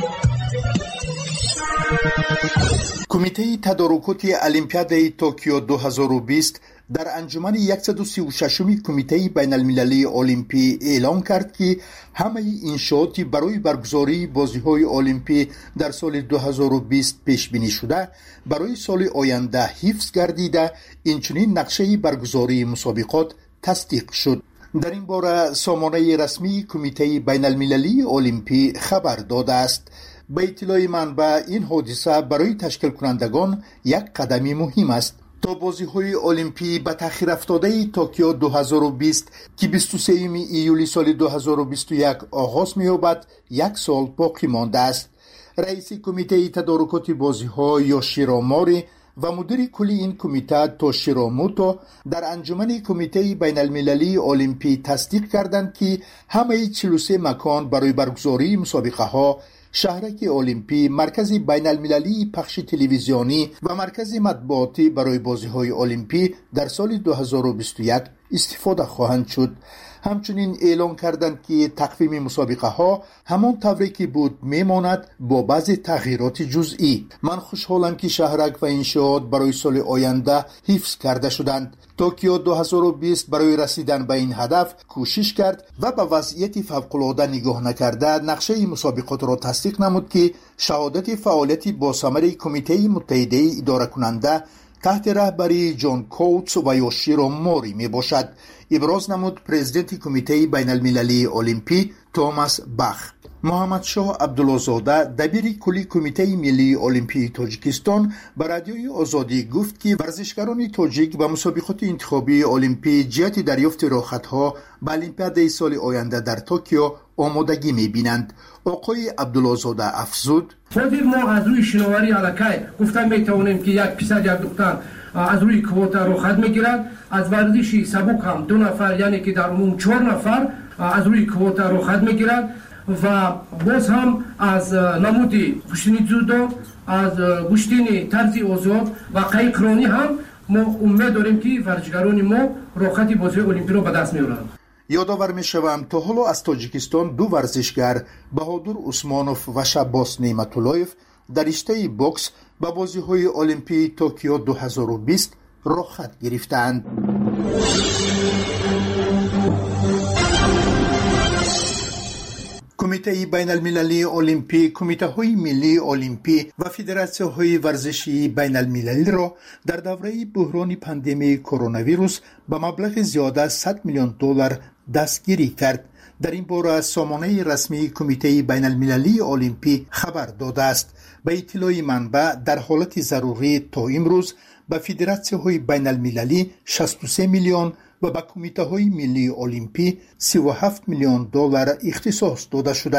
кумитаи тадорукоти олимпиадаи Токио ду ҳазору бист дар анҷумани яксаду сию шашуми кумитаи байналмилалии олимпӣ эълон кард, ки ҳамаи иншооти барои баргузории бозиҳои олимпӣ дар соли ду ҳазору бист пешбинӣ шуда барои соли оянда ҳифз гардида, инчунин нақшаи баргузории мусобиқот тасдиқ шуд. дар ин бора сомонаи расмии кумитаи байналмилалии олимпӣ хабар додааст. ба иттилои манбаъ, ин ҳодиса барои ташкилкунандагон як қадами муҳим аст. то бозиҳои олимпӣ ба таъхирафтодаи Токио ду ҳазору бист ки бисту сеюми июли соли ду ҳазору бисту як оғоз меёбад, як сол боқӣ мондааст. раиси кумитаи тадорукоти бозиҳо Ёширо Мори ва мудири кулли ин кумита Тоширо Муто дар анҷумани кумитаи байналмилалии олимпӣ тасдиқ карданд, ки ҳамаи чилу се макон барои баргузории мусобиқаҳо, шаҳраки олимпӣ, маркази байналмилалии пахши телевизионӣ ва маркази матбуотӣ барои бозиҳои олимпӣ дар соли ду ҳазору бисту як истифода хоҳанд шуд. ҳамчунин эълон карданд, ки тақвими мусобиқаҳо ҳамон тавре ки буд мемонад, бо баъзе тағйироти ҷузъӣ. ман хушҳолам, ки шаҳрак ва иншоот барои соли оянда ҳифз карда шуданд. Токио ду ҳазору бист барои расидан ба ин ҳадаф кӯшиш кард ва ба вазъияти фавқулода нигоҳ накарда нақшаи мусобиқотро тасдиқ намуд, ки шаҳодати фаъолияти босамари Кумитаи Муттаҳидаи идоракунанда таҳти раҳбарии Ҷон Коутс ва Ёширо Мори мебошад, иброз намуд президенти Кумитаи байналмилалии олимпӣ Томас Бах. муҳаммадшоҳ Абдуллозода, дабири кулли Кумитаи миллии олимпии Тоҷикистон, ба радиои Озодӣ гуфт, ки варзишгарони тоҷик ба мусобиқоти интихобии олимпӣ ҷиҳати дарёфти роҳхатҳо ба олимпиадаи соли оянда дар Токио омодагӣ мебинанд. оқои Абдуллозода афзуд: ҳозир мо аз рӯи шиноварӣ аллакай гуфта метавонем, ки як писар як духтар аз рӯи квота роҳхат мегирад. аз варзиши сабук ҳам ду нафар, яъне ки дар умум чор нафар аз рӯи квота роҳхат мегирад ва боз ҳам аз намуди гӯштини ҷудо, аз гӯштини тарзи озод ва қайиқронӣ ҳам мо умед дорем, ки варзишгарони мо роҳхати бозиҳои олимпиро ба даст меоранд. ёдовар мешавам, то ҳоло аз Тоҷикистон ду варзишгар Баҳодур Усмонов ва Шаббос Неъматуллоев дар риштаи бокс ба бозиҳои олимпии Токио ду ҳазору бист роҳхат гирифтаанд. кумитаи байналмилалии олимпӣ, кумитаҳои миллии олимпӣ ва федератсияҳои варзишии байналмилалиро дар давраи буҳрони пандемияи коронавирус ба маблағи зиёда сад миллион доллар дастгирӣ кард. дар ин бора сомонаи расмии кумитаи байналмилалии олимпӣ хабар додааст. ба иттилои манбаъ, дар ҳолати зарурӣ то имрӯз ба федератсияҳои байналмилалӣ шасту се миллион ва ба кумитаҳои миллии олимпӣ сиву ҳафт миллион доллар ихтисос дода шудааст.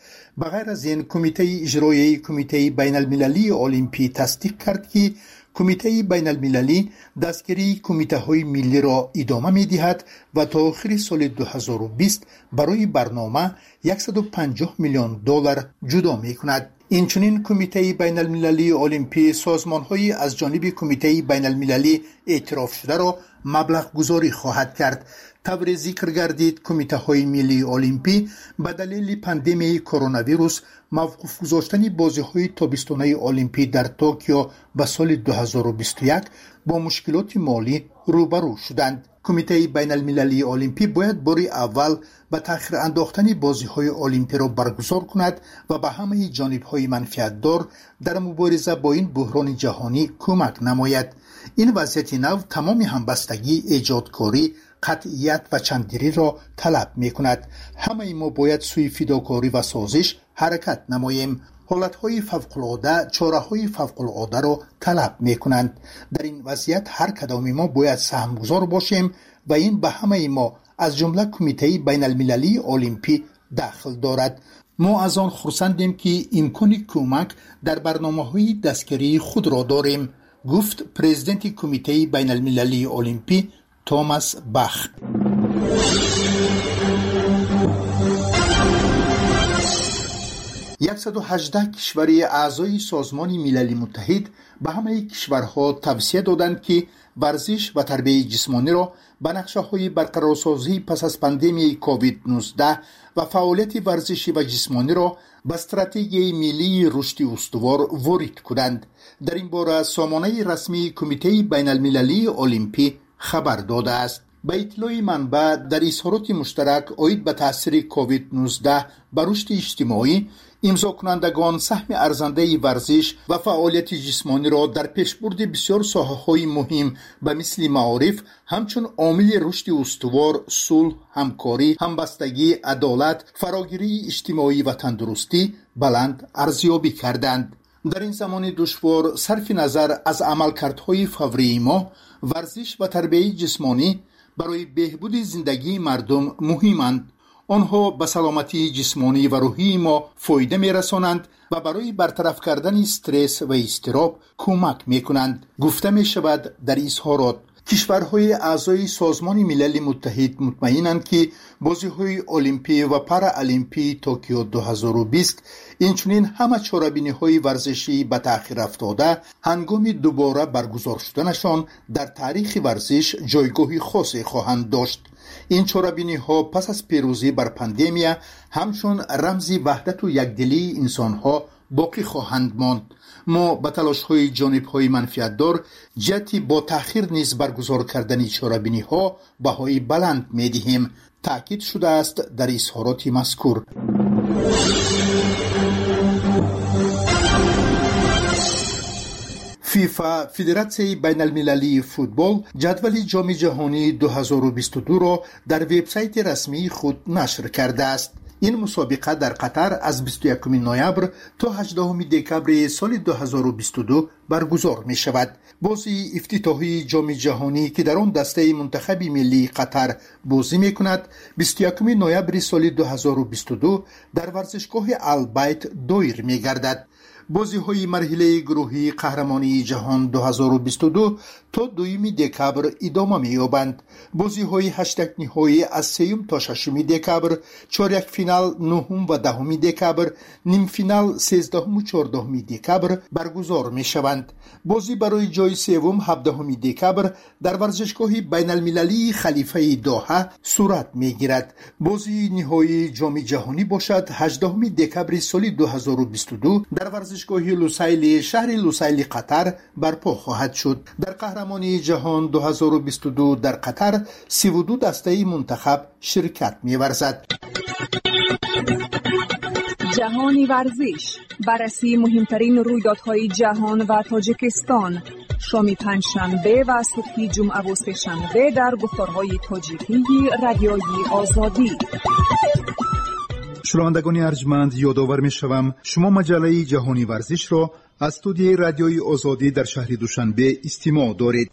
بغیر از این کمیته اجرایی کمیته بین المللی المپی تصدیق کرد که کمیته بین المللی دستگیری کمیته های ملی را ادامه می دهد و تا آخر سال دو هزار و بیست برای برنامه صد و پنجاه میلیون دلار جدا می کند. اینچنین کمیته بین المللی المپی سازمان های از جانب کمیته بین المللی اعتراف شده را مبلغ گذاری خواهد کرد. طور ذکر گردید کمیته های ملی المپی به دلیل پاندمی کرونا ویروس موقوف گذاشتن بازی های تابستانه المپی در توکیو به سال دو هزار و بیست و یک با مشکلات مالی روبرو شدند. کمیته بین المللی المپی باید بار اول به تأخیر انداختن بازی های المپی را برگزار کند و به همه جانب های منفعت دار در مبارزه با این بحران جهانی کمک نماید. این وضعیت نو تمام همبستگی، ایجادکاری، قطعیت و چنددلی را طلب می کند. همه ما باید سوی فداکاری و سازش حرکت نماییم. حالتهای فوق‌العاده چاره‌های فوق‌العاده را طلب می کنند. در این وضعیت هر کدام ما باید سهمگزار باشیم و این به همه ما از جمله کمیته بین المللی المپی دخل دارد. ما از آن خرسندیم که امکان کمک در برنامه‌های دستگیری خود را داریم، گفت پرزیدنت کمیته بین المللی المپی توماس باخ. صد و هجده کشوری اعضای سازمان ملل متحد به همه کشورها توصیه دادند که ورزش و تربیت جسمانی را به نقشه‌های برقرارسازی پس از پاندمی کووید نوزده و فعالیت ورزشی و جسمانی را به استراتژی ملی رشد استوار وارد کنند. در این باره سامانه رسمی کمیته بین المللی المپی خبر داده است. به اطلاع منبع در اظهارات مشترک عاید به تاثیر کووید نوزده بر رشد اجتماعی، امضا کنندگان سهم ارزنده ورزش و فعالیت جسمانی را در پیشبرد بسیار ساحه‌های مهم به مثل معارف همچون عامل رشد استوار، صلح، همکاری، همبستگی، عدالت، فراگیری اجتماعی و تندرستی بلند ارزیابی کردند. در این زمان دشوار صرف نظر از عملکردهای فوری ما، ورزش و تربیت جسمانی برای بهبود زندگی مردم مهمند. آنها به سلامتی جسمانی و روحی ما فایده می رسانند و برای برطرف کردن استرس و اضطراب کمک می کنند. گفته می شود در اظهارات کشورهای اعضای سازمان ملل متحد مطمئنند که بازی‌های المپی و پارالمپی توکیو دو هزار و بیست اینچنین همه چاره‌بینی‌های ورزشی به تأخیر افتاده هنگام دوباره برگزار شدنشان در تاریخ ورزش جایگاهی خاصی خواهند داشت. این چاره‌بینی‌ها پس از پیروزی بر پاندمی همچون رمزی وحدت و یکدلی انسان‌ها باقی خواهند ماند. ما به تلاش‌های جانب‌های منفعت‌دار جهتی با تأخیر نیز برگزار کردن چاره‌بینی‌ها بهای بلند می‌دهیم، تأکید شده است در اظهارات مذکور. فیفا فدراسیون بین المللی فوتبال جدول جام جهانی دو هزار و بیست و دو را در وبسایت رسمی خود نشر کرده است. این مسابقه در قطر از بیست و یکم نوامبر تا هجدهم دکبر سال دو هزار و بیست و دو برگزار می شود. بازی افتتاحی جام جهانی که در آن دسته منتخب ملی قطر بازی می کند بیست و یکم نوامبر سال دو هزار و بیست و دو در ورزشگاه البیت دایر می گردد. بازی های مرحله گروهی قهرمانی جهان دو هزار و بیست و دو تا دوم دکبر ادامه می یابند. بازی های هشت نهایی از سوم تا ششم دکبر، چهارک فینال نهم و دهم دکبر، نیم فینال سیزدهم و چهاردهم دکبر برگزار می شوند. بازی برای جای سوم هفدهم دکبر در ورزشگاه بین المللی خلیفه دوحه صورت می گیرد. بازی نهایی جام جهانی باشد هجدهم دکبر سال دو هزار و بیست و دو در ورزشگاه لوسایل شهر لوسایل قطر برپا خواهد شد. در قهرمانی جهان دو هزار و بیست و دو در قطر سی و دو دسته منتخب شرکت می ورزد. جهانی ورزش، بررسی مهمترین رویدادهای جهان و تاجیکستان، شام پنجشنبه و صبح جمعه و سه‌شنبه در گفتارهای تاجیکی رادیوی آزادی. شنوندگان ارجمند، یادآور می‌شوم شما مجله جهانی ورزش را از استودیوی رادیوی آزادی در شهر دوشنبه استماع دارید.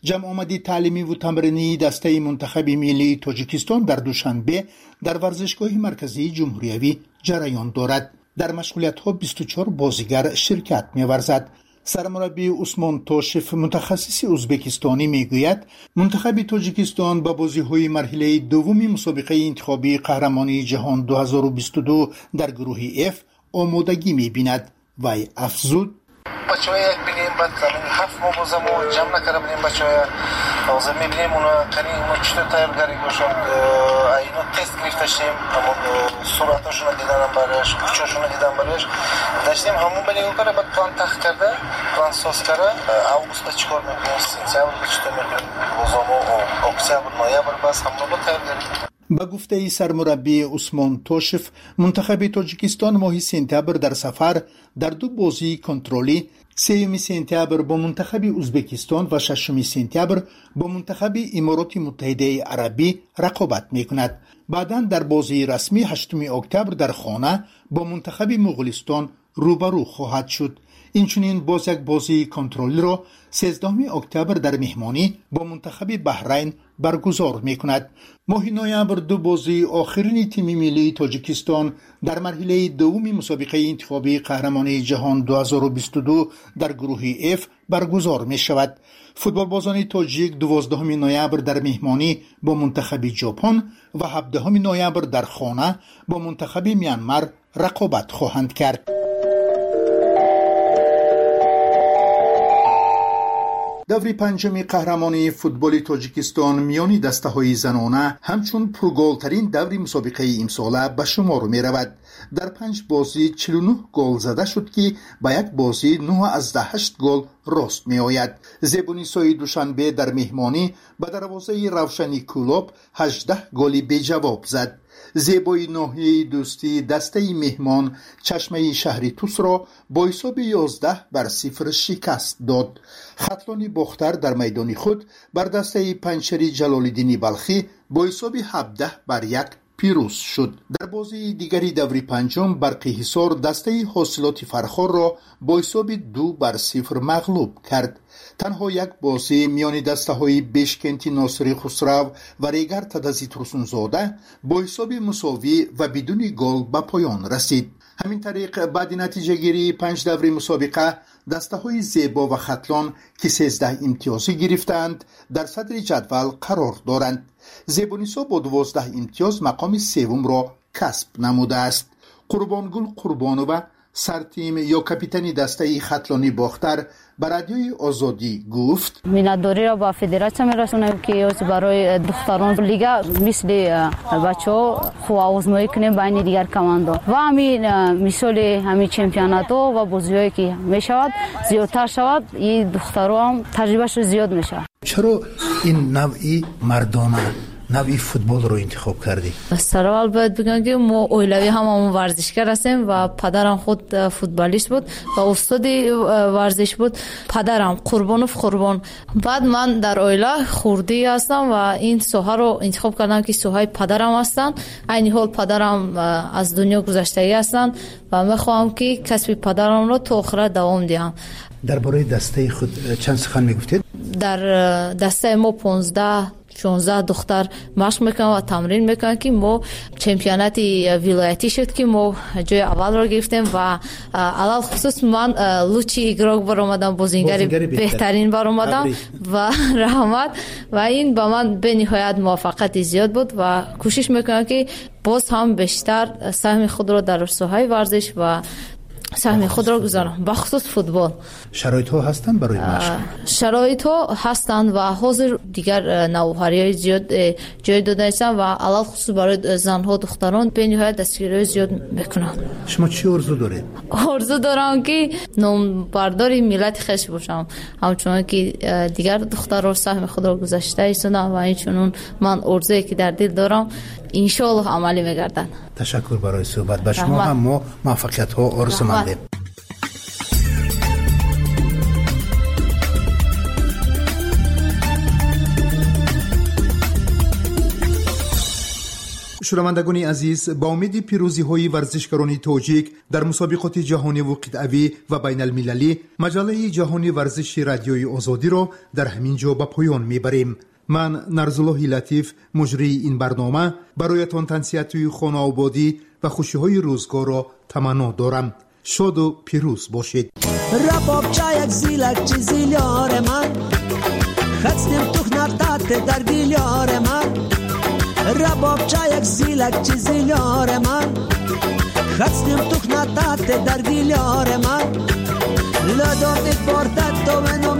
جمع آمدی تعلیمی و تمرینی دسته منتخب ملی تاجیکستان در دوشنبه در ورزشگاه مرکزی جمهوریوی جریان دارد. در مشغولیت‌ها بیست و چهار بازیگر شرکت می‌ورزد. سرمربی عثمان توشف متخصص ازبکستانی میگوید منتخب تاجیکستان با بازی‌های مرحله دوم مسابقه انتخابی قهرمانی جهان دو هزار و بیست و دو در گروه اف آمادگی می‌بیند. وی افزود: بچه‌ها یک بینیم بعد هفت ماه بازم جمع نکرده بودیم بچه‌ها از می‌بینیم اونا کنی اونا چطور تیارگاری گوشند اینا تست گرفتیم همون صورتاشون دیدن برش کوچاشون دیدن برش داشتیم همون بینیم کنه بعد پلان تخت کرده پلان ساز کرده اوگوست چیکار می‌کنیم سپتامبر چطور می‌کنیم بازم اکتبر نوامبر بس همون با تیارگاری. با گفته سرمربی عثمان توشف منتخب تاجیکستان ماه سپتامبر در سفر در دو بازی کنترلی سوم سپتامبر با منتخب ازبکستان و ششم سپتامبر با منتخب امارات متحده عربی رقابت میکند. بعداً در بازی رسمی هشتم اکتبر در خانه با منتخب مغولستان روبرو خواهد شد. اینچنین باز یک بازی کنترلی را سیزدهم اکتبر در مهمانی با منتخب بحرین برگزار میکند. ماه نوامبر دو بازی آخرین تیم ملی تاجیکستان در مرحله دوم مسابقه انتخابی قهرمانی جهان دو هزار و بیست و دو در گروه اف برگزار می شود. فوتبال بازان تاجیک دوازدهم نوامبر در مهمانی با منتخب ژاپن و هفدهم نوامبر در خانه با منتخب میانمار رقابت خواهند کرد. دوری پنجم قهرمانی فوتبال تاجیکستان میانی دسته‌های زنانه همچون پرگل‌ترین دوری مسابقه امساله به شمار می رود. در پنج بازی چهل و نه گل زده شد که با یک بازی نه از ده هشت گل راست می آید. زیبونیسای دوشنبه در مهمانی به دروازه روشنی کلوب هجده گلی بی جواب زد. زیبای ناحیه دوستی دسته مهمان چشمه شهری توس را با حساب یازده بر صفر شکست داد. خطلانی باختر در میدان خود بر دسته پنچری جلال‌الدین بلخی با حساب هفده بر یک پیروز شد. در بازی دیگری دوری پنجم برقی حصار دسته حاصلات فرخار را با حساب دو بر صفر مغلوب کرد. تنها یک بازی میان دسته های بشکنتی ناصری خسرو و ریگر تدزی ترسونزاده با حساب مساوی و بدون گل به پایان رسید. همین طریق بعد نتیجه گیری پنج دوره مسابقه دسته های زیبا و خطلان که سیزده امتیازی گرفتند در صدر جدول قرار دارند. زیبونیسا با دوازده امتیاز مقام سوم را کسب نموده است. قربانگل قربانووا سرتیم یا کاپیتانی دسته خطلانی باختر به رادیوی آزادی گفت مینداری را با فدراسیون میرسونیم که برای دختران لیگا مثل بچه‌ها خوب آزمایش کنیم بین دیگر کماندو و همین مثال همین چمپیونات و بازی‌هایی که میشود زیادتر شود این دخترها هم تجربهش زیاد میشه. چرا این نوعی مردانه نوعی فوتبال رو انتخاب کردی؟ سرال باید بگم که ما اولوی هم همون ورزشکار هستیم و پدرم خود فوتبالیست بود و استاد ورزش بود. پدرم قربانوف قربان. بعد من در اویلا خوردی هستم و این سوها رو انتخاب کردم که سوهای پدرم هستن. این حال پدرم از دنیا گذشتگی هستن و میخوام که کسب پدرم رو تا آخر دوام دهم. درباره دسته خود چند سخن میگفتید؟ در دسته ما پانزده شانزده دختر مشق میکنن و تمرین میکنن که ما چمپیونات ولایتی شد که ما جای اول را گرفتیم و علال خصوص من لوچی اگراگ برآمدم بازیگر بهترین برآمدم و رحمت و این با من به نهایت موفقیت زیاد بود و کوشش میکنم که باز هم بیشتر سهم خود را در ساحه ورزش و سهم خود را گذارم بخصوص فوتبال. شرایط ها هستن برای مشق؟ شرایط ها هستن و حاضر دیگر نوآوری زیاد جای داده هستن و علل خصوص برای زن ها دختران به نهایت دستگیری زیاد میکنن. شما چی آرزو دارید؟ آرزو دارم که نامبردار ملت خوش باشم همچنان که دیگر دخترها سهم خود را گذاشته هستند و اینچنین من آرزویی که در دل دارم ان شاء الله عملی میگردن. تشکر برای صحبت با شما. هم ما موفقیت ها آرزو مندیم. شنوندگان عزیز، با امید پیروزی های ورزشکاران تاجیک در مسابقات جهانی و قطعوی و بین المللی، مجله جهانی ورزش رادیوی آزادی را در همین جا به پایان میبریم. من نرزالله لطیف، مجری این برنامه، برایتان تنسیت خانه آبادی و خوشی های روزگار را تمنا دارم. شاد و پیروز باشید. رباب چایک زیلک چی زیلیار من، خستیم توخ نرتات در گیلیار من. رباب چایک زیلک چی زیلیار من، خستیم توخ نرتات در گیلیار من. لدام یک بار تد تو منم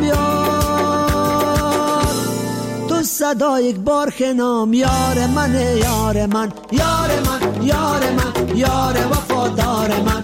یار، تو صدا یک بار خنام یار من، یار من، یار من، یار من، یار وفادار من.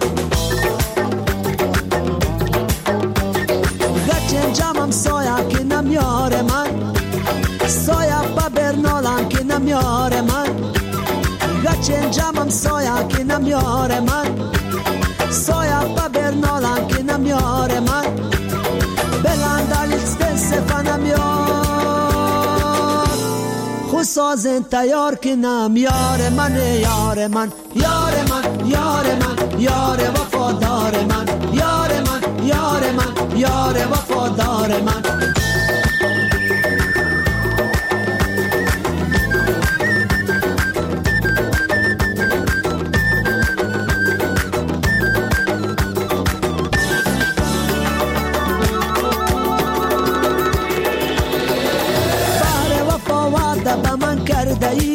گچن جامم سایا که نم یار من، سایا با برنالم که نم یار من. گچن جامم سایا که نم یار من، سایا با برنالم که نم یار من. بلندالیکس دستفنم یار، خود سازن تیار که نم یار من، یار من، یار من، یار من، یار وفادار من. یار من، یار من، یار وفادار من. بهر وفا وعده به من کرده ای،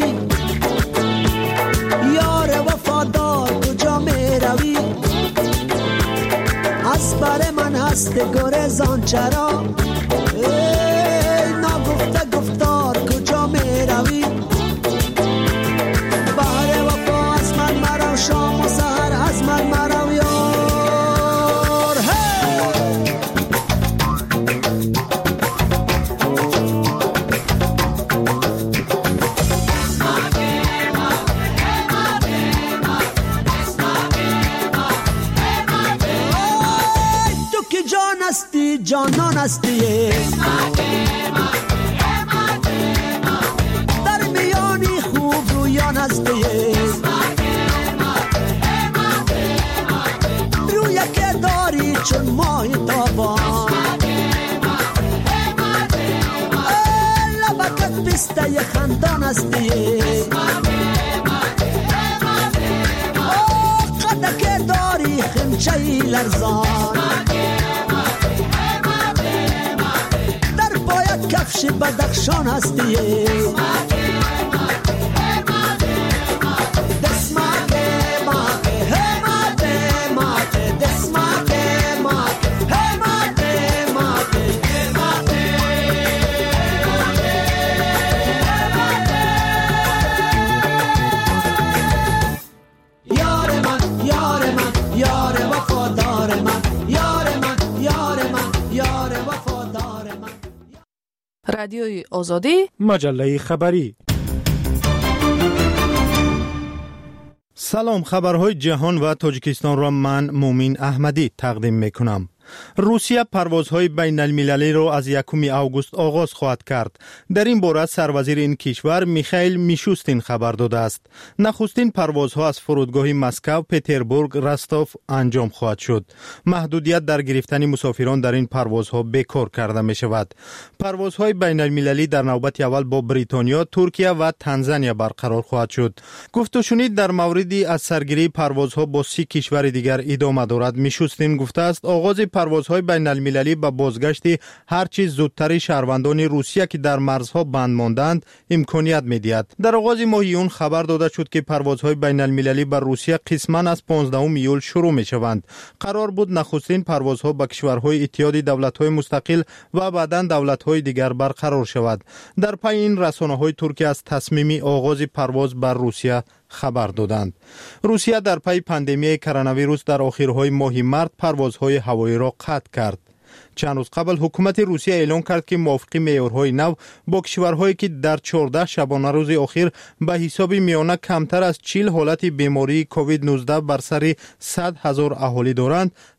یار وفادار کجا می روی؟ از بر من هست گریزان چرا؟ ای نگفته گفتار کجا می روی؟ بهر وفا از من مرو، شام و سحر از من مرو یار. هستی جانان هستی، در میانی خوب رویان هستی، روی که داری چون ماه تابان، لبکت پسته خندان هستی، قده که داری خمچه لرزان، کفش بدخشان هستی. یار من، یار من، یار وفادار من. یار من، یار من، یار وفادار من. رادیوی آزادی، مجله خبری. سلام، خبرهای جهان و تاجیکستان را من مومین احمدی تقدیم میکنم. روسیه پروازهای بین المللی را از یکم آگوست آغاز خواهد کرد. در این باره سروزیر این کشور میخائیل میشوستین خبر داده است. نخستین پروازها از فرودگاه مسکو، پتربورگ، رستوف انجام خواهد شد. محدودیت در گرفتن مسافران در این پروازها بیکار کرده می شود. پروازهای بین المللی در نوبت اول با بریتانیا، ترکیه و تانزانیا برقرار خواهد شد. گفت و شنید در موردی از سرگیری پروازها با سی کشور دیگر ادامه دارد. میشوستین گفته است آغاز پروازهای بین المللی به بازگشت هرچی زودتر شهروندان روسیه که در مرزها بند ماندند امکانیت می‌دهد. در آغاز ماه یون خبر داده شد که پروازهای بین المللی به روسیه قسماً از پانزدهم ایول شروع می‌شوند. قرار بود نخستین پروازها به کشورهای اتحاد دولت‌های مستقل و بعداً دولت‌های دیگر برقرار شود. در پی این رسانه‌های ترکیه از تصمیم آغاز پرواز بر روسیه خبر دادند. روسیه در پی پاندمی کرونا ویروس در آخرهای ماه مارس پروازهای هوایی را قطع کرد. چند روز قبل حکومت روسیه اعلام کرد که موافق معیارهای نو با کشورهایی که در چهارده شبانه روز اخیر به حساب میانه کمتر از چهل حالت بیماری کووید نوزده بر سر صد هزار اهالی دارند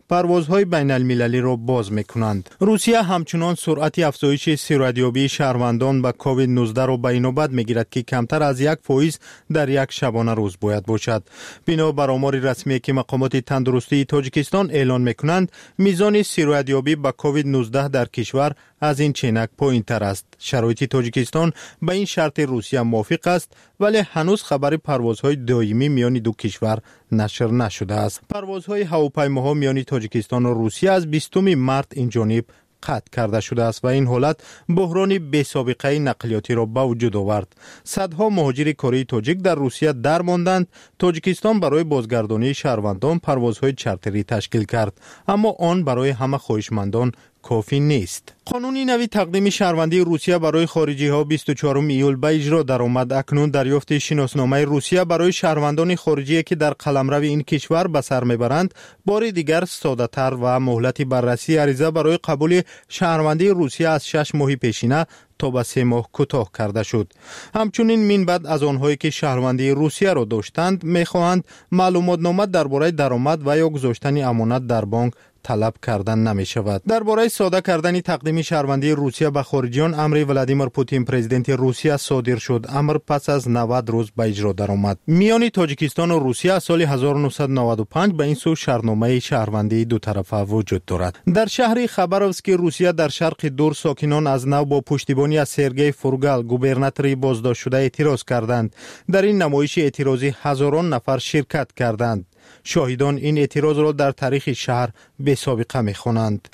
پروازهای بین المللی را باز میکنند. روسیه همچنان سرعت افزایش سیرادیابی شهروندان به کووید نوزده را به اینوبت میگیرد که کمتر از یک فیصد در یک شبانه روز باید باشد. بنا بر آمار رسمی که مقامات تندرستی تاجیکستان اعلان میکنند، میزان سیرادیابی به کووید نوزده در کشور از این چینک پایین‌تر است. شرایط تاجیکستان به این شرط روسیه موافق است، ولی هنوز خبر پروازهای دائمی میان دو کشور نشر نشده است. پروازهای هواپیماها میان تاجیکستان و روسیه از بیستم مارس این جانب قطع کرده شده است و این حالت بحران بی‌سابقه نقلیاتی را به وجود آورد. صدها مهاجر کره تاجیک در روسیه درماندند. تاجیکستان برای بازگردانی شهروندان پروازهای چارتری تشکیل کرد، اما آن برای همه خواهشمندان کافی نیست. قانونی نوی تقدیم شهروندی روسیه برای خارجی ها بیست و چهارم ایول به اجرا درآمد. اکنون دریافت شناسنامه روسیه برای شهروندان خارجی که در قلمرو این کشور به سر میبرند بار دیگر ساده تر و مهلت بررسی عریضه برای قبول شهروندی روسیه از شش ماه پیشینه تا به سه ماه کوتاه کرده شد. همچنین من بعد از آنهایی که شهروندی روسیه را داشتند میخواهند معلومات نامه درباره درآمد و یا گذاشتن امانت در بانک طلب کردن نمی شود. درباره ساده کردن تقدیم شهروندی روسیه به خارجیان، امر ولادیمیر پوتین پرزیدنت روسیه صادر شد. امر پس از نود روز به اجرا درآمد. میان تاجیکستان و روسیه سال هزار و نهصد و نود و پنج به این سو شرطنامه شهروندی دو طرفه وجود دارد. در شهر خباروفسک روسیه در شرق دور ساکنان از نو با پشتیبانی از سرگئی فورگال گوبرناتوری بازداشت شده اعتراض کردند. در این نمایش اعتراضی هزاران نفر شرکت کردند. شاهدان این اعتراض را در تاریخ شهر به سابقه می خوانند.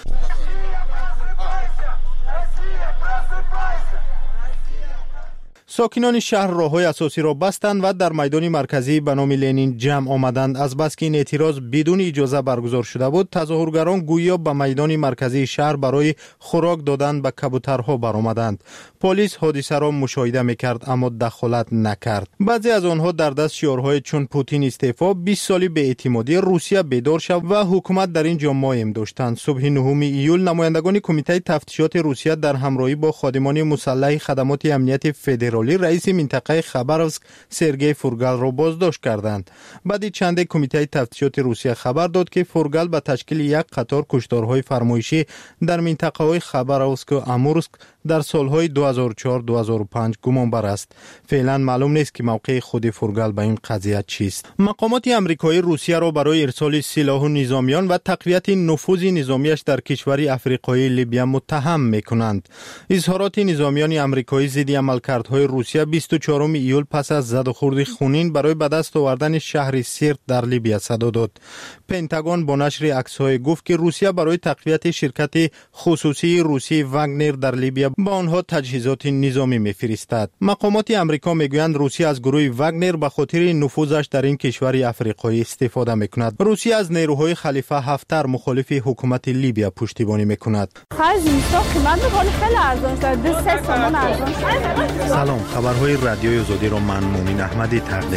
ساکنان شهر راههای اساسی را بستند و در میدان مرکزی به نام لنین جمع آمدند. از بس که این اعتراض بدون اجازه برگزار شده بود، تظاهرگران گویا به میدان مرکزی شهر برای خوراک دادن به کبوترها برآمدند. پلیس حادثه را مشاهده میکرد اما دخالت نکرد. بعضی از آنها در دست شعارهای چون پوتین استعفا، بیست سالی به اعتمادی روسیه بیدار شد و حکومت در این جا مایم داشتند. صبح نهم ایول نمایندگان کمیته تفتیشات روسیه در همراهی با خادمان مسلح خدمات امنیت فدرالی رئیس منطقه خباروفسک سرگئی فورگال را بازداشت کردند. بعد چند کمیته تفتیشات روسیه خبر داد که فورگال به تشکیل یک قطار کشتارهای فرمایشی در منطقه های خباروفسک و امورسک در سالهای دو هزار و چهار دو هزار و پنج گمانبر است. فعلا معلوم نیست که موقع خود فورگال به این قضیه چیست. مقامات آمریکایی روسیه را برای ارسال سلاح و نظامیان و تقویت نفوذ نظامیش در کشور آفریقایی لیبیا متهم میکنند. اظهارات نظامیان آمریکایی ضد عملکردهای روسیه بیست و چهارم ایول پس از زد و خورد خونین برای به دست آوردن شهر سیرت در لیبیا صدا داد. پنتاگون با نشر عکس‌های گفت که روسیه برای تقویت شرکت خصوصی روسی واگنر در لیبیا با آنها تجهیزات نظامی می‌فرستد. مقامات آمریکا میگویند روسیه از گروه واگنر به خاطر نفوذش در این کشور آفریقایی استفاده میکند. روسیه از نیروهای خلیفه هفتر مخالف حکومت لیبیا پشتیبانی میکند. سلام، خبرهای رادیوی آزادی را من مومین احمدی تقدیم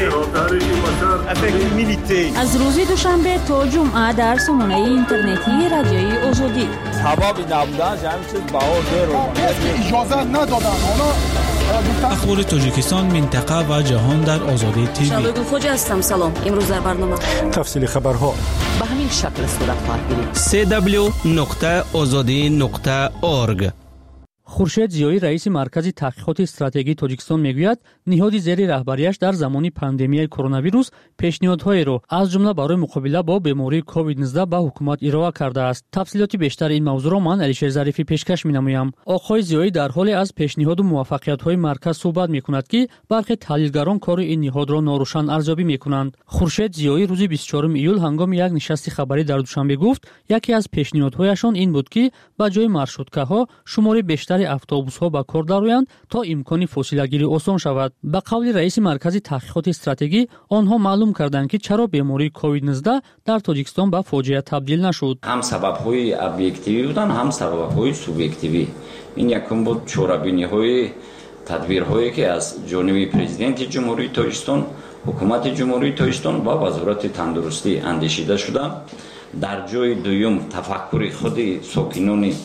می‌کنم. از روز دوشنبه تا جمعه در سامانه اینترنتی رادیوی آزادی. سببی نبودن همین چیز بهار اجازه ندادن. اخبار تاجیکستان، منطقه و جهان در آزادی تیوی. شالوگل خوجا هستم. سلام. امروز در برنامه تفصیل خبرها به همین شکل صورت خواهد گرفت. سی دبلیو نقطه آزادی نقطه اورگ. خورشید زیایی رئیس مرکز تحقیقات استراتژی تاجیکستان میگوید نهاد زیر رهبریش در زمان پاندمیای کرونا ویروس پیشنهادهای را از جمله برای مقابله با بیماری کووید نوزده به حکومت ارائه کرده است. تفصیلات بیشتر این موضوع را من علیشیر ظریفی پیشکش می‌نمایم. آقای زیایی در حال از پیشنهاد و موفقیت‌های مرکز صحبت می‌کند که برخی تحلیلگران کار این نهاد را ناروشن ارزیابی می‌کنند. خورشید زیایی روز بیست و چهارم ایول هنگام یک نشست خبری در دوشنبه گفت یکی از پیشنهادهایشان این بود که به جای مارشروتکاها شمار بیشتر اتوبوس‌ها با کار درآیند تا امکان فاصله‌گیری آسان شود. به قول رئیس مرکز تحقیقات استراتژی آنها معلوم کردند که چرا بیماری کووید نوزده در تاجیکستان به فاجعه تبدیل نشد. هم سبب‌های ابجکتیوی بودند، هم سبب‌های سوبژکتیوی. این یکم بود چاره‌بینی‌های تدبیرهایی که از جانب پرزیدنت جمهوری تاجیکستان، حکومت جمهوری تاجیکستان و وزارت تندرستی اندیشیده شدند. در جای دوم تفکر خود ساکنان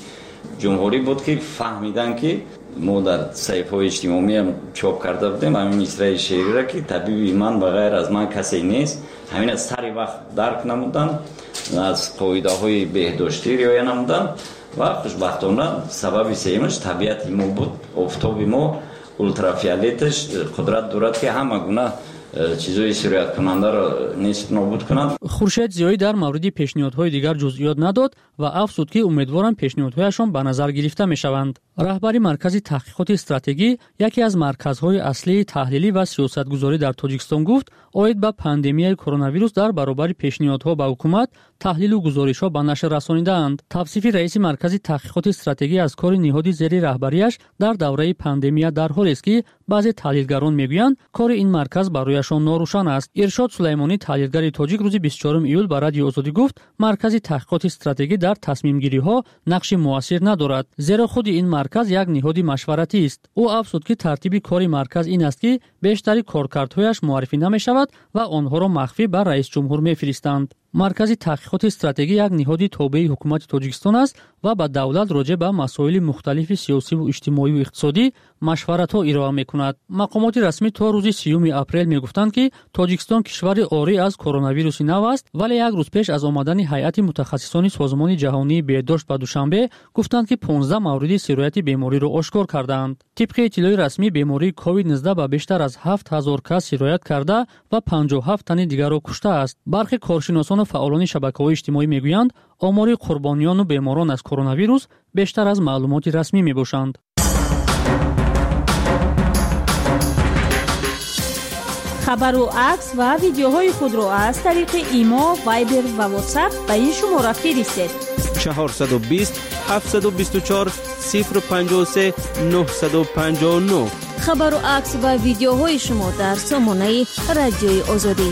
جمهوری بود که فهمیدن که ما در صحیفه‌های اجتماعی هم چاپ کرده بودیم همین مصرع شعری را که طبیب ایمان بغیر از من کسی نیست، همین از سر وقت درک نمودن، از قاعده های بهداشتی رعایت نمودن و خوشبختانه سبب سیمش طبیعت ما بود. آفتاب ما اولترافیولتش قدرت دارد که همه گونه چیزای سرایت کننده را نیست نابود کنند. خورشید زیایی در مورد پیشنهادهای دیگر جزئیات نداد و افزود که امیدوارم پیشنهادهایشان به نظر گرفته میشوند. رهبری مرکز تحقیقات استراتژی یکی از مرکزهای اصلی تحلیلی و سیاستگذاری در تاجیکستان گفت اوید به پاندمیای کرونا ویروس در برابر پیشنهادها به حکومت تحلیل و گزارش‌ها به نشر رسانیدند. توصیف رئیس مرکز تحقیقات استراتژی از کار نهادی زیر رهبریش در دوره پاندمی در حالی است که بعضی تحلیلگران میگویند کار این مرکز برایشان ناروشن است. ارشاد سلیمانی تحلیلگر تاجیک روز بیست و چهارم ایول به رادیو آزادی گفت مرکز تحقیقات استراتژی در تصمیم گیری‌ها نقش مؤثر ندارد زیرا خود این مرکز یک نهاد مشورتی است. او افزود که ترتیب کار مرکز این است که بیشتری کارکردهایش معرفی نمی‌شود و آنها را مخفی به رئیس جمهور می‌فرستند. مرکز تحقیقات استراتژی یک نهاد تابع حکومت تاجیکستان است و با دولت راجع به مسائل مختلف سیاسی و اجتماعی و اقتصادی مشورت‌ها ارائه می‌کند. مقامات رسمی تا روز سیوم اپریل می‌گفتند که تاجیکستان کشور عاری از کرونا ویروس نو است، ولی یک روز پیش از آمدن هیئت متخصصان سازمان جهانی بهداشت به دوشنبه گفتند که پانزده مورد سرایت بیماری را آشکار کردند. طبق اطلاع رسمی بیماری کووید نوزده به بیشتر از هفت هزار کس سرایت کرده و پنجاه و هفت تن دیگر را کشته است. برخی کارشناسان و فعالان شبکه‌های اجتماعی می‌گویند آمار قربانیان و بیماران از کرونا ویروس بیشتر از معلومات رسمی می‌باشند. خبر و عکس و ویدیوهای خود را از طریق ایما، وایبر و واتساپ به این شماره فرستید. چهارصد و بیست هفتصد و بیست و چهار صفر پنجاه و سه نهصد و پنجاه و نه. خبر و عکس و ویدیوهای شما در سامانه رادیوی آزادی.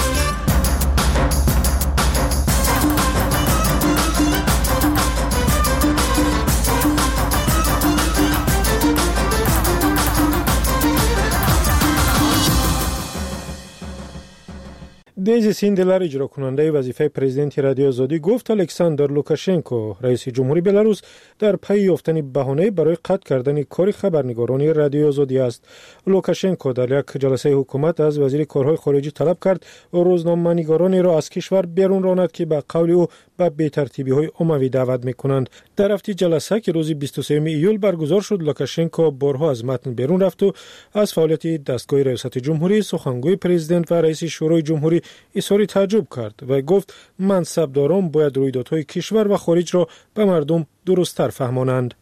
دیزی سیندلر اجرا کننده وظیفه پرزیدنت رادیو آزادی گفت الکساندر لوکاشنکو رئیس جمهوری بلاروس در پی یافتن بهانه برای قطع کردن کار خبرنگاران رادیو آزادی است. لوکاشنکو در یک جلسه حکومت از وزیر کارهای خارجی طلب کرد روزنامه‌نگارانی را از کشور بیرون راند که به قول او به بی‌ترتیبی‌های عمومی دعوت می‌کنند. در هفته جلسه که روز بیست و سوم ایول برگزار شد لوکاشنکو بارها از متن بیرون رفت و از فعالیت دستگاه ریاست جمهوری، سخنگوی پرزیدنت و رئیس شورای جمهوری اظهار تعجب کرد و گفت منصبداران باید رویدادهای کشور و خارج را به مردم درست‌تر فهمانند.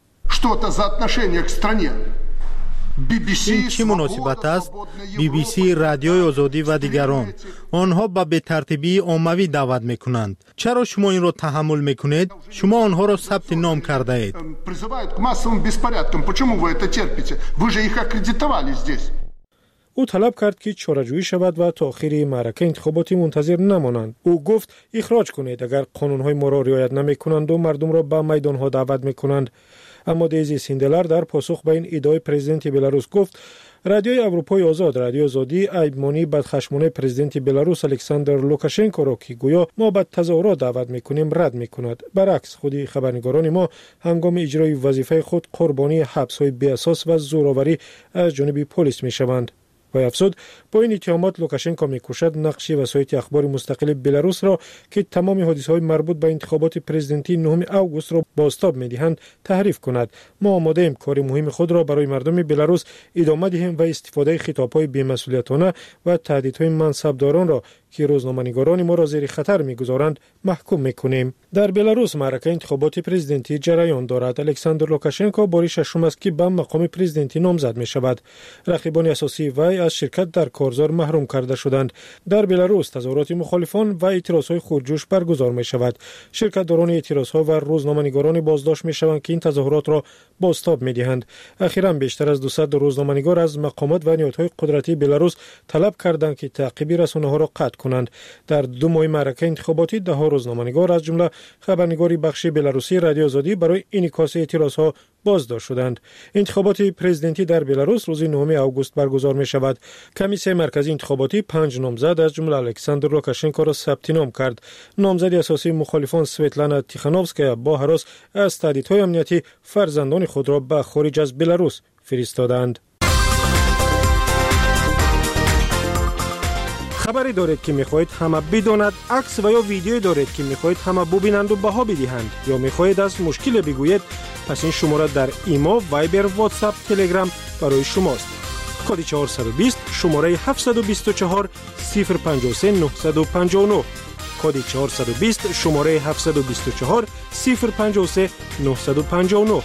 این چی مناسبت است؟ بی بی سی، رادیوی آزادی و دیگران آنها به بی‌ترتیبی عمومی دعوت میکنند. چرا شما این را تحمل میکنید؟ شما آنها را ثبت نام کرده اید. او طلب کرد که چاره‌جویی شود و تا آخر معرکه انتخاباتی منتظر نمانند. او گفت اخراج کنید اگر قانون‌های ما را رعایت نمی‌کنند و مردم را به میدان‌ها دعوت می‌کنند. اما دیزی سیندلر در پاسخ به این ادعای پرزیدنت بلاروس گفت رادیوی اروپای آزاد رادیو آزادی عیبمانی بدخشمانه پرزیدنت بلاروس الکساندر لوکاشنکو را که گویا ما به تظاهرات دعوت می‌کنیم رد می‌کند. برعکس خودی خبرنگاران ما هنگام اجرای وظیفه خود قربانی حبس‌های بی‌اساس و زورآوری از جانب پلیس می‌شوند. و افزود با این اتهامات لوکاشنکو می‌کوشد نقش وسایط اخبار مستقل بلاروس را که تمام حادثه‌های مربوط به انتخابات پرزیدنتی نهم آگوست را بازتاب می‌دهند تحریف کند. ما آماده ایم کار مهم خود را برای مردم بلاروس ادامه دهیم و استفاده خطاب‌های بی‌مسئولیتانه و تهدیدهای منصبداران را که روزنامه‌نگاران ما را زیر خطر می‌گذارند محکوم می‌کنیم. در بلاروس معرکه انتخابات پرزیدنتی جریان دارد. الکساندر لوکاشنکو بار ششم است که به مقام پرزیدنتی نامزد می‌شود. رقیبان اساسی وی از شرکت در کارزار محروم کرده شدند. در بلاروس تظاهرات مخالفان و اعتراضهای خودجوش برگزار می‌شود. شرکت‌داران اعتراضها و روزنامه‌نگاران بازداشت می‌شوند که این تظاهرات را بازتاب می‌دهند. اخیراً بیشتر از دویست روزنامه‌نگار از مقامات و نهادهای قدرتی بلاروس طلب کردند که تعقیب رسانه‌ها را قطع کنند. در دو ماه معرکه انتخاباتی ده ها روزنامه‌نگار از جمله خبرنگاری بخش بلاروسی رادیو آزادی برای انعکاس اعتراضها بازداشت شدند. انتخابات پرزیدنتی در بلاروس روز نهم آگوست برگزار می شود. کمیسیون مرکزی انتخاباتی پنج نامزد از جمله الکساندر لوکاشنکو را ثبت نام کرد. نامزد اساسی مخالفان سویتلانا تیخانوفسکایا با هراس از تهدیدهای امنیتی فرزندان خود را به خارج از بلاروس فرستادند. خبری دارید که می‌خواهید همه بداند، عکس و یا ویدیویی دارید که می‌خواهید همه ببینند و بها بدهند یا می‌خواهید از مشکل بگویید، پس این شماره در ایما، وایبر، واتساپ، تلگرام برای شماست. کد چهارصد و بیست شماره هفتصد و بیست و چهار صفر پنجاه و سه نهصد و پنجاه و نه. کد چهارصد و بیست شماره هفتصد و بیست و چهار صفر پنجاه و سه نهصد و پنجاه و نه.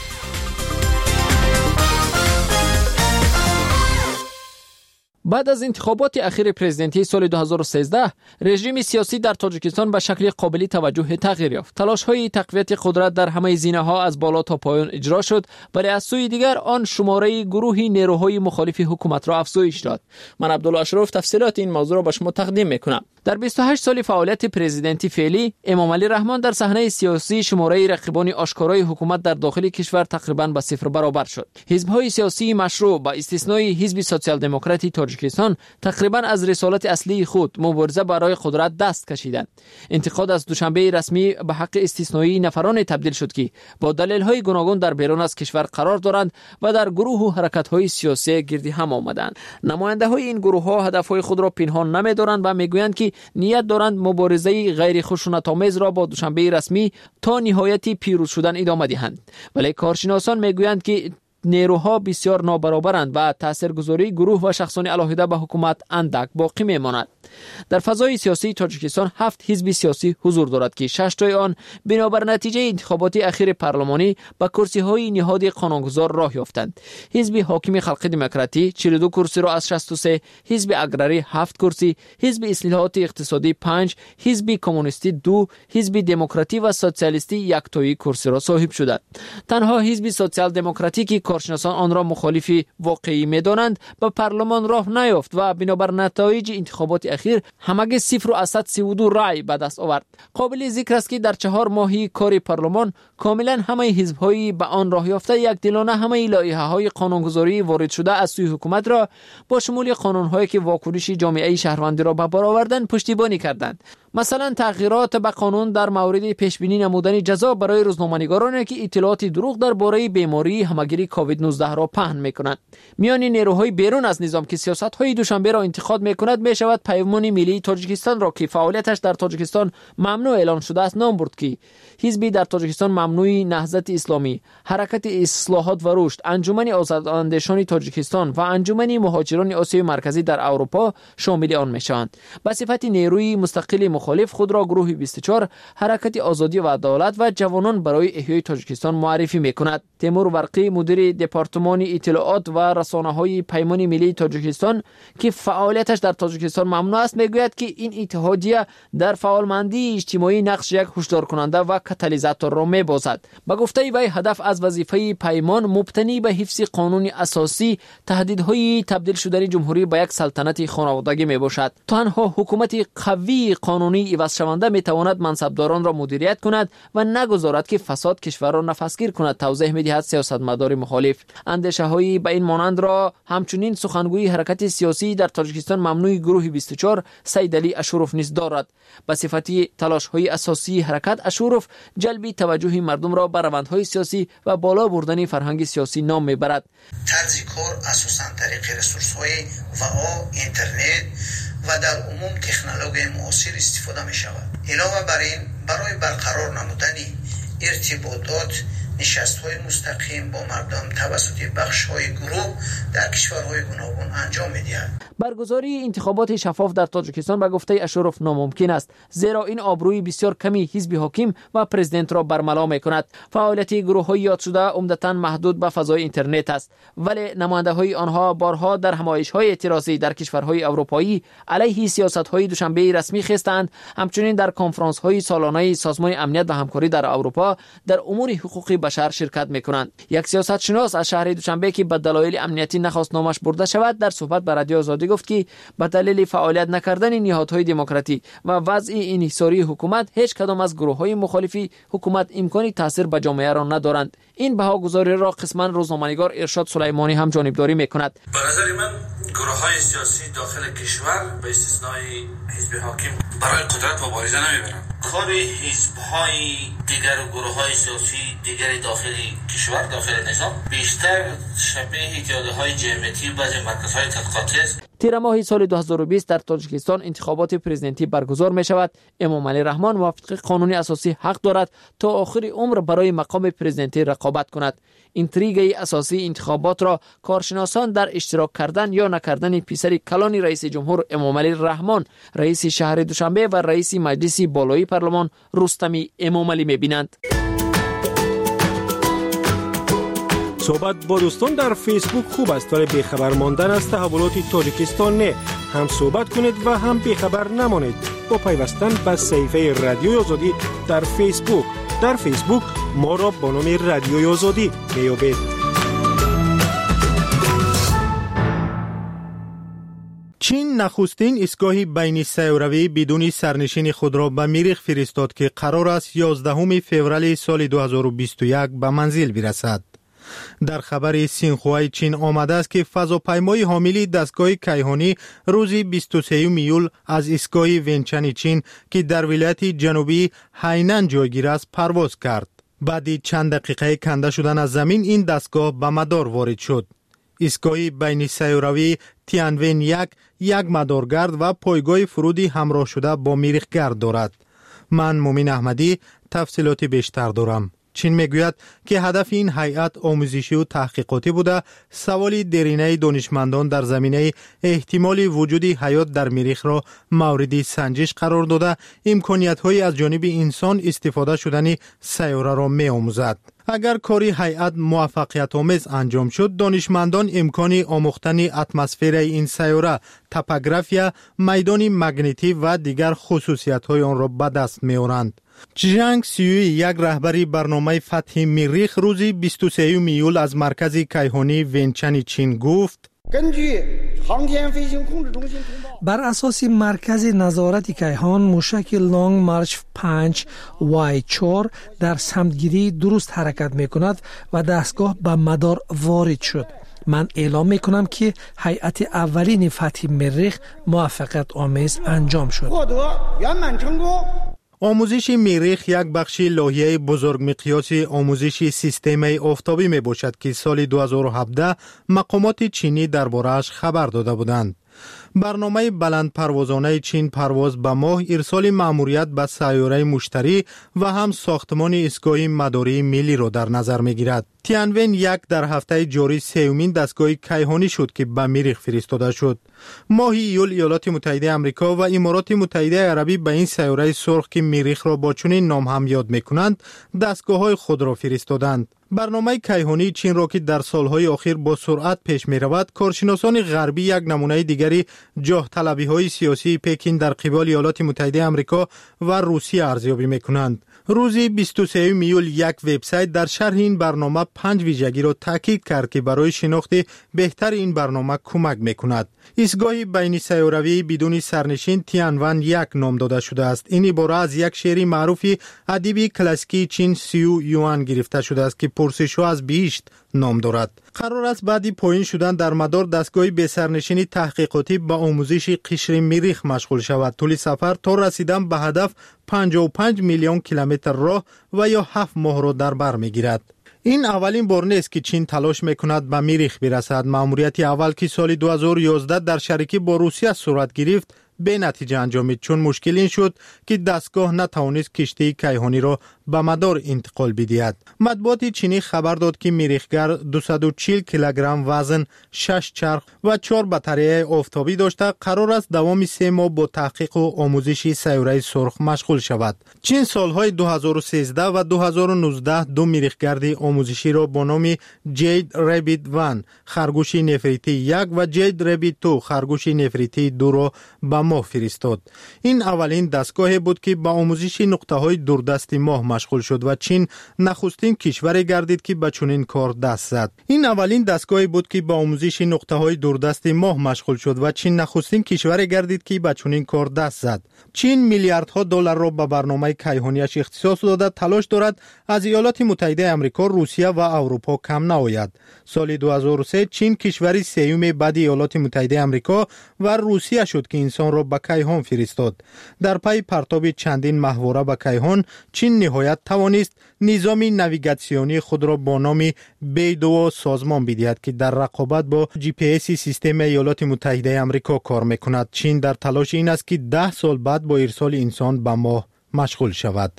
بعد از انتخابات اخیر پرزیدنتی سال دو هزار و سیزده، رژیم سیاسی در تاجیکستان به شکل قابل توجه تغییر یافت. تلاش‌های تقویت قدرت در همه زینه‌ها از بالا تا پایین اجرا شد، ولی از سوی دیگر آن شماره گروهی نیروهای مخالف حکومت را افزایش داد. من عبدالله اشرف تفصیلات این موضوع را به شما تقدیم می‌کنم. در بیست و هشت سال فعالیت پرزیدنتی فعلی، امام علی رحمان در صحنه سیاسی شماره رقیبان آشکارای حکومت در داخل کشور تقریباً به صفر برابر شد. حزب‌های سیاسی مشروع با استثنای حزب سوسیال دموکراتی تاجیکستان تقریباً از رسالت اصلی خود مبارزه برای قدرت دست کشیدند. انتقاد از دوشنبه رسمی به حق استثنایی نفران تبدیل شد که با دلایل‌های گوناگون در بیرون از کشور قرار دارند و در گروه و حرکت‌های سیاسی گردی هم آمدند. نماینده‌های این گروه‌ها هدف‌های خود را پنهان نمی‌دارند و می‌گویند که نیت دارند مبارزه غیر خشونت‌آمیز را با دوشنبه رسمی تا نهایت پیروز شدن ادامه دهند. ولی کارشناسان می‌گویند که نیروها بسیار نابرابرند و تاثیرگذاری گروه و شخصان علاهیده به حکومت اندک باقی میماند. در فضای سیاسی تاجیکستان هفت حزب سیاسی حضور دارد که شش تای آن بنابر نتیجه انتخابات اخیر پارلمانی به کرسی‌های نهاد قانونگذار راه یافتند. حزب حاکم خلق دموکراتی چهل و دو کرسی را از شصت و سه، حزب اگراری هفت کرسی، حزب اصلاحات اقتصادی پنج، حزب کمونیستی دو، حزب دموکراتی و سوسیالیستی یک تای کرسی را صاحب شدند. تنها حزب سوسیال دموکراتی که کارشناسان آن را مخالفی واقعی می‌دانند به پارلمان راه نیافت و بنابر نتایج انتخابات اخیر همگی صفر و سی و دو رای به دست آورد. قابل ذکر است که در چهار ماهی کار پارلمان کاملا همه حزب‌های به آن راه یافته یک دلانه همه لایحه‌های قانونگذاری وارد شده از سوی حکومت را با شمول قانون‌هایی که واکنش جامعه شهروندی را به بار آوردند پشتیبانی کردند. مثلا تغییرات به قانون در مورد پیشبینی نمودن جزا برای روزنامه‌نگارانی که اطلاعات دروغ درباره بیماری همگیری کووید نوزده را پهن می‌کنند. میان نیروهای بیرون از نظام که سیاست‌های دوشنبه را انتقاد می‌کند می‌شود پیمان ملی تاجیکستان را که فعالیتش در تاجیکستان ممنوع اعلان شده است نام برد که حزبی در تاجیکستان ممنوع نهضت اسلامی، حرکت اصلاحات و رشد، انجمن آزاداندیشان تاجیکستان و انجمن مهاجران آسیای مرکزی در اروپا شامل آن میشوند. به صفت نیروی مستقل مخالف خود را گروه بیست و چهار حرکت آزادی و عدالت و جوانان برای احیای تاجیکستان معرفی می‌کند. تیمور برقی مدیر دپارتمان اطلاعات و رسانه‌های پیمان ملی تاجیکستان که فعالیتش در تاجیکستان ممنوع است میگوید که این اتحادیه در فعالمندی اجتماعی نقش یک هشدار کننده و کاتالیزاتور را می‌بازد. با گفته وی هدف از وظیفه پیمان مبتنی به حفظ قانون اساسی تهدیدهای تبدیل شدن جمهوری به یک سلطنت خانوادگی میباشد. تنها حکومت قوی قانونی عوض شونده میتواند منصبداران را مدیریت کند و نگذارد که فساد کشور را نفسگیر کند، توضیح می‌دهد سیاستمدار مخالف. اندیشه‌های به این مانند را همچنین سخنگوی حرکت سیاسی در تاجیکستان ممنوع گروه بیست و چهار سید علی اشورف نیز دارد. به صفت تلاش‌های اساسی حرکت اشورف جلب توجه مردم را به روندهای سیاسی و بالا بردن فرهنگ سیاسی نام میبرد. طرز کار اساساً طریق رسورس‌های و اینترنت و در عموم تکنولوژی معاصر استفاده می شود. علاوه بر این برای برقرار نمودن ارتباطات نشست‌های مستقیم با مردم توسط بخش‌های گروه در کشورهای گوناگون انجام می‌دهد. برگزاری انتخابات شفاف در تاجیکستان به گفته اشرف ناممکن است، زیرا این آبروی بسیار کمی حزب حاکم و پرزیدنت را برملا می‌کند. فعالیت گروه‌های یاد شده عمدتاً محدود به فضای اینترنت است، ولی نماینده‌های آنها بارها در همایش‌های اعتراضی در کشورهای اروپایی علیه سیاست‌های دوشنبه رسمی خستند. همچنین در کنفرانس‌های سالانه سازمان امنیت و همکاری در اروپا در امور حقوق بشر شرکت میکنند. یک سیاستشناس از شهر دوشنبه که به دلایل امنیتی نخواست نامش برده شود در صحبت با رادیو آزادی گفت که به دلیل فعالیت نکردن نهادهای دموکراتی و وضع انحصاری حکومت هیچ کدام از گروه‌های مخالفی حکومت امکانی تاثیر به جامعه را ندارند. این بهاگذاری را قسما روزنامه‌نگار ارشاد سلیمانی هم جانبداری میکند. به نظر من گروه‌های سیاسی داخل کشور به استثنای حزب حاکم برای قدرت مبارزه نمیبرند. کار حزب‌های دیگر و گروه‌های سیاسی دیگر داخل کشور داخل نظام بیشتر شبیه ایجادهای جمعیتی بعضی مرکزهای تحقیقاتی است. تیر ماه سال دو هزار و بیست در تاجیکستان انتخابات پرزیدنتی برگزار می شود. امام علی رحمان موافق قانونی اساسی حق دارد تا آخر عمر برای مقام پرزیدنتی رقابت کند. اینتریگ اساسی انتخابات را کارشناسان در اشتراک کردن یا نکردن پسر کلان رئیس جمهور امام علی رحمان، رئیس شهر دوشنبه و رئیس مجلس بالایی پارلمان رستمی امام علی می بینند. صحبت با دوستان در فیسبوک خوب است ولی بیخبر ماندن از تحولات تاجیکستان نه. هم صحبت کنید و هم بیخبر نمانید با پیوستن به صفحه رادیوی آزادی در فیسبوک. در فیسبوک ما را با نام رادیوی آزادی میابید. چین نخستین ایستگاه بین سیاروی بدون سرنشین خود را به مریخ فرستاد که قرار است یازدهم فوریه سال دو هزار و بیست و یک به منزل برسد. در خبر سینخوای چین آمده است که فضاپیمای حامل دستگاه کیهانی روز بیست و سوم ایول از ایستگاه ونچن چین که در ولایت جنوبی هینان جایگیر است پرواز کرد. بعد چند دقیقه کنده شدن از زمین این دستگاه به مدار وارد شد. ایستگاه بین سیاروی تیانون یک یک مدارگرد و پایگاه فرودی همراه شده با مریخگرد دارد. من مومین احمدی تفصیلات بیشتر دارم. چین میگوید که هدف این هیئت آموزشی و تحقیقاتی بوده سوال درینه دانشمندان در زمینه احتمال وجود حیات در مریخ را مورد سنجش قرار داده امکانیت‌های از جانب انسان استفاده شدن سیاره را می‌آموزد. اگر کاری هیئت موفقیت آمیز انجام شد، دانشمندان امکان آموختن اتمسفر این سیاره، توپوگرافیا، میدان مگنیتی و دیگر خصوصیت‌های آن را به دست می‌آورند. جنگ سیوی یک رهبری برنامه فتح مریخ روز بیست و سوم ایول از مرکز کیهانی ونچن چین گفت: بر اساس مرکز نظارت کیهان موشک لانگ مارچ پنج وای چهار در سمتگیری درست حرکت می کند و دستگاه به مدار وارد شد. من اعلام می کنم که هیئت اولین فتح مریخ موفقیت آمیز انجام شد. آموزش مریخ یک بخش لایحه بزرگ مقیاس آموزش سیستم آفتابی می باشد که سال دو هزار و هفده مقامات چینی درباره‌اش خبر داده بودند. برنامه بلند پروازانه چین پرواز به ماه، ارسال مأموریت به سیاره مشتری و هم ساختمان ایستگاه مداری ملی را در نظر می گیرد. تیانون یک در هفته جاری سومین دستگاه کیهانی شد که به مریخ فرستاده شد. ماه ایول ایالات متحده آمریکا و امارات متحده عربی به این سیاره سرخ که مریخ را با چنین نام هم یاد می کنند دستگاه‌های خود را فرستادند. برنامه کیهانی چین را که در سالهای اخیر با سرعت پیش می رود، کارشناسان غربی یک نمونه دیگری جاه طلبی های سیاسی پکین در قبال ایالات متحده آمریکا و روسیه ارزیابی می کنند. روز بیست و سوم ایول یک وبسایت در شرح این برنامه پنج ویژگی را تاکید کرد که برای شناخت بهتر این برنامه کمک می کند. ایستگاه بین سیاروی بدون سرنشین تیانون یک نام داده شده است. این عبارت از یک شعر معروف ادیب کلاسیکی چین سیو یوان گرفته شده است که پرسش‌ها از بهشت نام دارد. قرار است بعدی پایین شدن در مدار دستگاه به سرنشین تحقیقاتی با آموزش قشر مریخ مشغول شود. طول سفر تا رسیدن به هدف پنجاه و پنج میلیون کیلومتر راه و یا هفت ماه را در بر میگیرد. این اولین بار نیست که چین تلاش میکند به مریخ برسد. مأموریت اول که سال دو هزار و یازده در شریکی با روسیه صورت گرفت به نتیجه انجامید، چون مشکل این شد که دستگاه نتوانست کشتی کیهانی را به مدار انتقال بدهد. مطبوعات چینی خبر داد که مریخگر دویست و چهل کیلوگرم وزن، شش چرخ و چهار بطری آفتابی داشته قرار است دوام سه ماه با تحقیق و آموزش سیاره سرخ مشغول شود. چین سالهای دو هزار و سیزده و دو هزار و نوزده دو مریخگرد آموزشی را با نام جید رابیت ون خرگوش نفریتی یک و جید رابیت دو خرگوش نفریتی دو را به ماه فرستاد. این اولین دستگاه بود که با آموزش نقطه های دوردست ماه مشغول شد و چین نخستین کشوری گردید که به چنین کار دست زد. این اولین دستگاهی بود که با آموزش نقطه‌های دوردست ماه مشغول شد و چین نخستین کشوری گردید که به چنین کار دست زد. چین میلیاردها دلار را به برنامه کیهانیش اختصاص داده تلاش دارد از ایالات متحده آمریکا، روسیه و اروپا کم نآید. سال دو هزار و سه چین کشوری سیوم بعد ایالات متحده آمریکا و روسیه شد که انسان را به کیهان فرستاد. در پی پرتاب چندین ماهواره به کیهان، چین نهایت توانست نظام نویگاسیونی خود را با نام بیدو سازمان بدهد که در رقابت با جی پی اس سیستم ایالات متحده آمریکا کار میکند. چین در تلاش این است که ده سال بعد با ارسال انسان به ماه مشغول شود.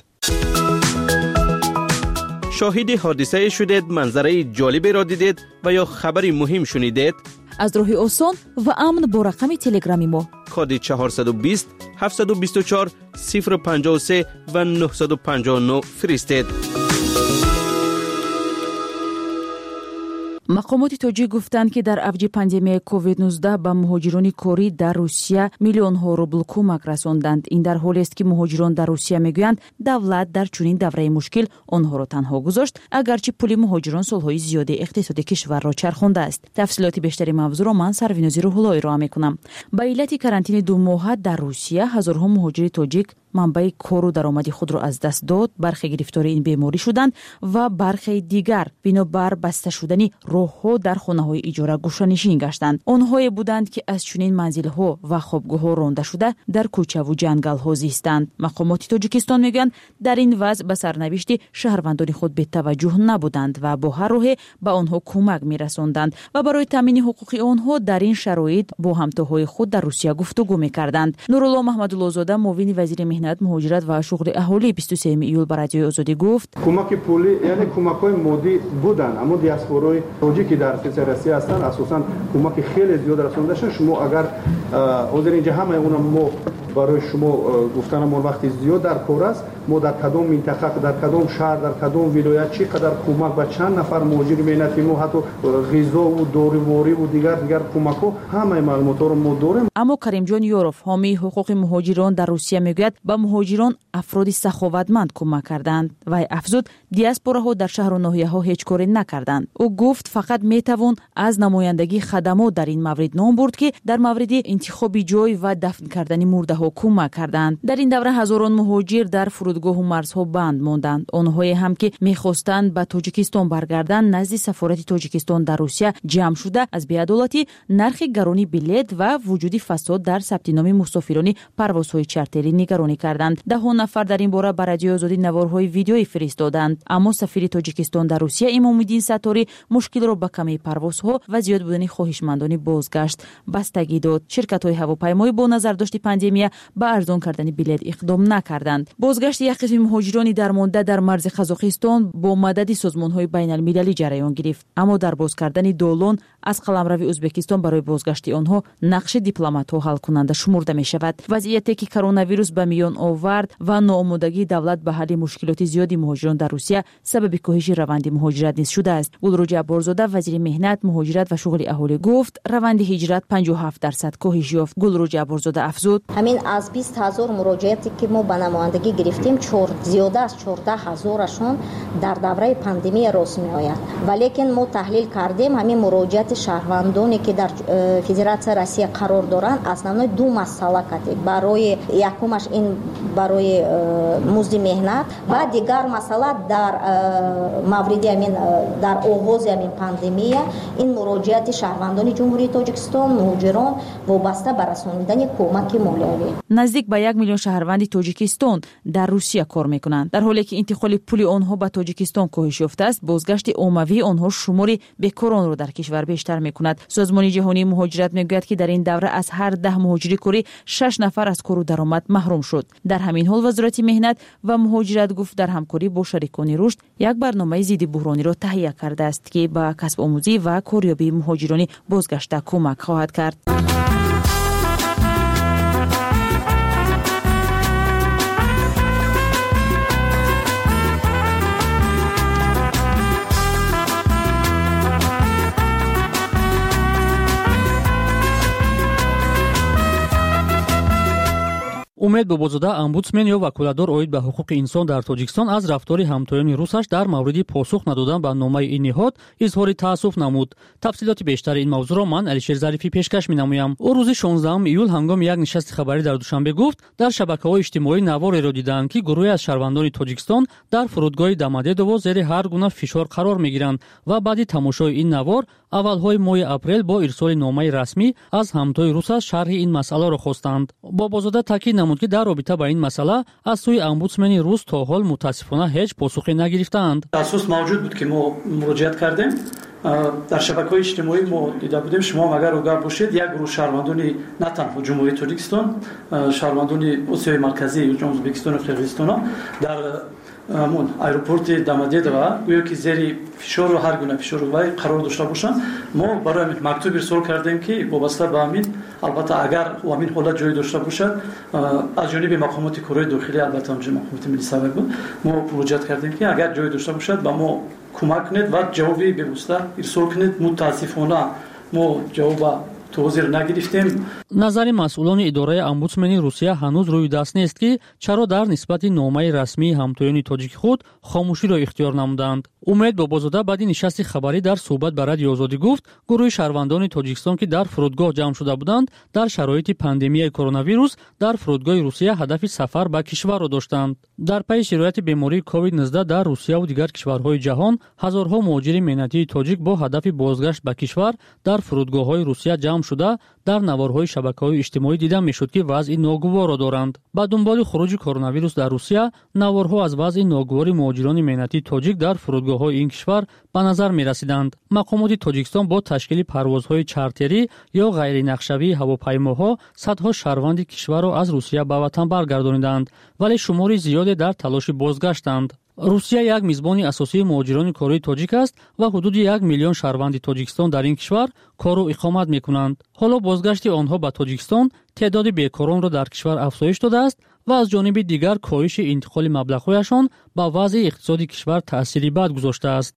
شاهد حادثه شدید، منظره جالبی را دیدید و یا خبری مهم شنیدید؟ از راه آسان و امن با رقم تلگرامی ما کد چهارصد و بیست هفتصد و بیست و چهار صفر پنجاه و سه و نهصد و پنجاه و نه فرستید. مقامات توجیه گفتند که در اوج پاندمی کووید نوزده به مهاجران کاری در روسیه میلیون ها روبل کمک رساندند. این در حالی است که مهاجران در روسیه میگویند دولت در چنین دوره مشکل آنها را تنها گذاشت، اگرچه پول مهاجران سالهای زیادی اقتصاد کشور را چرخانده است. تفصیلات بیشتری موضوع را من سروینازی روح‌اللهی را میکنم. به علت کارانتین دو ماهه در روسیه هزارها مهاجر تاجیک منبع کار و درآمد خود را از دست داد، برخی گرفتار این بیماری شدند و برخی دیگر بنابر بسته شدن راه‌ها در خانه‌های اجاره گوشه‌نشین گشتند. آنهایی بودند که از چنین منزل‌ها و خوابگاه‌ها رانده شده در کوچه و جنگل‌ها زیستند. مقامات تاجیکستان میگویند در این وضع به سرنوشت شهروندان خود به توجه نبودند و با هر راه به آنها کمک می‌رساندند و برای تامین حقوق آنها در این شرایط با همتاهای خود در روسیه گفتگو می‌کردند. نورالله محمدالله زاده، معاون وزیر مهنت، مهاجرت و شغل اهالی بیست و سوم ایول به رادیوی آزادی گفت: کمک پولی یعنی کمک‌های مادی بودن، اما دیاسپورای توجیکی در روسیه هستند اساساً کمک خیلی زیاد رسانده شد. شما اگر حاضر اینجا همه اونم ما برای شما گفتن ما وقتی زیاد در کار است، ما در کدام منطقه، در کدام شهر، در کدام ولایت چقدر کمک به چند نفر مهاجر مهنتی ما حتی غذا و داروواری و دیگر دیگر کمک‌ها همه معلومات رو ما داریم. اما کریم جان یوروف، حامی حقوق مهاجران در روسیه میگوید به مهاجران افراد سخاوتمند کمک کردند و افزود دیاسپوراها در شهر و ناحیه‌ها هیچ کاری نکردند. او گفت فقط میتوان از نمایندگی خدمات در این مورد نام برد که در مورد انتخاب جای و دفن کردن مرده ها کمک کردند. در این دوره هزاران مهاجر در فرودگاه و مرزها بند ماندند. آنهایی هم که میخواستند به تاجیکستان برگردند نزد سفارت تاجیکستان در روسیه جمع شده از بی‌عدالتی، نرخ گرانی بلیط و وجود فساد در ثبت نام مسافران پروازهای چارتری نگرانی کردند. ده نفر در این باره به رادیوی آزادی نوارهای ویدیویی فرستادند. اما سفیر تاجیکستان در روسیه امام‌الدین ستاری مشکل را به کمی پروازها و زیاد بودن خواهشمندان بازگشت بستگی داد. شرکت‌های هواپیمایی با نظر داشت پاندمی به ارزان کردن بلیط اقدام نکردند. بازگشت یک قسم مهاجران درمانده در مرز قزاقستان با مدد سازمان‌های بین‌المللی جریان گرفت، اما در باز کردن دولان از قلمرو ازبکستان برای بازگشت آنها نقش دیپلمات‌ها حل کننده شمرده می‌شود. وضعیتی که کرونا ویروس به میان آورد و ناآمادگی دولت به حل مشکلات زیادی مهاجران در روسیه سبب کاهش روند مهاجرت نیز شده است. گلرو جبارزاده، وزیر مهنت، مهاجرت و شغل اهالی گفت روند هجرت پنجاه و هفت درصد کاهش یافت. گلرو جبارزاده افزود: همین از بیست هزار مراجعاتی که ما به نمایندگی گرفتیم چهار زیاده از چهارده هزارشون در دوره پاندمی راست می آید. ولیکن ما تحلیل کردیم همین مراجعات شهروندانی که در فدراسیون روسیه قرار دارند اصلا دو مسئله کردیم. برای یکمش این برای مزد مهنت و دیگر مسئله در مورد همین در آغاز همین پاندمی این مراجعات شهروندان جمهوری تاجیکستان مهاجران وابسته به رسانیدن کمک مالیوی. نزدیک به یک میلیون شهروند تاجیکستان در روسیه کار میکنند. در حالی که انتقال پول آنها به تاجیکستان کاهش یافته است، بازگشت عمومی آنها شمار بیکاران را در کشور بیشتر میکند. سازمان جهانی مهاجرت میگوید که در این دوره از هر ده مهاجر کاری شش نفر از کار و درآمد محروم شد. در همین حال وزارت مهنت و مهاجرت گفت در همکاری با شریکان رشد یک برنامه ضد بحرانی را تهیه کرده است که به کسب آموزی و کاریابی مهاجران بازگشته کمک خواهد کرد. умед бобозода омбудсмен ё ваколатдор оид ба ҳуқуқи инсон дар тоҷикистон аз рафтори ҳамтоёни русаш дар мавриди посух надодан ба номаи ин ниҳод изҳори таассуф намуд. тафсилоти бештари ин мавзӯъро ман алишер зарифӣ пешкаш менамоям. ӯ рӯзи шонздаҳум июл ҳангоми як нишасти хабарӣ дар душанбе гуфт дар шабакаҳои иҷтимоӣ навореро дидаанд ки гурӯҳе аз шаҳрвандони тоҷикистон дар фурудгоҳи дамадедово зери ҳар гуна фишор қарор мегиранд ва баъди тамошои ин навор аввалҳои моҳи апрел бо ирсоли номаи расмӣ аз ҳамтои русаш шарҳи ин масъаларо хостанд. бобозода таъкид намуд ки дар робита ба ин масъала аз сӯи омбудсмени рус то ҳол мутаассифона ҳеҷ посухе нагирифтаанд. таъссус мавҷуд буд ки мо муроҷиат кардем. дар шабакаҳои иҷтимоӣ мо дида будем, шумо агар огар бошед, як гурӯҳ шаҳрвандони на танҳо ҷумҳурии Тоҷикистон, шаҳрвандони Осиёи марказӣ, Ӯзбекистону Қирғизистоно дар мон аэропорти Дамадедова гӯё ки зери фишору ҳар гуна фишору вай қарор дошта бошанд. мо барои мактуб ирсол кардем ки вобаста ба ҳамин, албатта агар ҳамин ҳолат ҷои дошта бошад, аз ҷониби мақомоти кораи дохилӣ, албатта онҷо мақомоти миллии сабак буд, мо муроҷиат кардем ки агар ҷои дошта бошад ба мо кӯмак кунед ва ҷавоби бевосита ирсол кунед. мутаассифона мо ҷавоба توضیح نگرفتیم. نظر مسئولان اداره امبودسمنی روسیه هنوز روی دست نیست که چرا در نسبت نامه رسمی همتایان تاجیک خود خاموشی را اختیار نمودند. امید بابازاده بعد نشست خبری در صحبت با رادیو آزادی گفت گروه شهروندان تاجیکستان که در فرودگاه جمع شده بودند در شرایط پاندمی کرونا ویروس در فرودگاه روسیه هدف سفر به کشور را داشتند. در پی شرایط بیماری کووید نوزده در روسیه و دیگر کشورهای جهان هزارها مهاجر ملتی تاجیک با هدف بازگشت به کشور در فرودگاه‌های روسیه جمع شده در نوارهای شبکه‌های اجتماعی دیده میشد که وضع ناگوار را دارند. با دنبال خروج کرونا ویروس در روسیه نوارها از وضع ناگوار مهاجران ملتی تاجیک در فرودگاه‌های این کشور به نظر می‌رسیدند. مقامات تاجیکستان با تشکیل پروازهای چارتری یا غیر نقشه‌ای هواپیماها صدها شهروند کشور را از روسیه به وطن برگردانیدند، ولی شماری زیادی در تلاش بازگشتند. روسیه یک میزبان اساسی مهاجران کاری تاجیک است و حدود یک میلیون شهروند تاجیکستان در این کشور کار و اقامت می‌کنند. حالا بازگشت آنها به تاجیکستان تعداد بیکاران را در کشور افزایش داده است و از جانب دیگر کاهش انتقال مبلغ‌هایشان به وضع اقتصادی کشور تأثیری بد گذاشته است.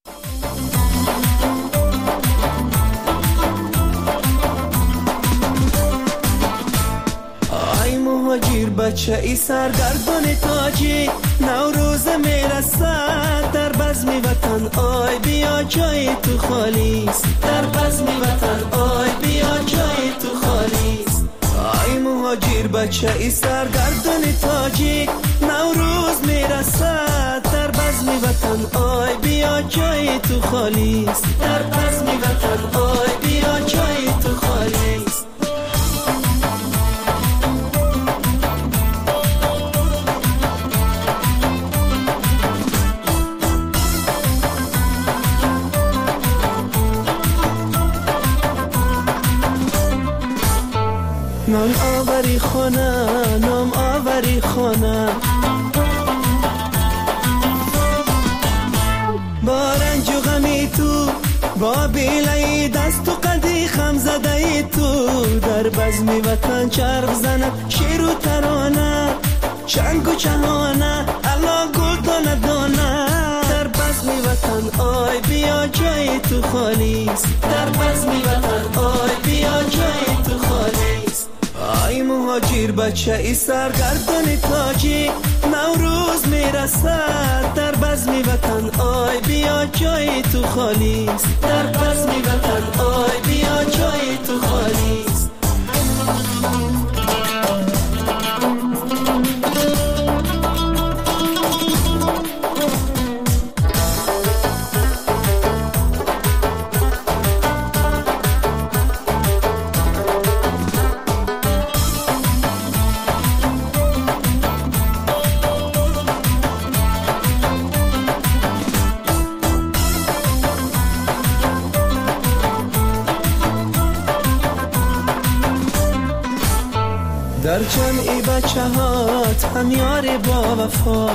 مهاجر بچه ای سرگردان تاجی نوروز میرسد در بزم وطن آی بیا جای تو خالیست در بزم وطن آی بیا جای تو خالیست آی مهاجر بچه ای سرگردان تاجی نوروز میرسد در بزم وطن آی بیا جای تو خالیست در بزم وطن آی بیا جای تو خالیست نام آوری خانه نام آوری خانه با رنج و غمی تو با بیلای دست و قدی خم زده تو در بزم وطن چرخ زند شیر و ترانه چنگ و چهانه الا گل دانه دانه در بزم وطن آی بیا جای تو خالیست در بزم وطن آی بیا جای تو خالیست آی مهاجر بچه ای سرگردان تاجی نوروز میرسد در بزم وطن آی بیا جای تو خالیست در بزم وطن آی بیا جای تو خالیست در جمعی بچه هات هم یار با وفا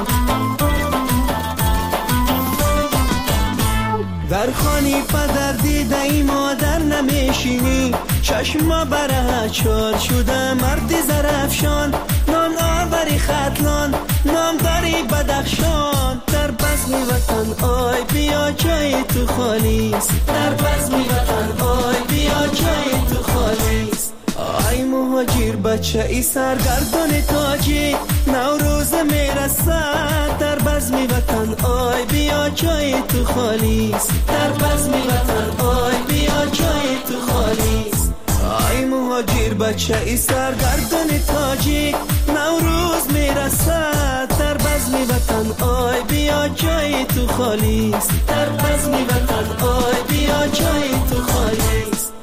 در خانی پدر دیده ای مادر نمیشینی چشما بره چار شده مردی زرفشان نام آوری خطلان نام داری بدخشان در بزم وطن آی بیا جای تو خالیست در بزم وطن آی بیا جای تو خالیست آی مهاجر بچه بچه ای سرگردان تاجی نوروز میرسد در بزم وطن آی بیا جای تو خالیست در بزم وطن آی بیا جای تو خالیست آی مهاجر بچه ای سرگردان تاجی نوروز میرسد در بزم وطن آی بیا جای تو خالیست در بزم وطن آی بیا جای تو خالیست.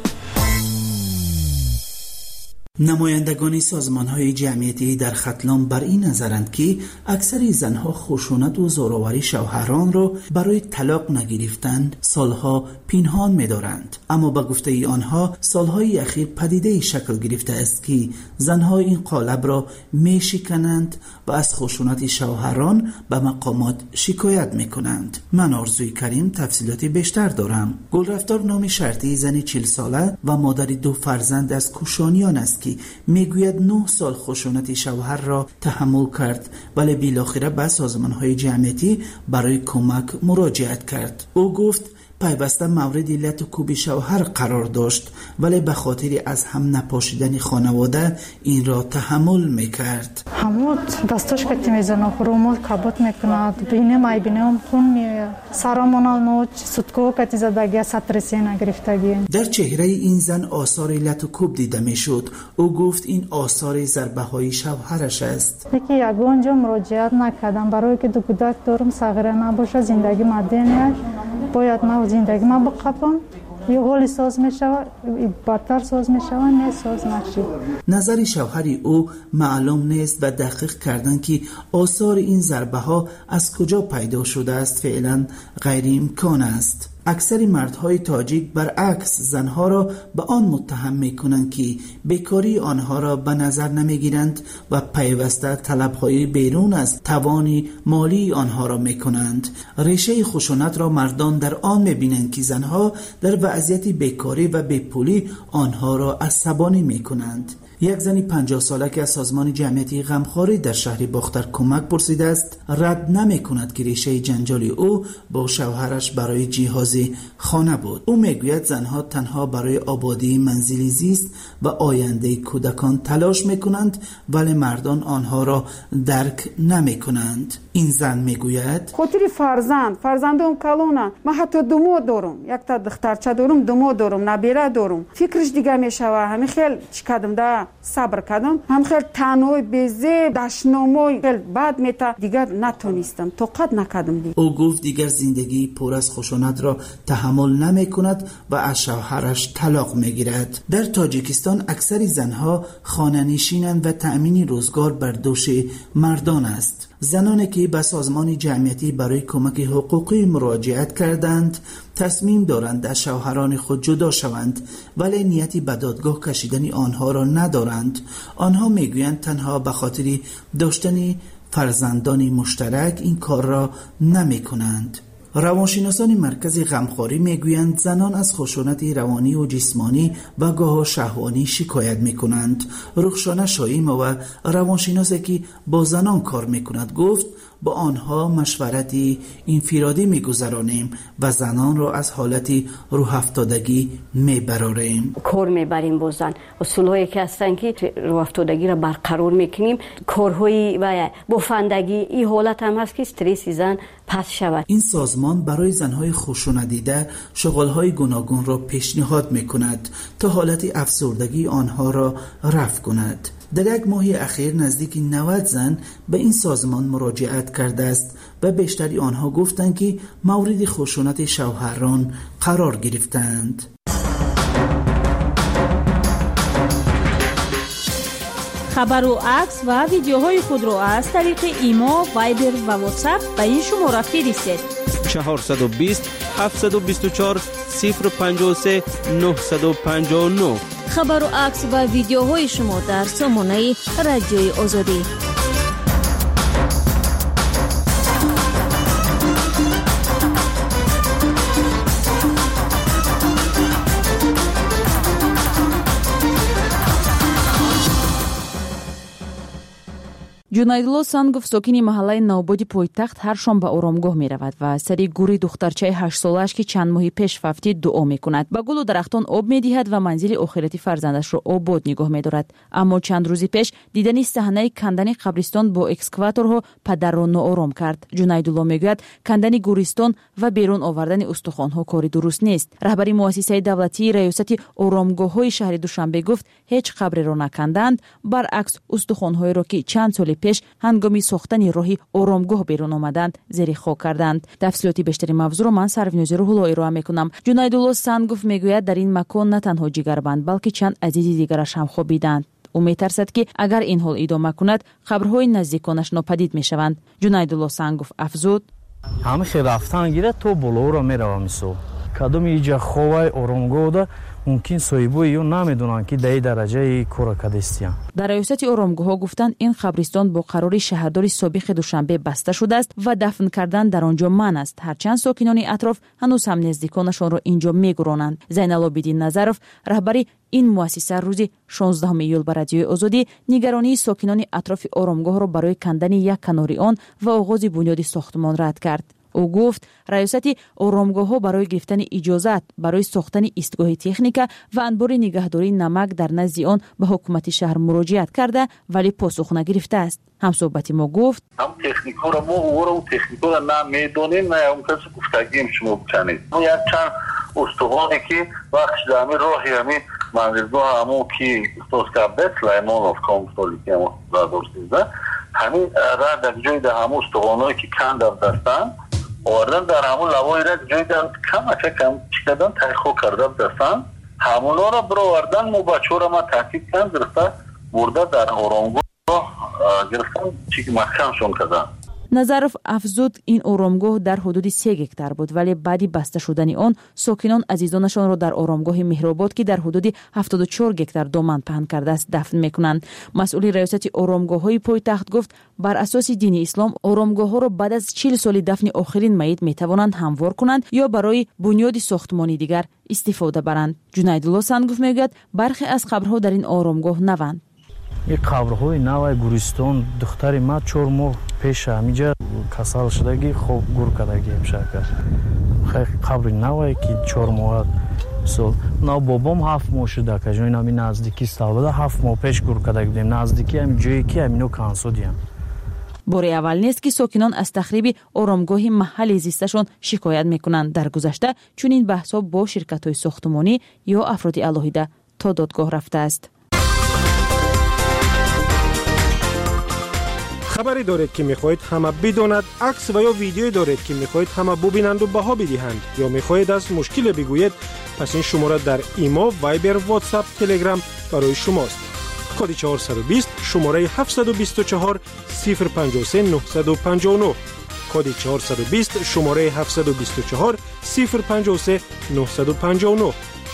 نمایندگان سازمان‌های جمعیتی در ختلان بر این نظرند که اکثر زنها خشونت و زورآوری شوهران را برای طلاق نگرفتند سالها پنهان می‌دارند، اما با گفته آنها سالهای اخیر پدیده شکل گرفته است که زنها این قالب را می‌شکنند و از خشونت شوهران به مقامات شکایت می‌کنند. من آرزوی کریم تفصیلات بیشتر دارم. گلرفتار نام شرطی زن چهل ساله و مادر دو فرزند از کوشانیان است که میگوید نه سال خشونت شوهر را تحمل کرد ولی بالاخره به سازمان‌های جمعیتی برای کمک مراجعت کرد. او گفت پیوسته مورد علت و کوب شوهر قرار داشت ولی به خاطر از هم نپاشیدن خانواده این را تحمل میکرد. همون دستاش که میزنه خرومول کبوت میکند بینه مای بینه خون میآید سرمون نوچ سوتکو که زدگی سترسی نگرفتگی. در چهره این زن آثار علت و کوب دیده میشد. او گفت این آثار ضربه های شوهرش است. یکی یگانجا مراجعت نکردم برای که دو کودک دارم صغیره نباشه زندگی مادی نیست باید ما زندگی ما بقپم یه حالی ساز می شود بدتر ساز می شود نه ساز نشید. نظر شوهری او معلوم نیست و دقیق کردن که آثار این ضربه ها از کجا پیدا شده است فعلا غیر امکان است. اکثر مردهای تاجیک برعکس زنها را به آن متهم می کنند که بیکاری آنها را به نظر نمی گیرند و پیوسته طلبهای بیرون از توان مالی آنها را می کنند. ریشه خشونت را مردان در آن می بینند که زنها در وضعیت بیکاری و بیپولی آنها را عصبانی می کنند. یک زنی پنجاه ساله که از سازمان جمعیتی غمخواری در شهر باختر کمک پرسیده است رد نمی کند که ریشه جنجال او با شوهرش برای جهاز خانه بود. او میگوید زنها تنها برای آبادی منزلی زیست و آینده کودکان تلاش می کنند ولی مردان آنها را درک نمی کنند. این زن میگوید خاطر فرزند فرزندم کلونه من حتی دمو دارم یک تا دخترچه دارم دمو دارم نبیره دارم فکرش دیگه میشوه همین خیلی چیکادم ده صبر کردم هم خیلی تنوی بیزه دشناموی خیلی بد میتا دیگر نتونستم طاقت نکردم دیگر. او گفت دیگر زندگی پر از خشونت را تحمل نمی کند و از شوهرش طلاق میگیرد. در تاجیکستان اکثر زنها خانه نشینند و تأمین روزگار بر دوش مردان است. زنانی که به سازمان جمعیتی برای کمک حقوقی مراجعت کردند تصمیم دارند از شوهران خود جدا شوند ولی نیتی به دادگاه کشیدن آنها را ندارند. آنها میگویند تنها به خاطر داشتن فرزندان مشترک این کار را نمی کنند. روانشناسان مرکز غمخواری میگویند زنان از خشونت روانی و جسمانی و گاه شهوانی شکایت میکنند. رخشانه شایمه و روانشناسی که با زنان کار میکند گفت با آنها مشورتی انفرادی میگذرانیم و زنان را از حالتی روح افتادگی میبراریم. کار میبریم با زن اصولهایی که هستن که روح افتادگی را برقرار میکنیم کارهایی و بافندگی این حالت هم هست که استرس زن پس شود. این سازمان برای زنهای خشونت دیده شغلهای گوناگون را پیشنهاد میکند تا حالت افسردگی آنها را رفع کند. در یک ماه اخیر نزدیک نود زن به این سازمان مراجعت کرده است و بیشتری آنها گفتند که مورد خشونت شوهران قرار گرفتند. خبر و عکس و ویدیوهای خود را از طریق ایمو، وایبر و واتساپ به این شماره فرستید. چهارصد و بیست هفتصد و بیست و چهار صفر پنجاه و سه نهصد و پنجاه و نه. خبر و عکس و ویدیوهای شما در سامانه رادیوی آزادی. ҷунайдулло сангов сокини маҳаллаи навбоди пойтахт ҳар шом ба оромгоҳ меравад ва сари гури духтарчаи ҳаштсолааш ки чанд моҳи пеш фавтид дуо мекунад. ба гулу дарахтон об медиҳад ва манзили охирати фарзандашро обод нигоҳ медорад. аммо чанд рӯзи пеш дидани саҳнаи кандани қабристон бо экскаваторҳо падарро ноором кард. ҷунайдулло мегӯяд кандани гӯристон ва берун овардани устухонҳо кори дуруст нест. раҳбари муассисаи давлатии раёсати оромгоҳҳои шаҳри душанбе гуфт ҳеҷ қабреро наканданд, баръакс устухонҳоеро ки чанд соли пеш ҳангоми сохтани роҳи оромгоҳ берун омаданд зери хок карданд. тафсилоти бештари мавзӯъро ман Сарвинӯзи Рӯҳулло ироа мекунам. ҷунайдулло сангов мегӯяд дар ин макон на танҳо ҷигарбанд, балки чанд азизи дигараш ҳам хобиданд. ӯ метарсад ки агар ин ҳол идома кунад қабрҳои наздиконаш нопадид мешаванд. ҷунайдулло сангов афзуд: ҳамихе рафтан гирад то болоро мерава мисол кадоми иҷа ховай оромгоҳда мумкин соҳибои ё намедонанд ки дар дараҷаи кора кадестиян. дар раёсати оромгоҳҳо гуфтанд ин қабристон бо қарори шаҳрдори собиқи душанбе баста шудааст ва дафн кардан дар он ҷо манъ аст. ҳарчанд сокинони атроф ҳанӯз ҳам наздиконашонро ин ҷо мегуронанд. зайналобидин назаров, раҳбари ин муассиса, рӯзи шонздаҳуми июл ба радиои озодӣ нигаронии сокинони атрофи оромгоҳро барои кандани як канори он ва оғози бунёди сохтмон рад кард. ӯ гуфт раёсати оромгоҳҳо барои гирифтани иҷозат барои сохтани истгоҳи техника ва анбори нигаҳдории намак дар назди он ба ҳукумати шаҳр муроҷиат карда, вале посух нагирифтааст. ҳамсоҳбати мо гуфт: ҳам техникаро мо ӯро техникаро на медонем, на он каси гуфтагием шумо бичанед. мо як чанд устухоне ки вақтш дар ҳамин роҳи ҳамин манзилгоҳ ҳамон ки устоз Каббет Сулаймонов комсолики ҳамон задор сизда ҳамин рад дар ҷои дар ҳамон устухонҳое ки кандав дастанд овардан дар ҳамон лавои рад ҷои дар камака кам чикадан тайхо карда дастанд. ҳамонҳоро бировардан мо бачаҳоро ма таъқиб кардам, гирифта бурда дар оромгоҳ гирифтан чики маҳкамшон карданд. назаров афзуд ин оромгоҳ дар ҳудуди се гектар буд, вале баъди баста шудани он сокинон азизонашонро дар оромгоҳи меҳробод ки дар ҳудуди ҳафтоду чор гектар доман паҳн кардааст дафн мекунанд. масъули раёсати оромгоҳҳои пойтахт гуфт бар асоси дини ислом оромгоҳҳоро баъд аз чил соли дафни охирин маит метавонанд ҳамвор кунанд ё барои бунёди сохтмони дигар истифода баранд. ҷунайдулло сангов мегӯяд бархе аз қабрҳо дар ин оромгоҳ наванд. ин қабрҳои навай гӯристон духтари ма чор моҳ пеш ҳамиҷа касал шудаги хоб гур кадаги мшака қабри навай ки чор моҳа мисол нав бобом ҳафт моҳ шуда кажои нами наздики ставлада ҳафт моҳ пеш гур кадаги будем наздики ҳами ҷое ки ҳамино кансудиям. бори аввал нест ки сокинон аз тахриби оромгоҳи маҳалли зисташон шикоят мекунанд. дар гузашта чунин баҳсҳо бо ширкатҳои сохтмонӣ ё афроди алоҳида то додгоҳ рафтааст. хабаре доред ки мехоҳед ҳама бидонад, акс ва ё видеое доред ки мехоҳед ҳама бубинанду баҳо бидиҳанд ё мехоҳед аз мушкиле бигӯед, пас ин шумора дар имо, вайбер, ватсап, телеграм барои шумост. коди чаҳорсаду бист шумораи ҳафтсаду бисту чаҳор сифр панҷоҳу се нуҳсаду панҷоҳу нӯҳ коди чаҳорсаду бист шумораи ҳафтсаду бисту чаҳор сифр панҷоҳу се нуҳсаду панҷоҳу нӯҳ.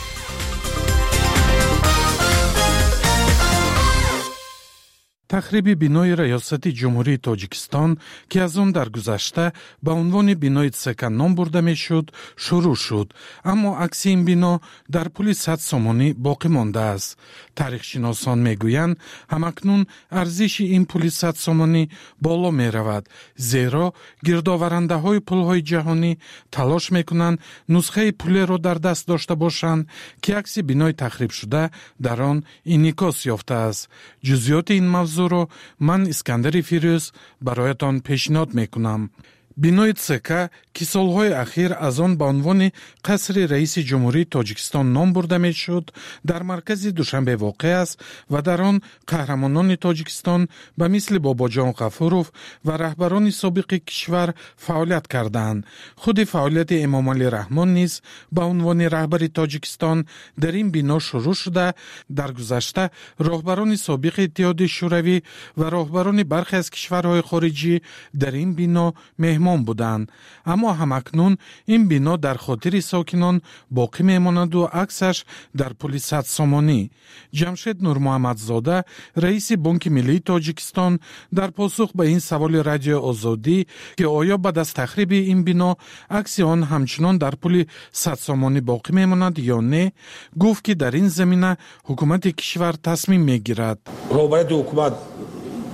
тахриби бинои раёсати ҷумҳурии Тоҷикистон ки аз он дар гузашта ба унвони бинои ЦК ном бурда мешуд, шурӯъ шуд, аммо акси ин бино дар пули сад сомонӣ боқӣ мондааст. Таърихшиносон мегӯянд, ҳамакнун арзиши ин пули сад сомонӣ боло меравад, зеро гирдоварандаҳои пулҳои ҷаҳонӣ талош мекунанд нусхаи пулеро дар даст дошта бошанд, ки акси бинои тахрибшуда дар он инъикос ёфтааст. ҷузъиёти ин мавзӯъ ро ман Искандари Фирӯз бароятон пешниҳод мекунам. бинои ЦК ки солҳои ахир аз он ба унвони қасри раиси ҷумҳурии Тоҷикистон ном бурда мешуд, дар маркази Душанбе воқеъ аст ва дар он қаҳрамонони Тоҷикистон ба мисли Бобоҷон Ғафуров ва раҳбарони собиқи кишвар фаъолият карданд. худи фаъолияти Эмомалӣ Раҳмон низ ба унвони раҳбари Тоҷикистон дар ин бино шурӯъ шуда, дар гузашта роҳбарони собиқи Иттиҳоди Шӯравӣ ва роҳбарони бархе аз кишварҳои хориҷӣ дар ин бино меҳмон буданд. аммо ҳамакнун ин бино дар хотири сокинон боқӣ мемонаду аксаш дар пули сад сомонӣ. Ҷамшед Нурмуҳаммадзода, раиси Бонки Миллии Тоҷикистон, дар посух ба ин саволи Радиои Озодӣ ки оё баъд аз тахриби ин бино акси он ҳамчунон дар пули сад сомонӣ боқӣ мемонад ё не, гуфт ки дар ин замина ҳукумати кишвар тасмим мегирад. роҳбарияти ҳукумат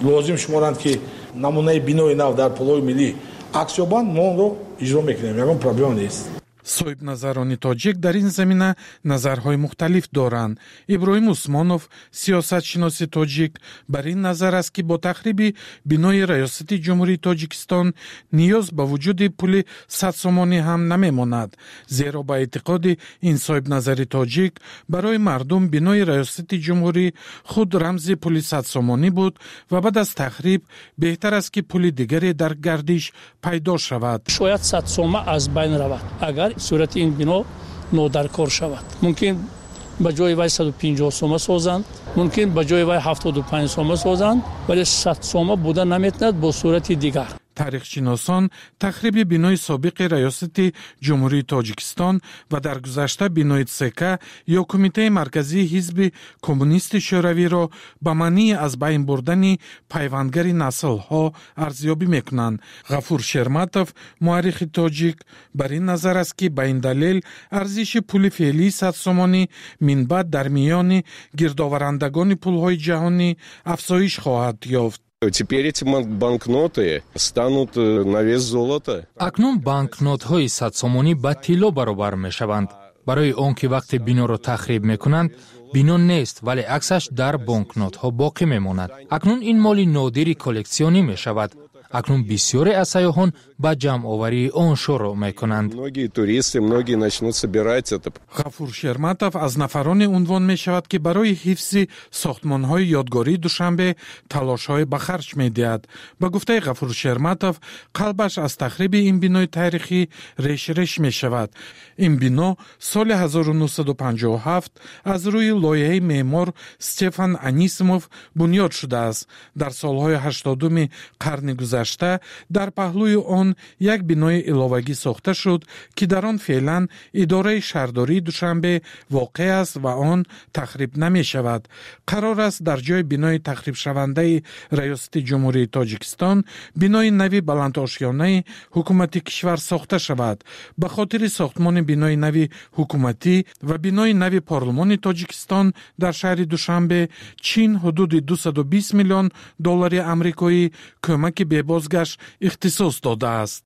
лозим шуморанд ки намунаи бинои нав дар пулои миллӣ акс ёбанд, мо онро иҷро мекунем, ягон проблема нест. соҳибназарони тоҷик дар ин замина назарҳои мухталиф доранд. иброҳим усмонов, сиёсатшиноси тоҷик, бар ин назар аст ки бо тахриби бинои раёсати ҷумҳурии Тоҷикистон ниёз ба вуҷуди пули садсомонӣ ҳам намемонад, зеро ба эътиқоди ин соҳибназари тоҷик барои мардум бинои раёсати ҷумҳурӣ худ рамзи пули садсомонӣ буд ва баъд аз тахриб беҳтар аст ки пули дигаре дар гардиш пайдо шавад. шояд садсома аз байн равад агар сурати ин бино нодаркор шавад. Мумкин ба ҷои вай саду пинҷоҳ сома созанд, мумкин ба ҷои вай ҳафтоду панҷ сома созанд, вале сад сома буда наметавонад бо сурати дигар. таърихшиносон тахриби бинои собиқи раёсати ҷумҳурии Тоҷикистон ва дар гузашта бинои ЦК ё Кумитаи марказии ҳизби коммунисти шӯравиро ба маънии аз байн бурдани пайвандгари наслҳо арзёбӣ мекунанд. Ғафур Шерматов, муаррихи тоҷик, бар ин назар аст ки ба ин далел арзиши пули феълии садсомонӣ минбаъд дар миёни гирдоварандагони пулҳои ҷаҳонӣ афзоиш хоҳад ёфт. Теперь эти банкноты станут на вес золота. Акнун банкнотҳои садсомонӣ ба тилло баробар мешаванд. Барои он ки вақте биноро тахриб мекунанд, бино нест, вале аксаш дар банкнотҳо боқӣ мемонад. Акнун ин моли нодири коллексионӣ мешавад. Акнун бисёре аз сайёҳон ба ҷамъоварии он шуруъ мекунанд. Многие туристы, многие начнут собирать это. Ғафур Шерматов аз нафароне унвон мешавад ки барои ҳифзи сохтмонҳои ёдгории Душанбе талошҳое ба харҷ медиҳад. Ба гуфтаи Ғафур Шерматов, қалбаш аз тахриби ин бинои таърихӣ реш-реш мешавад. Ин бино соли ҳазору нуҳсаду панҷоҳу ҳафт аз рӯи лоиҳаи меъмор Стефан Анисимов бунёд шудааст. Дар солҳои ҳаштодуми қарни гузашта дар паҳлӯи он як бинои иловагӣ сохта шуд ки дар он феълан идораи шаҳрдории Душанбе воқеъ аст ва он тахриб намешавад. Қарор аст дар ҷои бинои тахрибшавандаи раёсати ҷумҳурии Тоҷикистон бинои нави баландошёнаи ҳукумати кишвар сохта шавад. Ба хотири сохтмони бинои нави ҳукуматӣ ва бинои нави парлумони Тоҷикистон дар шаҳри Душанбе Чин ҳудуди дусаду бист миллион доллари амрикоӣ кӯмаки бебозгашт ихтисос додааст.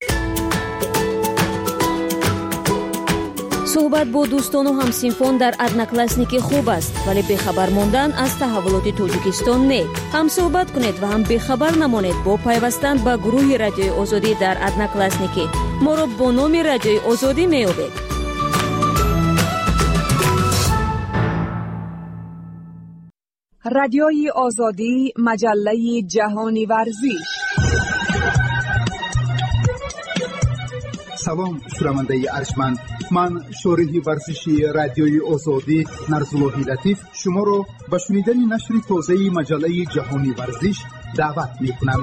суҳбат бо дӯстону ҳамсинфон дар одноклассники хуб аст, вале бехабар мондан аз таҳаввулоти Тоҷикистон не. ҳам суҳбат кунед ва ҳам бехабар намонед бо пайвастан ба гурӯҳи Радиои Озодӣ дар одноклассники. моро бо номи Радиои Озодӣ меёбед. радиои озодӣ маҷаллаи ҷаҳони варзиш. салом шунавандаи арҷманд, ман шориҳи варзиши радиои озодӣ Нарзуллоҳи Латиф шуморо ба шунидани нашри тозаи маҷаллаи ҷаҳони варзиш даъват мекунам.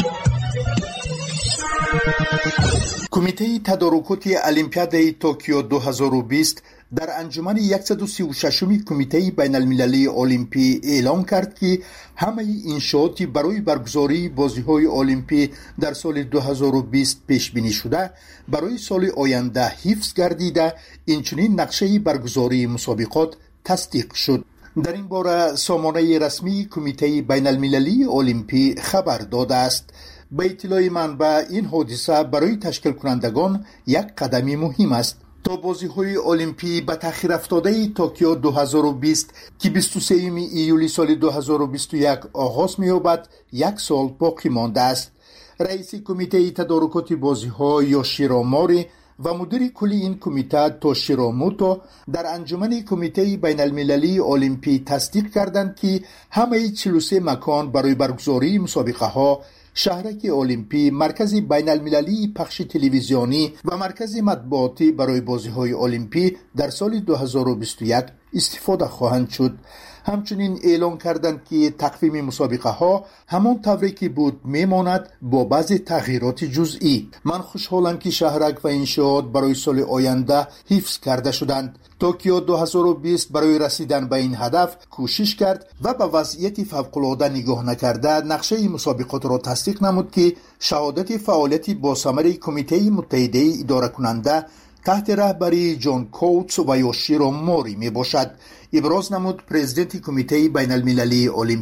кумитаи тадорукоти олимпиадаи Токио ду ҳазору бист дар анҷумани яксаду сию шашуми кумитаи байналмилалии олимпӣ эълон кард ки ҳамаи иншооти барои баргузории бозиҳои олимпӣ дар соли ду ҳазору бист пешбинӣ шуда барои соли оянда ҳифз гардида, инчунин нақшаи баргузории мусобиқот тасдиқ шуд. дар ин бора сомонаи расмии кумитаи байналмилалии олимпӣ хабар додааст. ба иттилои манбаъ, ин ҳодиса барои ташкилкунандагон як қадами муҳим аст. то бозиҳои олимпӣ ба таъхирафтодаи Токио ду ҳазору бист ки бисту сеюми июли соли ду ҳазору бисту як оғоз меёбад, як сол боқӣ мондааст. раиси кумитаи тадорукоти бозиҳо Ёширо Мори ва мудири кулли ин кумита Тоширо Муто дар анҷумани кумитаи байналмилалии олимпӣ тасдиқ карданд ки ҳамаи чилу се макон барои баргузории мусобиқаҳо, шаҳраки олимпӣ, маркази байналмилалии пахши телевизионӣ ва маркази матбуотӣ барои бозиҳои олимпӣ дар соли ду ҳазору бисту як истифода хоҳанд шуд. ҳамчунин эълон карданд ки тақвими мусобиқаҳо ҳамон тавре ки буд мемонад бо баъзе тағйироти ҷузъӣ. ман хушҳолам ки шаҳрак ва иншоот барои соли оянда ҳифз карда шуданд. Токио ду ҳазору бист барои расидан ба ин ҳадаф кӯшиш кард ва ба вазъияти фавқулода нигоҳ накарда нақшаи мусобиқотро тасдиқ намуд ки шаҳодати фаъолияти босамари Кумитаи Муттаҳидаи идоракунанда таҳти раҳбарии Ҷон Коутс ва Ёширо Мори мебошад. иброз намуд президенти Кумитаи байналмилалии олимпӣ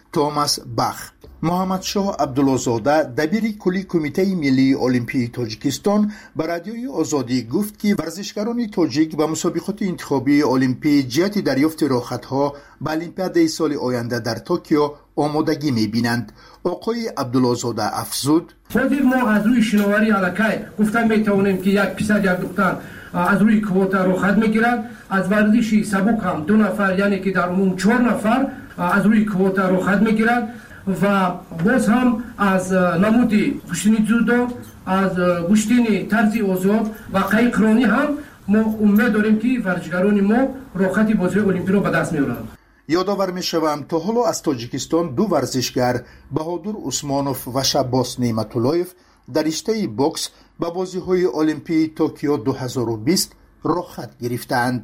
توماس باخ. محمد شاه عبدالله‌زاده دبیر کلی کمیته ملی المپی تاجیکستان به رادیوی آزادی گفت که ورزشکاران تاجیک به مسابقات انتخابی المپی جهت دریافت راحت‌ها به المپیاد سال آینده در توکیو آمادگی می‌بینند. آقای عبدالله‌زاده افزود: خودی ما از روی شناوری علاقه گفتن میتوانیم که یک پسر یک دختر از روی کوتا راحت میگیرند، از ورزشی سبک هم دو نفر یعنی که در عموم چهار نفر از روی کوتا راحت میگیرند و باز هم از نمودی گشتنی جودو، از گشتنی طرزی آزاد و قایقرانی هم ما امید داریم که ورزشکاران ما راحتی بازی المپی را به دست میارند. یادآور میشوم تا حالا از تاجیکستان دو ورزشگر بهادر عثمانوف و شباس نعمت‌اللهیف در رشته بوکس به بازی‌های المپی توکیو دو هزار و بیست راحت گرفتند.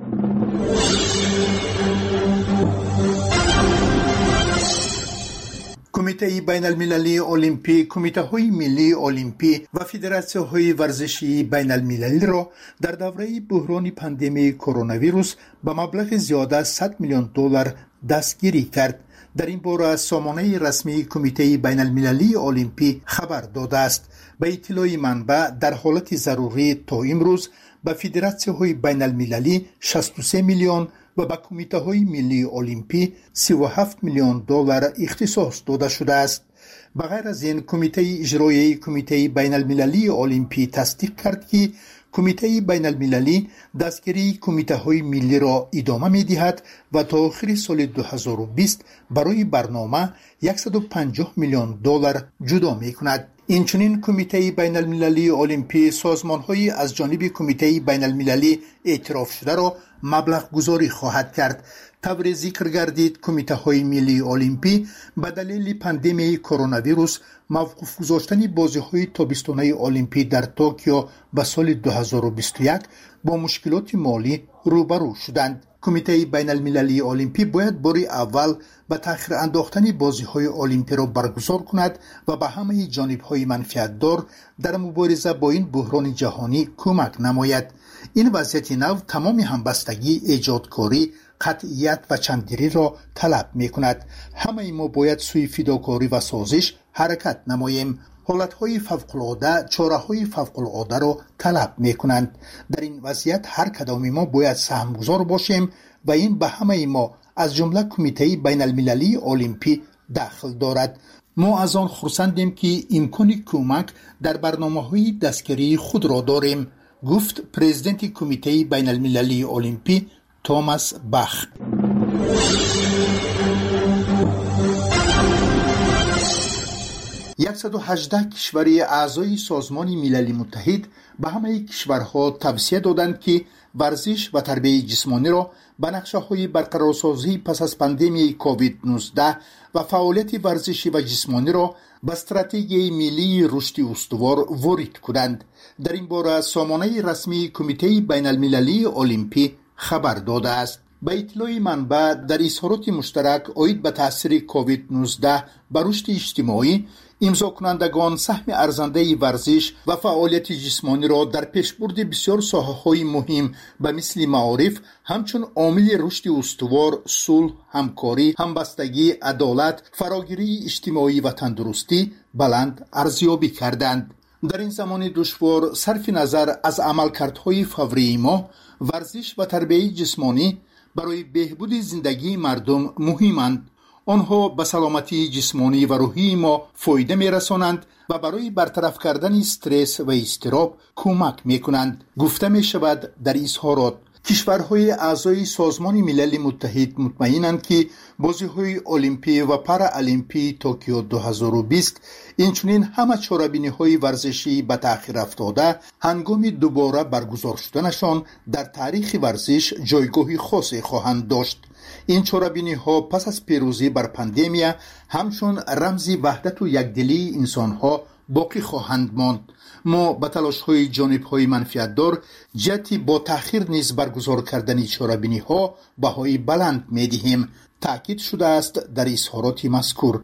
کمیته بین المللی المپی، کمیته های ملی المپی و فدراسیون های ورزشی بین المللی را در دوره بحران پاندمی کرونا ویروس به مبلغ زیاده صد میلیون دلار دستگیری کرد. در این باره سامانه رسمی کمیته بین المللی المپی خبر داده است. به اطلاع منبع در حالت ضروری تا امروز به فدراسیون های بین المللی شصت و سه میلیون و به کمیته های ملی المپی سی و هفت میلیون دلار اختصاص داده شده است. بغیر از این کمیته اجرایی کمیته بین المللی المپی تصدیق کرد که کمیته بین المللی دستگیری کمیته های ملی را ادامه می دهد و تا آخر سال دو هزار و بیست برای برنامه صد و پنجاه میلیون دلار جدا می کند. اینچنین کمیته بین المللی المپی سازمان های از جانب کمیته بین المللی اعتراف شده را مبلغ گذاری خواهد کرد. طور ذکر گردید کمیته های ملی المپی به دلیل پاندمی کرونا ویروس موقوف گذاشتن بازی های تابستانه المپی در توکیو به سال دو هزار و بیست و یک با مشکلات مالی روبرو شدند. کمیته بین المللی المپی باید بار اول به تأخیر انداختن بازی های المپی را برگزار کند و به همه جانب های منفعت دار در مبارزه با این بحران جهانی کمک نماید. این وضعیت نو تمام همبستگی، ایجادکاری، قطعیت و چنددلی را طلب می کند. همه ما باید سوی فداکاری و سازش حرکت نماییم. حالتهای فوق‌العاده چاره‌های فوق‌العاده را طلب می کنند. در این وضعیت هر کدام ما باید سهمگزار باشیم و این به همه ما از جمله کمیته بین المللی المپی دخل دارد. ما از آن خرسندیم که امکان کمک در برنامه‌های دستگیری خود را داریم، گفت پرزیدنت کمیته بین المللی المپی توماس باخ. صد و هجده کشوری اعضای سازمان ملل متحد به همه کشورها توصیه دادند که ورزش و تربیت جسمانی را به نقشه‌های برقرارسازی پس از پاندمی کووید نوزده و فعالیت ورزشی و جسمانی را به استراتژی ملی رشد استوار وارد کنند. در این باره سامانه رسمی کمیته بین المللی المپی خبر داده است. به اطلاع منبع در اظهارات مشترک عاید به تاثیر کووید نوزده بر رشد اجتماعی، امضا کنندگان سهم ارزنده ورزش و فعالیت جسمانی را در پیشبرد بسیار ساحه‌های مهم به مثل معارف همچون عامل رشد استوار، صلح، همکاری، همبستگی، عدالت، فراگیری اجتماعی و تندرستی بلند ارزیابی کردند. در این زمان دشوار صرف نظر از عملکردهای فوری ما، ورزش و تربیت جسمانی برای بهبود زندگی مردم مهمند. آنها به سلامتی جسمانی و روحی ما فایده می رسانند و برای برطرف کردن استرس و اضطراب کمک می کنند. گفته می شود در اظهارات کشورهای اعضای سازمان ملل متحد مطمئنند که بازی‌های المپی و پارالمپی توکیو دو هزار و بیست اینچنین همه چاره‌بینی‌های ورزشی به تأخیر افتاده هنگام دوباره برگزار شدنشان در تاریخ ورزش جایگاهی خاصی خواهند داشت. این چاره‌بینی‌ها پس از پیروزی بر پاندمی همچون رمزی وحدت و یکدلی انسان‌ها باقی خواهند ماند. ما به تلاش‌های جانب‌های منفعت‌دار جهت با تأخیر نیز برگزار کردن چاره‌بینی‌ها بهای بلند می‌دهیم، تأکید شده است در اظهارات مذکور.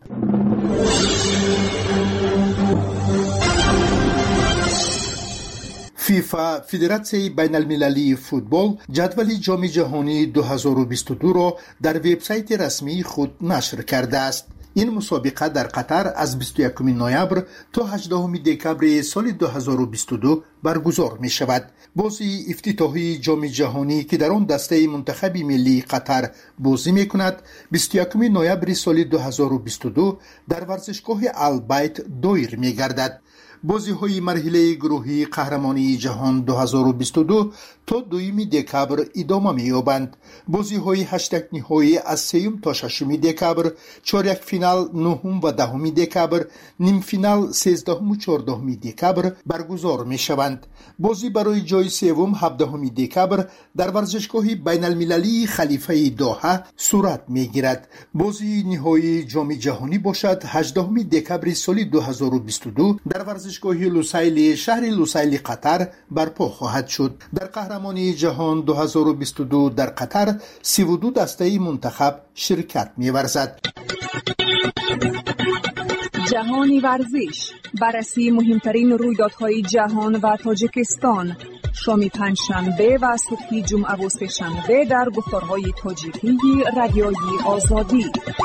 فیفا فدراسیون بین المللی فوتبال جدول جام جهانی دو هزار و بیست و دو را در وبسایت رسمی خود نشر کرده است. این مسابقه در قطر از بیست و یکم نوامبر تا هجدهم دکبر سال دو هزار و بیست و دو برگزار می شود. بازی افتتاحی جام جهانی که در آن دسته منتخب ملی قطر بازی می کند بیست و یکم نوامبر سال دو هزار و بیست و دو در ورزشگاه البیت دایر می گردد. بازی های مرحله گروهی قهرمانی جهان دو هزار و بیست و دو تا دوم دکبر ادامه می یابند. بازی های هشت نهایی از سوم تا ششم دکبر، چهارک فینال نهم و دهم دکبر، نیم فینال سیزدهم و چهاردهم دکبر برگزار می شوند. بازی برای جای سوم هفدهم دکبر در ورزشگاه بین المللی خلیفه دوحه صورت می گیرد. بازی نهایی جام جهانی باشد هجدهم دکبر سال دو هزار و بیست و دو در ورزشگاه لوسایل شهر لوسایل قطر برپا خواهد شد. در قهرمانی جهان دو هزار و بیست و دو در قطر سی و دو دسته منتخب شرکت می ورزد. جهانی ورزش، بررسی مهمترین رویدادهای جهان و تاجیکستان، شام پنجشنبه و صبح جمعه و سه‌شنبه در گفتارهای تاجیکی رادیوی آزادی.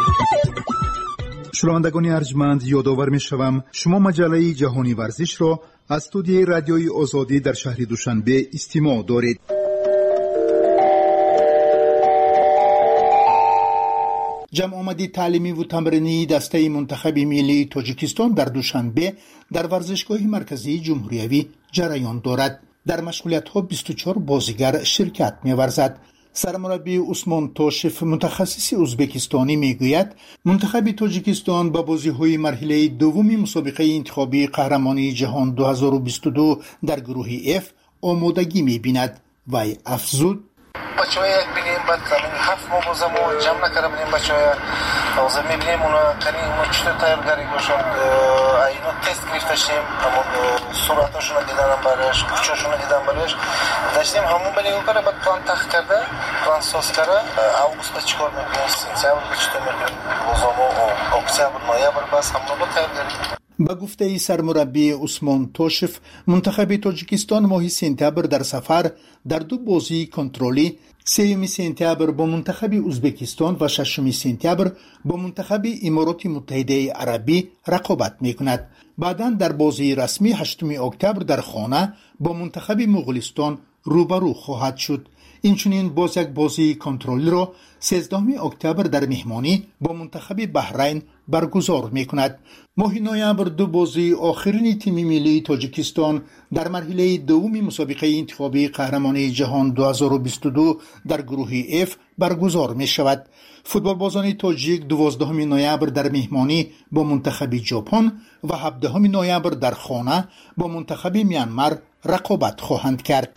شنوندگان ارجمند، یادآور می‌شوم شما مجله جهانی ورزش را از استودیوی رادیوی آزادی در شهر دوشنبه استماع دارید. جمع آمدی تعلیمی و تمرینی دسته منتخب ملی تاجیکستان در دوشنبه در ورزشگاه مرکزی جمهوریوی جریان دارد. در مشغولیت‌ها بیست و چهار بازیگر شرکت می‌ورزد. سرمربی عثمان توشف متخصص ازبکستانی میگوید منتخب تاجیکستان با بازی‌های مرحله دوم مسابقه انتخابی قهرمانی جهان دو هزار و بیست و دو در گروه اف آمادگی می‌بیند. وی افزود: بچه‌ها یک بینیم بعد کردیم هفت ماه بازم جمع نکردیم بینیم بچه‌ها بازم می‌بینیم اونا کنی اونا چطور تیارگاری گوشند اینا تست گرفتشیم همون صورتاشون دیدنم برش کوچاشون دیدن برش داشتیم همون بینیم کاره بعد پلان تخ کرده پلان ساز کرده اوگوست به چیکار می‌کنیم سنتیابر به چطور می‌کنیم بازم اکتبر نوامبر بس همون با تیارگاری. با گفته سرمربی عثمان توشف منتخب تاجیکستان ماه سپتامبر در سفر در دو بازی کنترلی سوم سپتامبر با منتخب ازبکستان و ششم سپتامبر با منتخب امارات متحده عربی رقابت میکند. بعداً در بازی رسمی هشتم اکتبر در خانه با منتخب مغولستان روبرو خواهد شد. اینچنین باز یک بازی کنترلی را سیزدهم اکتبر در مهمانی با منتخب بحرین برگزار میکند. ماه نوامبر دو بازی آخرین تیم ملی تاجیکستان در مرحله دوم مسابقه انتخابی قهرمانی جهان دو هزار و بیست و دو در گروه اف برگزار می شود. فوتبال بازان تاجیک دوازدهم نوامبر در مهمانی با منتخب ژاپن و هفدهم نوامبر در خانه با منتخب میانمار رقابت خواهند کرد.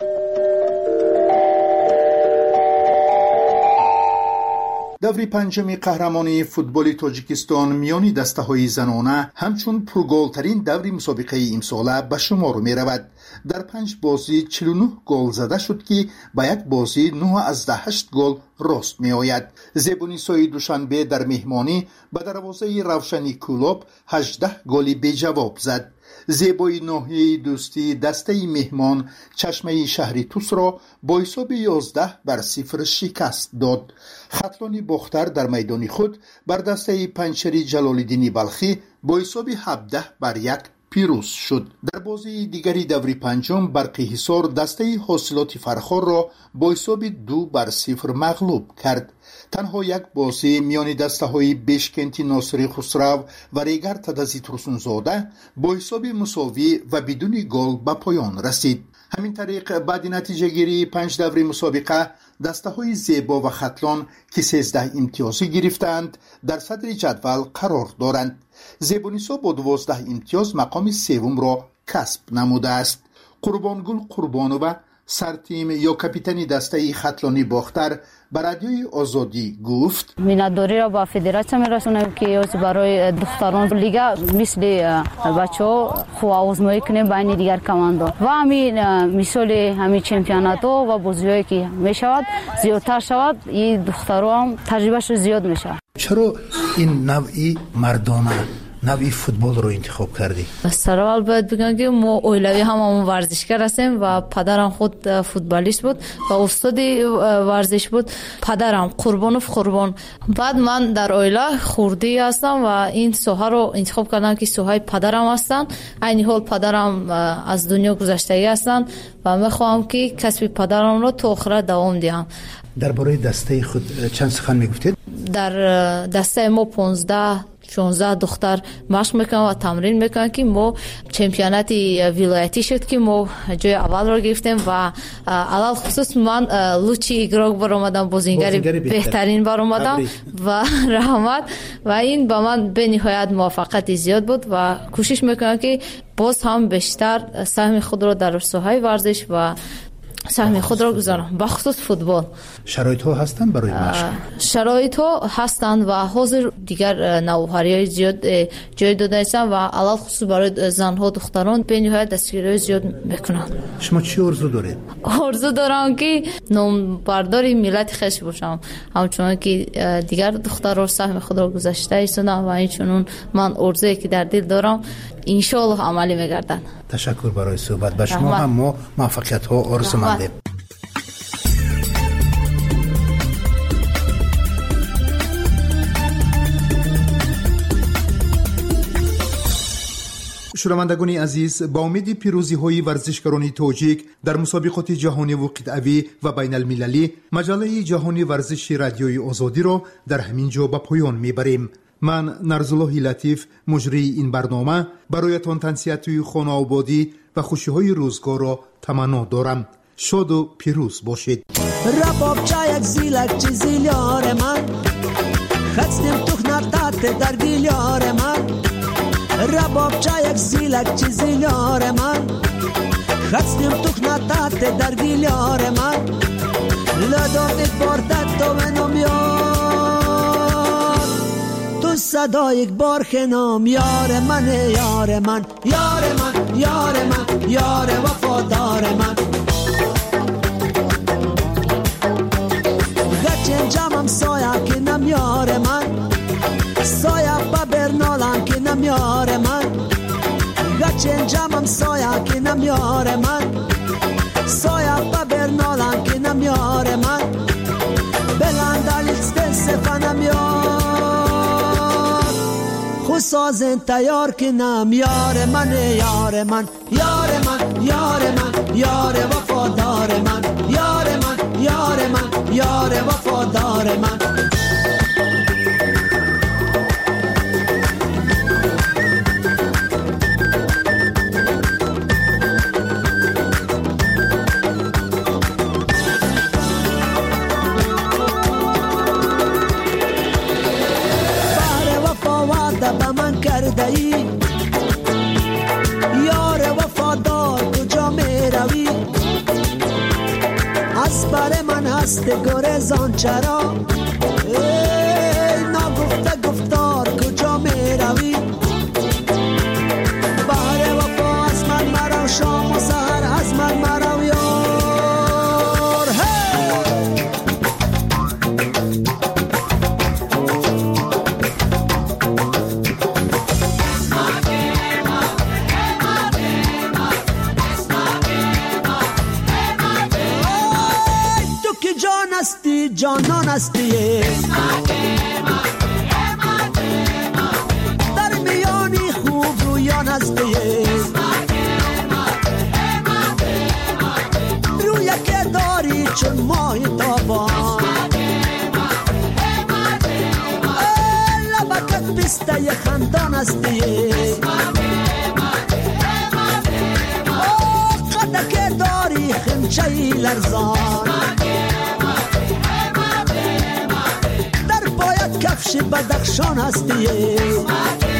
دور پنجم قهرمانی فوتبال تاجیکستان میانی دسته‌های زنانه همچون پرگل‌ترین دور مسابقه امساله به شمار می رود. در پنج بازی چهل و نه گل زده شد که با یک بازی نه از ده هشت گل راست می آید. زیبونیسای دوشنبه در مهمانی به دروازه روشنی کلوب هجده گلی بی جواب زد. زیبای ناحیه دوستی دسته مهمان چشمه شهری توس را با حساب یازده بر صفر شکست داد. خطلانی باختر در میدان خود بر دسته پنچری جلال‌الدین بلخی با حساب هفده بر یک پیروز شد. در بازی دیگری دوری پنجم برقی حصار دسته حاصلات فرخار را با حساب دو بر صفر مغلوب کرد. تنها یک بازی میان دسته های بشکنتی ناصری خسرو و ریگر تدزی ترسونزاده با حساب مساوی و بدون گل به پایان رسید. همین طریق بعد نتیجه گیری پنج دوره مسابقه دسته های زیبا و خطلان که سیزده امتیازی گرفتند در صدر جدول قرار دارند. زیبونیسا با دوازده امتیاز مقام سوم را کسب نموده است. قربانگل قربانووا سرتیم یا کاپیتان دسته خطلانی باختر به رادیوی آزادی گفت: مینداری را با فدراسیون میرسونیم که برای دختران لیگا مثل بچه‌ها خوب آزمایش کنیم بین دیگر کماندو و همین مثال همین چمپیونات و بازی‌هایی که میشود زیادتر شود، این دخترها هم تجربهش زیاد میشه. چرا این نوعی مردانه نوعی فوتبال رو انتخاب کردی؟ سرال باید بگم که ما اولوی هم همون ورزشگر هستیم و پدرم خود فوتبالیست بود و استاد ورزش بود. پدرم قربانوف قربان. بعد من در اویله خوردی هستم و این سوها رو انتخاب کردم که سوهای پدرم هستن. این حال پدرم از دنیا گذشتگی هستن و میخواهم که کسب پدرم رو تا آخر دوام دهم. درباره دسته خود چند سخن میگفتید؟ در دسته ما پانزده شانزده دختر مشق میکنن و تمرین میکنن که ما چمپیونات ولایتی شد که ما جای اول رو گرفتیم و علال خصوص من لوچی اگراگ برآمدم، بازیگر بهترین برآمدم و رحمت و این با من به نهایت موفقیت زیاد بود و کوشش میکنم که باز هم بیشتر سهم خود رو در ساحه ورزش و سهم خود را گذارم، بخصوص فوتبال. شرایط ها هستند برای مشق؟ شرایط ها هستند و حاضر دیگر نوآوری های زیاد جای داده هستند و علال خصوص برای زن ها دختران به نهایت دستگیری زیاد میکنند. شما چی آرزو دارید؟ آرزو دارم که نامبردار ملت خویش باشم، همچنان که دیگر دخترها سهم خود را گذاشته هستند و اینچنین من آرزویی که در دل دارم ان شاء الله عملی میگردن. تشکر برای صحبت با شما. هم ما موفقیت ها آرزو مندیم. شنوندگان عزیز، با امید پیروزی های ورزشکاران تاجیک در مسابقات جهانی و قطعی و بین المللی، مجله جهانی ورزش رادیوی آزادی را در همین جا به پایان میبریم. من نرزالله لطیف مجری این برنامه برایتان تنسیت خانه آبادی و خوشی های روزگار را تمنا دارم. شاد و پیروز باشید. رباب چایک زیلک چی زیلیار من خستیم تخناتات در گیلیار من. رباب چایک زیلک چی زیلیار من خستیم تخناتات در گیلیار من. لدام یک بارتت تو منم یار تو صدا یک بار خنام یار من یار من یار من یار من یار وفادار من. گچن جامم سایا که نم یار من سایا با برنالان که نم یار من. گچن جامم سایا که نم یار من سایا با برنالان که نم یار من. بلندالیست سفنم یار سازن تیار که نم یار من یار من یار من یار من یار وفادار من یار من یار من یار وفادار من. یار وفادار کجا می روی از بر من هست گریزان چرا ای نگفته گفتار کجا می روی. بهر وفا از من مرو شام و سحر از من مرو یار. جانان استی در میانی خوب رویان استی روی که داری چون ماه تابان لبکت پسته خندان استی قده که داری خمچه لرزان کفش بدخشان هستی